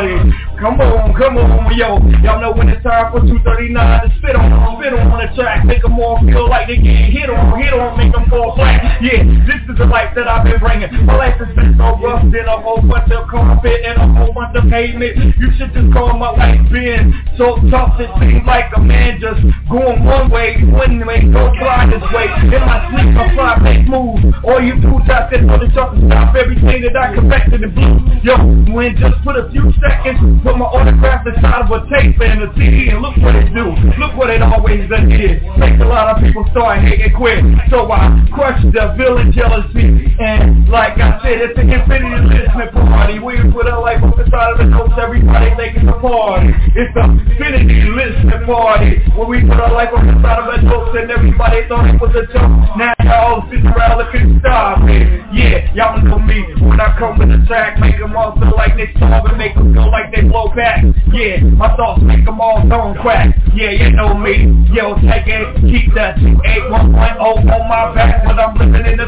Come on, yo. Y'all know when it's time for 239 to spit on the track. Make them all feel like they getting hit on, make them fall flat. Yeah, this is the life that I've been bringing. My life has been so rough, then a whole bunch of carpet and a whole bunch of pavement. You should just call my life been so tough. It seems like a man just going one way, don't fly this way. In my sleep, I fly, make moves. All you dudes out there for the jump and stop everything that I corrected in blue. Yo, when just put a few seconds, put my autograph inside of a tape and a CD, and look what it do. Look what it always done did. Makes a lot of people start hating quick. So I crush the villain jealousy. And like I said, it's the Infinity listening party. We put our life up inside of the notes, everybody think it's a party. It's the Infinity listening party where we put our life up inside of the notes and everybody thought it was a joke. Now y'all sit around looking stop it. Yeah, y'all know me. When I come with a track, make them all feel like they starve and make them feel like they blow back. Yeah, my thoughts make them all tone crack. Yeah, you know me. Yo, take it, keep that 281.0 on my back, but I'm living in the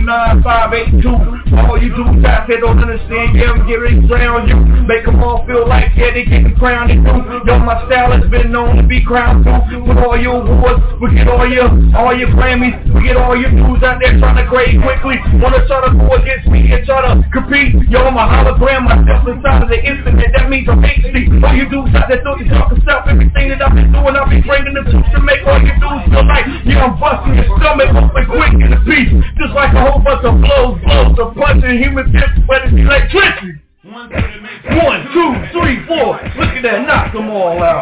29582. All you dudes out there don't understand, yeah, I'm getting drowned you. Make them all feel like, yeah, they getting crowned and through. Yo, my style has been known to be crowned through. With all your awards, we get all your Grammys, we get all your dudes out there trying to grade quickly. Wanna try to go against me and try to compete. Yo, I'm a hologram myself inside of the infinite, that means I'm HD. All you dudes out there don't talk yourself, everything that I've been doing, I'll be bringing the truth to make all you dudes feel like, yeah, I'm busting your stomach open quick in a piece. Just like a whole bunch of blows, of punching human tips, but it's electricity. 1, 2, 3, 4. Look at that, knock them all out.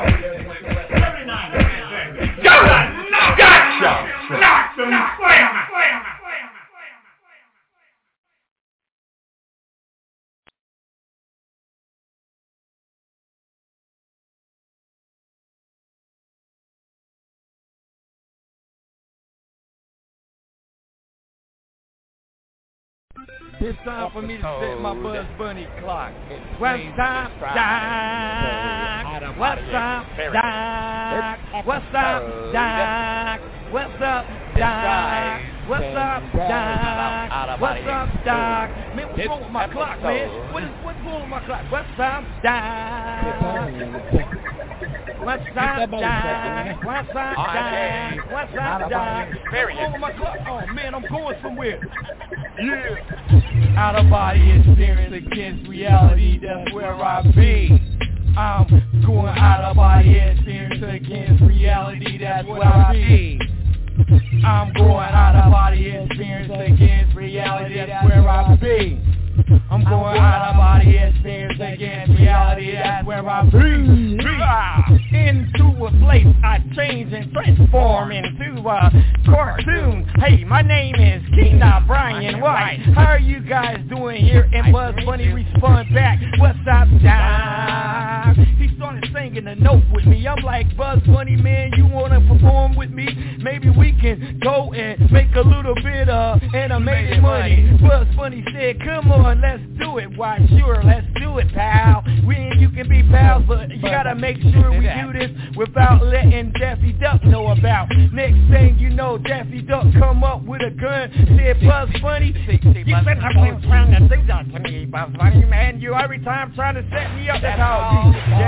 Gotcha. Knock them, slam. It's time for me to set my Buzz Bunny clock. What's up, Doc? What's up, Doc? What's up, Doc? What's up, Doc? What's up, Doc? What's up, Doc? Man, what's wrong with my clock, man? What's wrong with my clock? What's up, Doc? What's up, Doc? What's up, Doc? What's up, Doc? What's wrong with my clock? Oh, man, I'm going somewhere. Yeah. Out of body experience against reality, that's where I be. I'm going out of body experience against reality, that's where I be. I'm going out of body experience against reality, that's where I be. I'm going out of body experience against reality, that's where I be. Into a place I change and transform into a cartoon. Hey, my name is Kina Brian White. How are you guys doing here? And Buzz Bunny respond back, what's up, Doc? He started singing a note with me. I'm like, Buzz Bunny, man, you wanna perform with me? Maybe we can go and make a little bit of animated money. Buzz Bunny said, come on, let's do it. Why, sure, let's do it, pal. We and you can be pals, but you gotta make sure we do this without letting Daffy Duck know about. Next thing you know, Daffy Duck come up with a gun, said, Buzz Bunny, you said something trying to do that to me, Buzz Bunny, man. You every time trying to set me up. That's how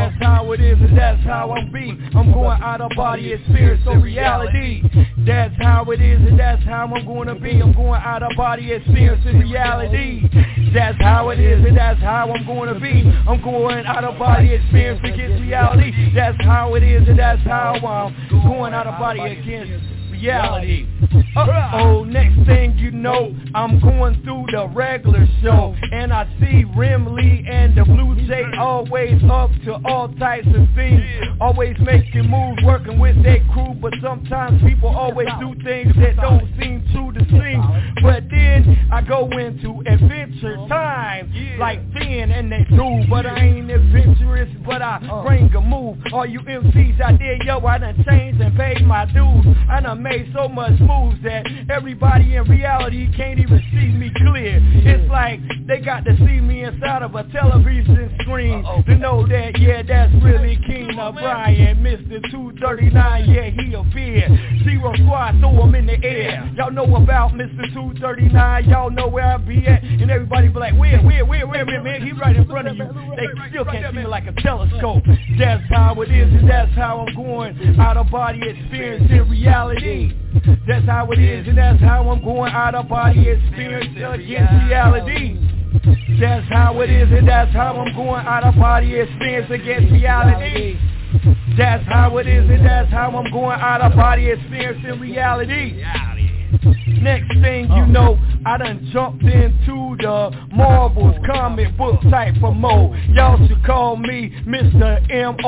how it is and that's how I'm be. I'm going out of body experience, so reality. That's how it is and that's how I'm gonna be. I'm going out of body experience in reality. That's how it is and that's how I'm gonna be. I'm going out of body experience against reality. That's how it is and that's how I'm going out of body against reality. Uh-oh, next thing you know, I'm going through the regular show, and I see Rim Lee and the Blue Jay always up to all types of things, always making moves, working with their crew, but sometimes people always do things that don't seem true to seem. But then I go into adventure time, like Finn and they do, but I ain't adventurous, but I bring a move. All you MCs out there, yo, I done changed and paid my dues. I done made so much moves that everybody in reality can't even see me clear. It's like they got to see me inside of a television screen to know that, yeah, that's really King O'Brien, Mr. 239, yeah, he a fear. Zero Squad, throw him in the air. Y'all know about Mr. 239, y'all know where I be at, and everybody be like, where, man, he right in front of you. They still can't see me like a telescope. That's how it is, and that's how I'm going out of body experience in reality. That's how it is, and that's how I'm going out of body experience against reality. That's how it is, and that's how I'm going out of body experience against reality. That's how it is, and that's how I'm going out of body experience in reality. Next thing you know, I done jumped into the Marvel's comic book type of mode. Y'all should call me Mr.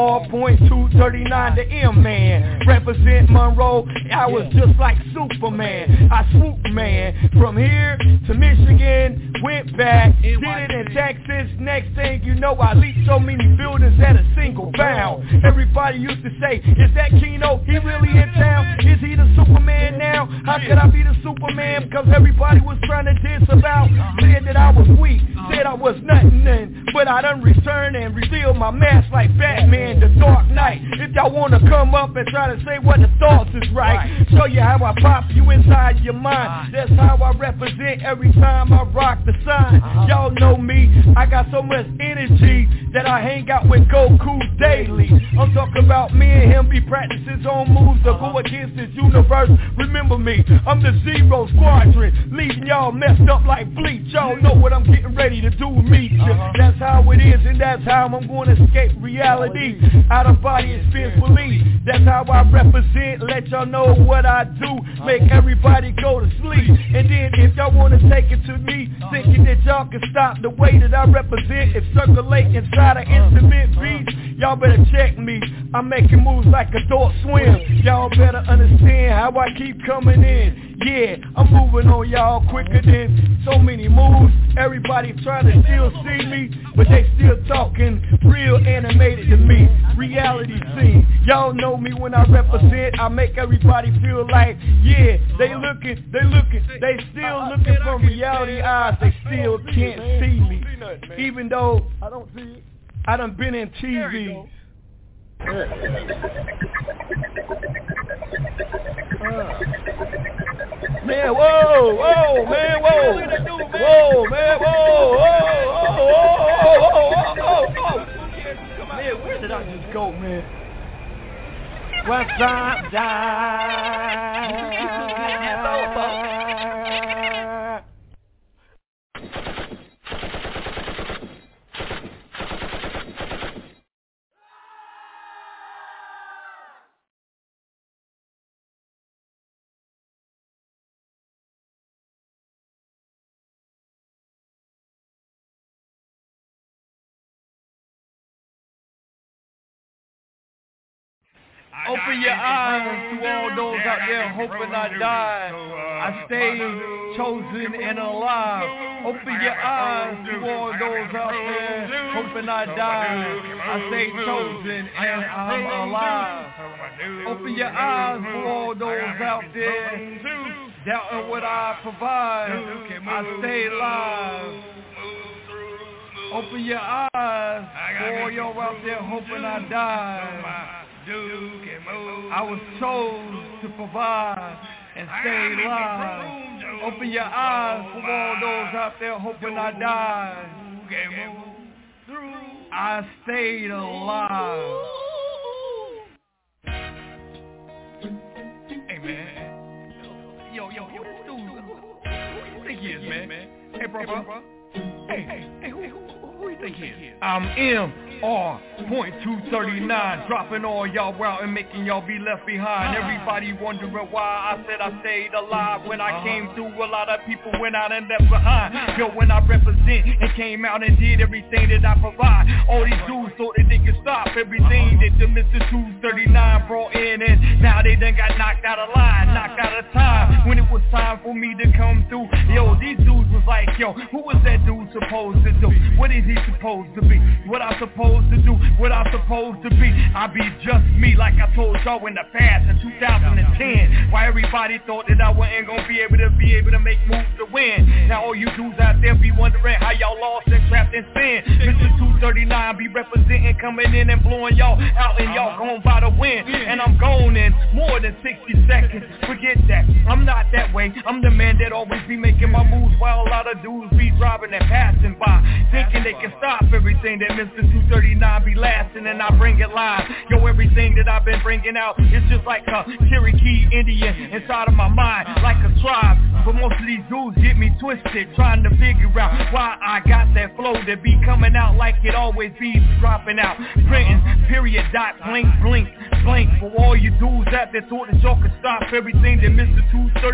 MR.239, the M-Man. Represent Monroe, I was just like Superman. I swooped, man, from here to Michigan, went back, did it in Texas. Next thing you know, I leaped so many buildings at a single bound. Everybody used to say, is that Keno? He really in town? Is he the Superman now? How could I be the Superman? Because everybody was trying to diss about, said that I was weak, said I was nothing, but I done returned and revealed my mask like Batman, the Dark Knight. If y'all want to come up and try to say what the thoughts is right, show you how I pop you inside your mind. That's how I represent every time I rock the sign. Y'all know me, I got so much energy that I hang out with Goku daily. I'm talking about me and him be practicing his own moves to go against this universe. Remember me, I'm the Zero Squadron, leaving y'all messed up like Bleach. Y'all know what I'm getting ready to do with me. That's how it is, and that's how I'm going to escape reality. Out of body experience belief. That's how I represent, let y'all know what I do, make everybody go to sleep. And then if y'all want to take it to me, thinking that y'all can stop the way that I represent and circulate inside an instrument beat, y'all better check me. I'm making moves like Adult Swim. Y'all better understand how I keep coming in. Yeah, I'm moving on y'all quicker than so many moves. Everybody trying to still see me, but they still talking real animated to me. Reality scene. Y'all know me when I represent. I make everybody feel like, yeah, they looking, they still looking from reality eyes. They still can't see me. Even though I don't see it. I done been in TV. Man, whoa, man, whoa, man, whoa. Man, where did I just go, man? What's up, Open your eyes to all those out there hoping I die. I stay chosen and alive. Open your eyes to all those out there hoping I die. I stay chosen and I'm alive. Open your eyes to all those out there doubting what I provide. I stay alive. Open your eyes for all y'all out there hoping I die. I was chosen to provide and stay alive. Open your eyes for all those out there hoping I die. I stayed alive. Hey man, yo, this dude, who you think he is, man? Hey, bro. Hey, who you think he is? I'm MR.239, dropping all y'all out and making y'all be left behind. Everybody wondering why I said I stayed alive. When I came through, a lot of people went out and left behind. Yo, when I represent and came out and did everything that I provide, all these dudes thought that they could stop everything that the Mr. 239 brought in, and now they done got knocked out of line, knocked out of time. When it was time for me to come through, yo, these dudes was like, yo, who was that dude supposed to do? What is he supposed to be? What I supposed to do? What I supposed to be? I be just me, like I told y'all in the past in 2010. Why everybody thought that I wasn't gonna be able to make moves to win. Now all you dudes out there be wondering how y'all lost and trapped in sin. Mr. 239 be representing, coming in and blowing y'all out, and y'all gon' by the win. And I'm gone in more than 60 seconds. Forget that, I'm not that way. I'm the man that always be making my moves while a lot of dudes be driving and passing by, thinking they can stop everything that Mr. 239 be lasting, and I bring it live. Yo, everything that I've been bringing out is just like a Cherokee Indian inside of my mind, like a tribe. But most of these dudes get me twisted, trying to figure out why I got that flow that be coming out like it always be dropping out. Printing, period, dot, blink, for all you dudes out there thought that y'all could stop everything that Mr.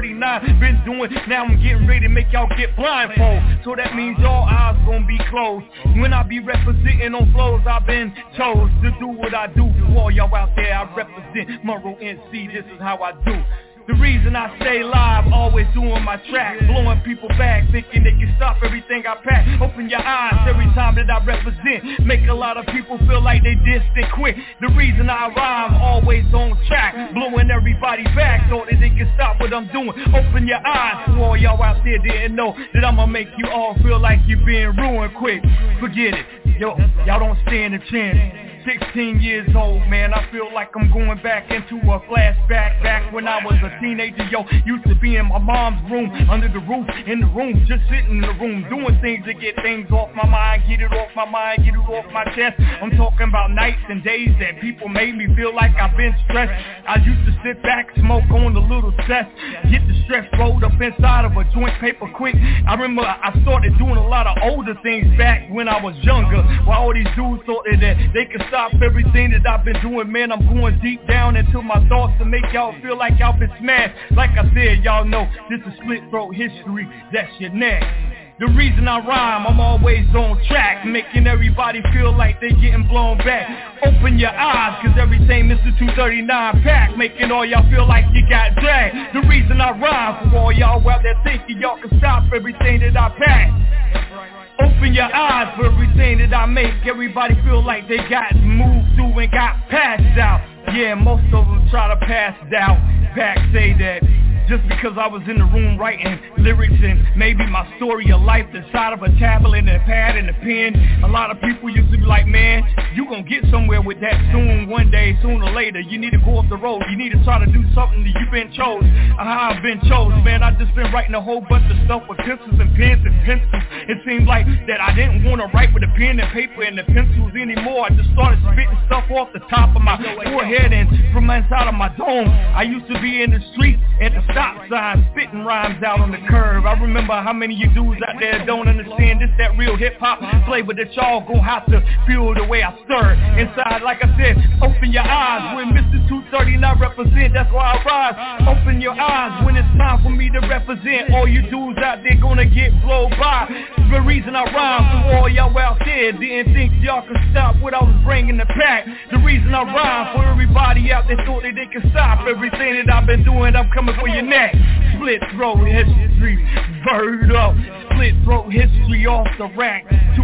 239 been doing. Now I'm getting ready to make y'all get blindfold, so that means y'all eyes gonna be closed. When I be representing on flows, I've been chose to do what I do. For all y'all out there, I represent Monroe NC, this is how I do. The reason I stay live, always doing my track, blowing people back, thinking they can stop everything I pack. Open your eyes every time that I represent, make a lot of people feel like they distant quick. The reason I rhyme, always on track, blowing everybody back, thought that they can stop what I'm doing. Open your eyes, for all y'all out there didn't know that I'ma make you all feel like you're being ruined quick. Forget it, yo, y'all don't stand a chance. 16 years old, man, I feel like I'm going back into a flashback. Back when I was a teenager, yo, used to be in my mom's room, under the roof, in the room, just sitting in the room, doing things to get things off my mind, get it off my mind, get it off my chest. I'm talking about nights and days that people made me feel like I've been stressed. I used to sit back, smoke on the little cess, get the stress rolled up inside of a joint paper quick. I remember I started doing a lot of older things back when I was younger, while all these dudes thought that they could stop everything that I've been doing. Man, I'm going deep down into my thoughts to make y'all feel like y'all been smashed. Like I said, y'all know this is split throat history, that's your neck. The reason I rhyme, I'm always on track, making everybody feel like they getting blown back. Open your eyes, cause everything Mr. 239 pack, making all y'all feel like you got dragged. The reason I rhyme, for all y'all out there thinking y'all can stop everything that I pack. Open your eyes for everything that I make. Everybody feel like they got moved through and got passed out. Yeah, most of them try to pass out. Pack say that just because I was in the room writing lyrics and maybe my story of life inside of a tablet and a pad and a pen, a lot of people used to be like, man, you gonna get somewhere with that soon, one day, sooner or later. You need to go off the road. You need to try to do something that you've been chose. How I've been chose, man. I just been writing a whole bunch of stuff with pencils and pens and pencils. It seemed like that I didn't want to write with a pen and paper and the pencils anymore. I just started spitting stuff off the top of my forehead and from inside of my dome. I used to be in the street at the stop sign, spitting rhymes out on the curb. I remember how many of you dudes out there don't understand this, that real hip-hop flavor that y'all gon' have to feel the way I stir inside. Like I said, open your eyes when Mr. 239 represent, that's why I rise. Open your eyes when it's time for me to represent. All you dudes out there gonna get blown by. The reason I rhyme, for all y'all out there didn't think y'all could stop what I was bringing the pack. The reason I rhyme, for everybody out there thought that they could stop everything that I've been doing, I'm coming for your neck. Split throat history, bird up. Split throat history off the rack.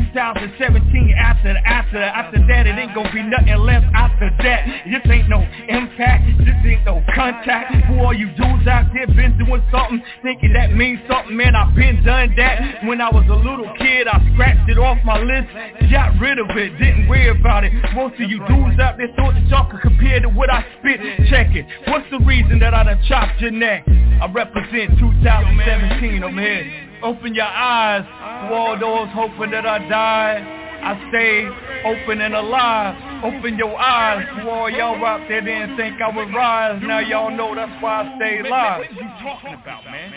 2017, after that, it ain't gonna be nothing left after that. This ain't no impact, this ain't no contact. For all you dudes out there been doing something, thinking that means something, man, I've been done that. When I was a little kid, I scratched it off my list, got rid of it, didn't worry about it. Most of you dudes out there thought that y'all could compare to what I spit. Check it, what's the reason that I done chopped your neck? I represent 2017, I'm here. Open your eyes for all those hoping that I die. I stay open and alive. Open your eyes to all y'all out there didn't think I would rise. Now y'all know that's why I stay alive. What are you talking about, man?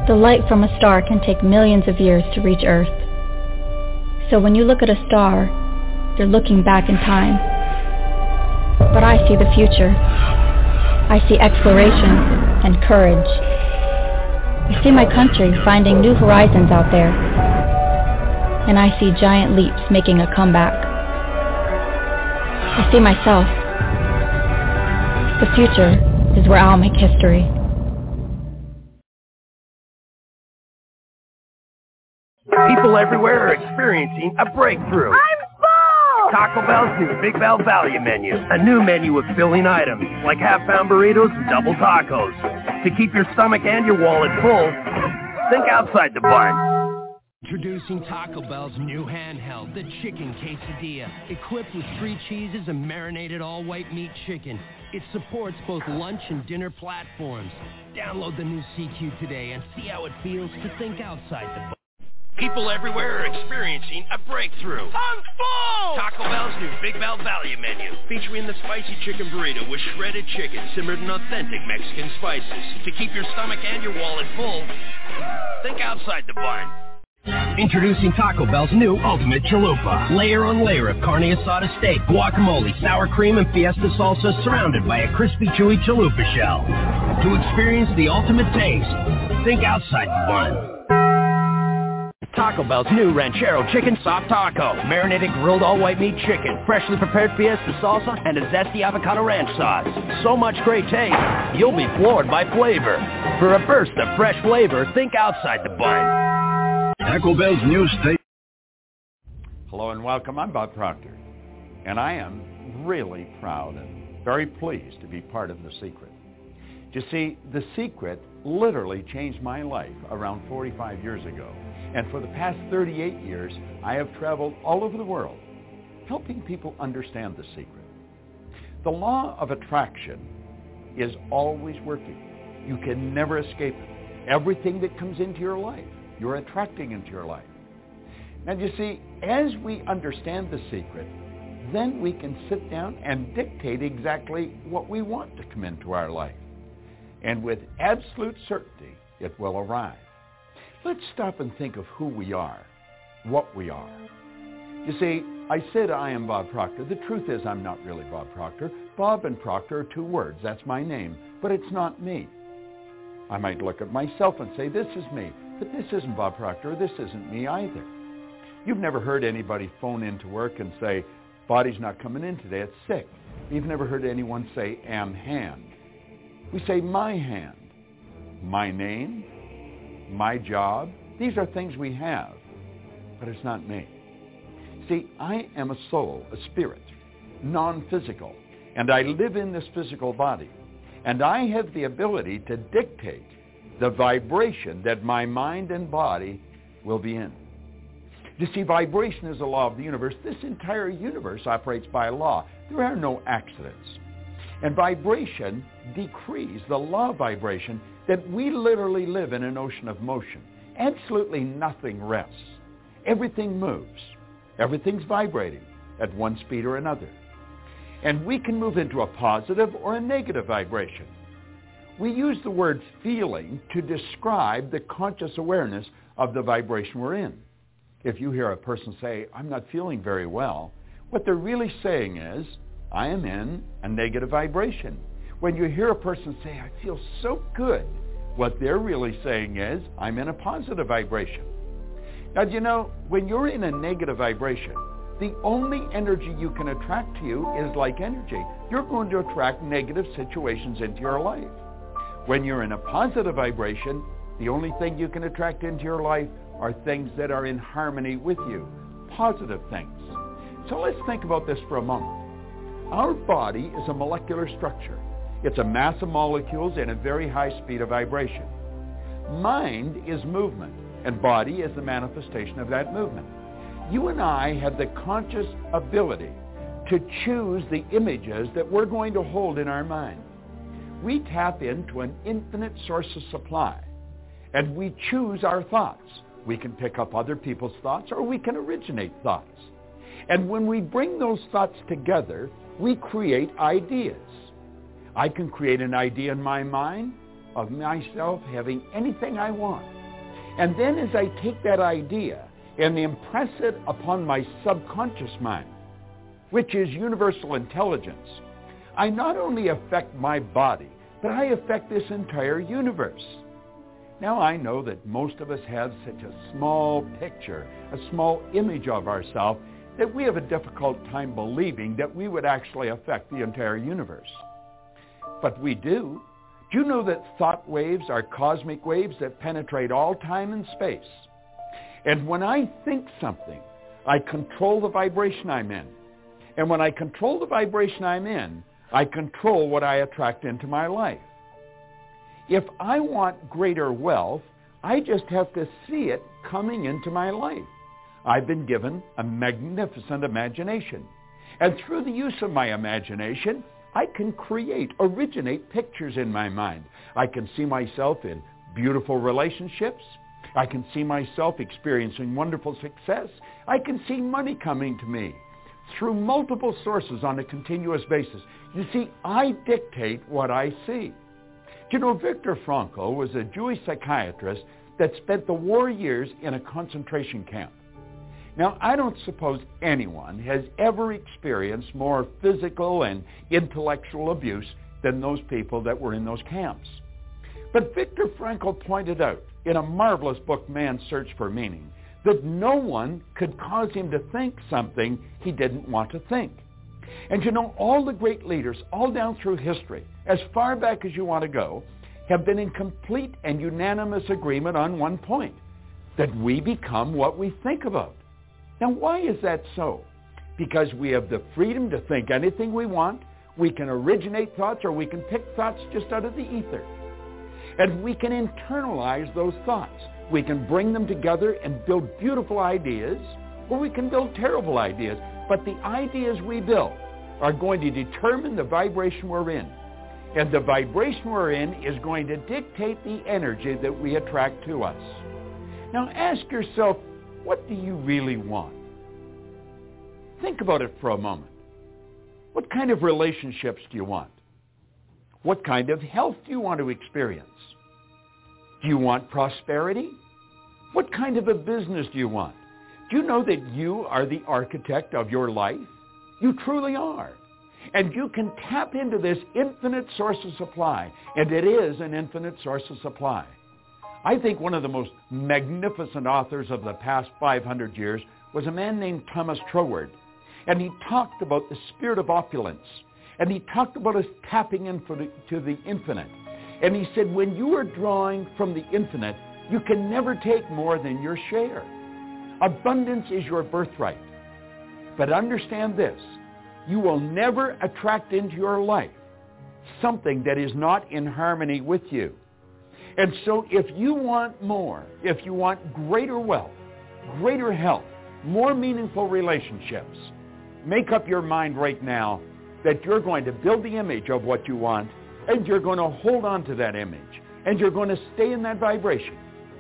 The light from a star can take millions of years to reach Earth. So when you look at a star, you're looking back in time. But I see the future. I see exploration and courage. I see my country finding new horizons out there. And I see giant leaps making a comeback. I see myself. The future is where I'll make history. People everywhere are experiencing a breakthrough. I'm full! Taco Bell's new Big Bell Value Menu. A new menu of filling items like half-pound burritos and double tacos. To keep your stomach and your wallet full, think outside the bun. Introducing Taco Bell's new handheld, the Chicken Quesadilla. Equipped with 3 cheeses and marinated all-white meat chicken. It supports both lunch and dinner platforms. Download the new CQ today and see how it feels to think outside the box. People everywhere are experiencing a breakthrough. I'm full! Taco Bell's new Big Bell Value Menu, featuring the spicy chicken burrito with shredded chicken simmered in authentic Mexican spices. To keep your stomach and your wallet full, think outside the bun. Introducing Taco Bell's new Ultimate Chalupa. Layer on layer of carne asada steak, guacamole, sour cream, and fiesta salsa surrounded by a crispy, chewy chalupa shell. To experience the ultimate taste, think outside the bun. Taco Bell's new Ranchero Chicken Soft Taco. Marinated grilled all-white meat chicken, freshly prepared fiesta salsa, and a zesty avocado ranch sauce. So much great taste, you'll be floored by flavor. For a burst of fresh flavor, think outside the bun. Taco Bell's new steak. Hello and welcome. I'm Bob Proctor, and I am really proud and very pleased to be part of The Secret. You see, The Secret literally changed my life around 45 years ago. And for the past 38 years, I have traveled all over the world, helping people understand the secret. The law of attraction is always working. You can never escape it. Everything that comes into your life, you're attracting into your life. And you see, as we understand the secret, then we can sit down and dictate exactly what we want to come into our life. And with absolute certainty, it will arrive. Let's stop and think of who we are, what we are. You see, I said I am Bob Proctor. The truth is I'm not really Bob Proctor. Bob and Proctor are 2 words. That's my name, but it's not me. I might look at myself and say, this is me, but this isn't Bob Proctor. This isn't me either. You've never heard anybody phone into work and say, body's not coming in today, it's sick. You've never heard anyone say, am hand. We say, my hand, my name, my job. These are things we have, but it's not me. See, I am a soul, a spirit, non-physical, and I live in this physical body, and I have the ability to dictate the vibration that my mind and body will be in. You see, vibration is a law of the universe. This entire universe operates by law. There are no accidents. And vibration decrees the law of vibration that we literally live in an ocean of motion. Absolutely nothing rests. Everything moves. Everything's vibrating at one speed or another. And we can move into a positive or a negative vibration. We use the word feeling to describe the conscious awareness of the vibration we're in. If you hear a person say, I'm not feeling very well, what they're really saying is, I am in a negative vibration. When you hear a person say, I feel so good, what they're really saying is, I'm in a positive vibration. Now, you know, when you're in a negative vibration, the only energy you can attract to you is like energy. You're going to attract negative situations into your life. When you're in a positive vibration, the only thing you can attract into your life are things that are in harmony with you, positive things. So let's think about this for a moment. Our body is a molecular structure. It's a mass of molecules in a very high speed of vibration. Mind is movement, and body is the manifestation of that movement. You and I have the conscious ability to choose the images that we're going to hold in our mind. We tap into an infinite source of supply, and we choose our thoughts. We can pick up other people's thoughts, or we can originate thoughts. And when we bring those thoughts together, we create ideas. I can create an idea in my mind, of myself having anything I want. And then as I take that idea and impress it upon my subconscious mind, which is universal intelligence, I not only affect my body, but I affect this entire universe. Now I know that most of us have such a small picture, a small image of ourselves, that we have a difficult time believing that we would actually affect the entire universe. But we do. Do you know that thought waves are cosmic waves that penetrate all time and space? And when I think something, I control the vibration I'm in. And when I control the vibration I'm in, I control what I attract into my life. If I want greater wealth, I just have to see it coming into my life. I've been given a magnificent imagination. And through the use of my imagination, I can originate pictures in my mind. I can see myself in beautiful relationships. I can see myself experiencing wonderful success. I can see money coming to me through multiple sources on a continuous basis. You see, I dictate what I see. You know, Viktor Frankl was a Jewish psychiatrist that spent the war years in a concentration camp. Now, I don't suppose anyone has ever experienced more physical and intellectual abuse than those people that were in those camps. But Viktor Frankl pointed out in a marvelous book, Man's Search for Meaning, that no one could cause him to think something he didn't want to think. And you know, all the great leaders, all down through history, as far back as you want to go, have been in complete and unanimous agreement on one point, that we become what we think about. Now, why is that so? Because we have the freedom to think anything we want. We can originate thoughts, or we can pick thoughts just out of the ether. And we can internalize those thoughts. We can bring them together and build beautiful ideas, or we can build terrible ideas. But the ideas we build are going to determine the vibration we're in. And the vibration we're in is going to dictate the energy that we attract to us. Now ask yourself, what do you really want? Think about it for a moment. What kind of relationships do you want? What kind of health do you want to experience? Do you want prosperity? What kind of a business do you want? Do you know that you are the architect of your life? You truly are. And you can tap into this infinite source of supply, and it is an infinite source of supply. I think one of the most magnificent authors of the past 500 years was a man named Thomas Troward. And he talked about the spirit of opulence. And he talked about us tapping into the infinite. And he said, when you are drawing from the infinite, you can never take more than your share. Abundance is your birthright. But understand this, you will never attract into your life something that is not in harmony with you. And so if you want more, if you want greater wealth, greater health, more meaningful relationships, make up your mind right now that you're going to build the image of what you want, and you're going to hold on to that image, and you're going to stay in that vibration.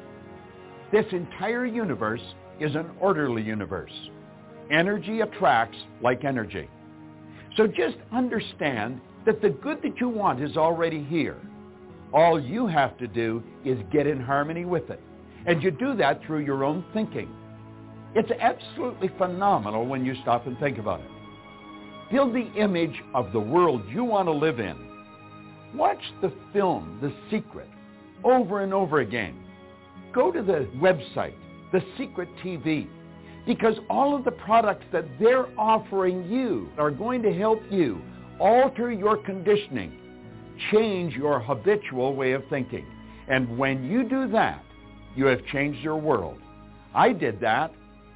This entire universe is an orderly universe. Energy attracts like energy. So just understand that the good that you want is already here. All you have to do is get in harmony with it. And you do that through your own thinking. It's absolutely phenomenal when you stop and think about it. Build the image of the world you want to live in. Watch the film, The Secret, over and over again. Go to the website, The Secret TV, because all of the products that they're offering you are going to help you alter your conditioning, change your habitual way of thinking. And when you do that, you have changed your world. I did that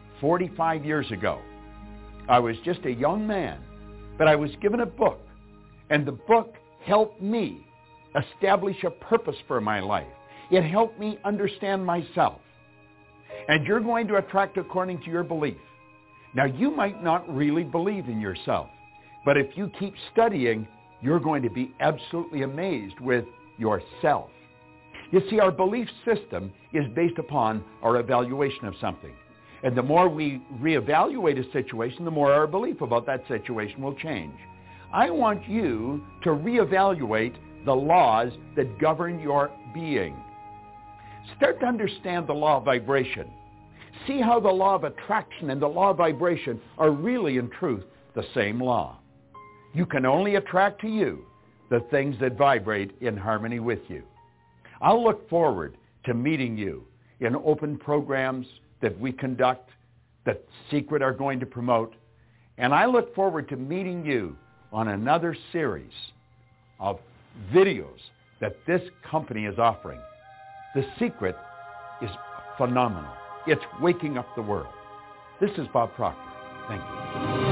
45 years ago. I was just a young man, but I was given a book, and the book helped me establish a purpose for my life. It helped me understand myself. And you're going to attract according to your belief. Now, you might not really believe in yourself, but if you keep studying, you're going to be absolutely amazed with yourself. You see, our belief system is based upon our evaluation of something. And the more we reevaluate a situation, the more our belief about that situation will change. I want you to reevaluate the laws that govern your being. Start to understand the law of vibration. See how the law of attraction and the law of vibration are really, in truth, the same law. You can only attract to you the things that vibrate in harmony with you. I'll look forward to meeting you in open programs that we conduct, that Secret are going to promote, and I look forward to meeting you on another series of videos that this company is offering. The Secret is phenomenal. It's waking up the world. This is Bob Proctor. Thank you.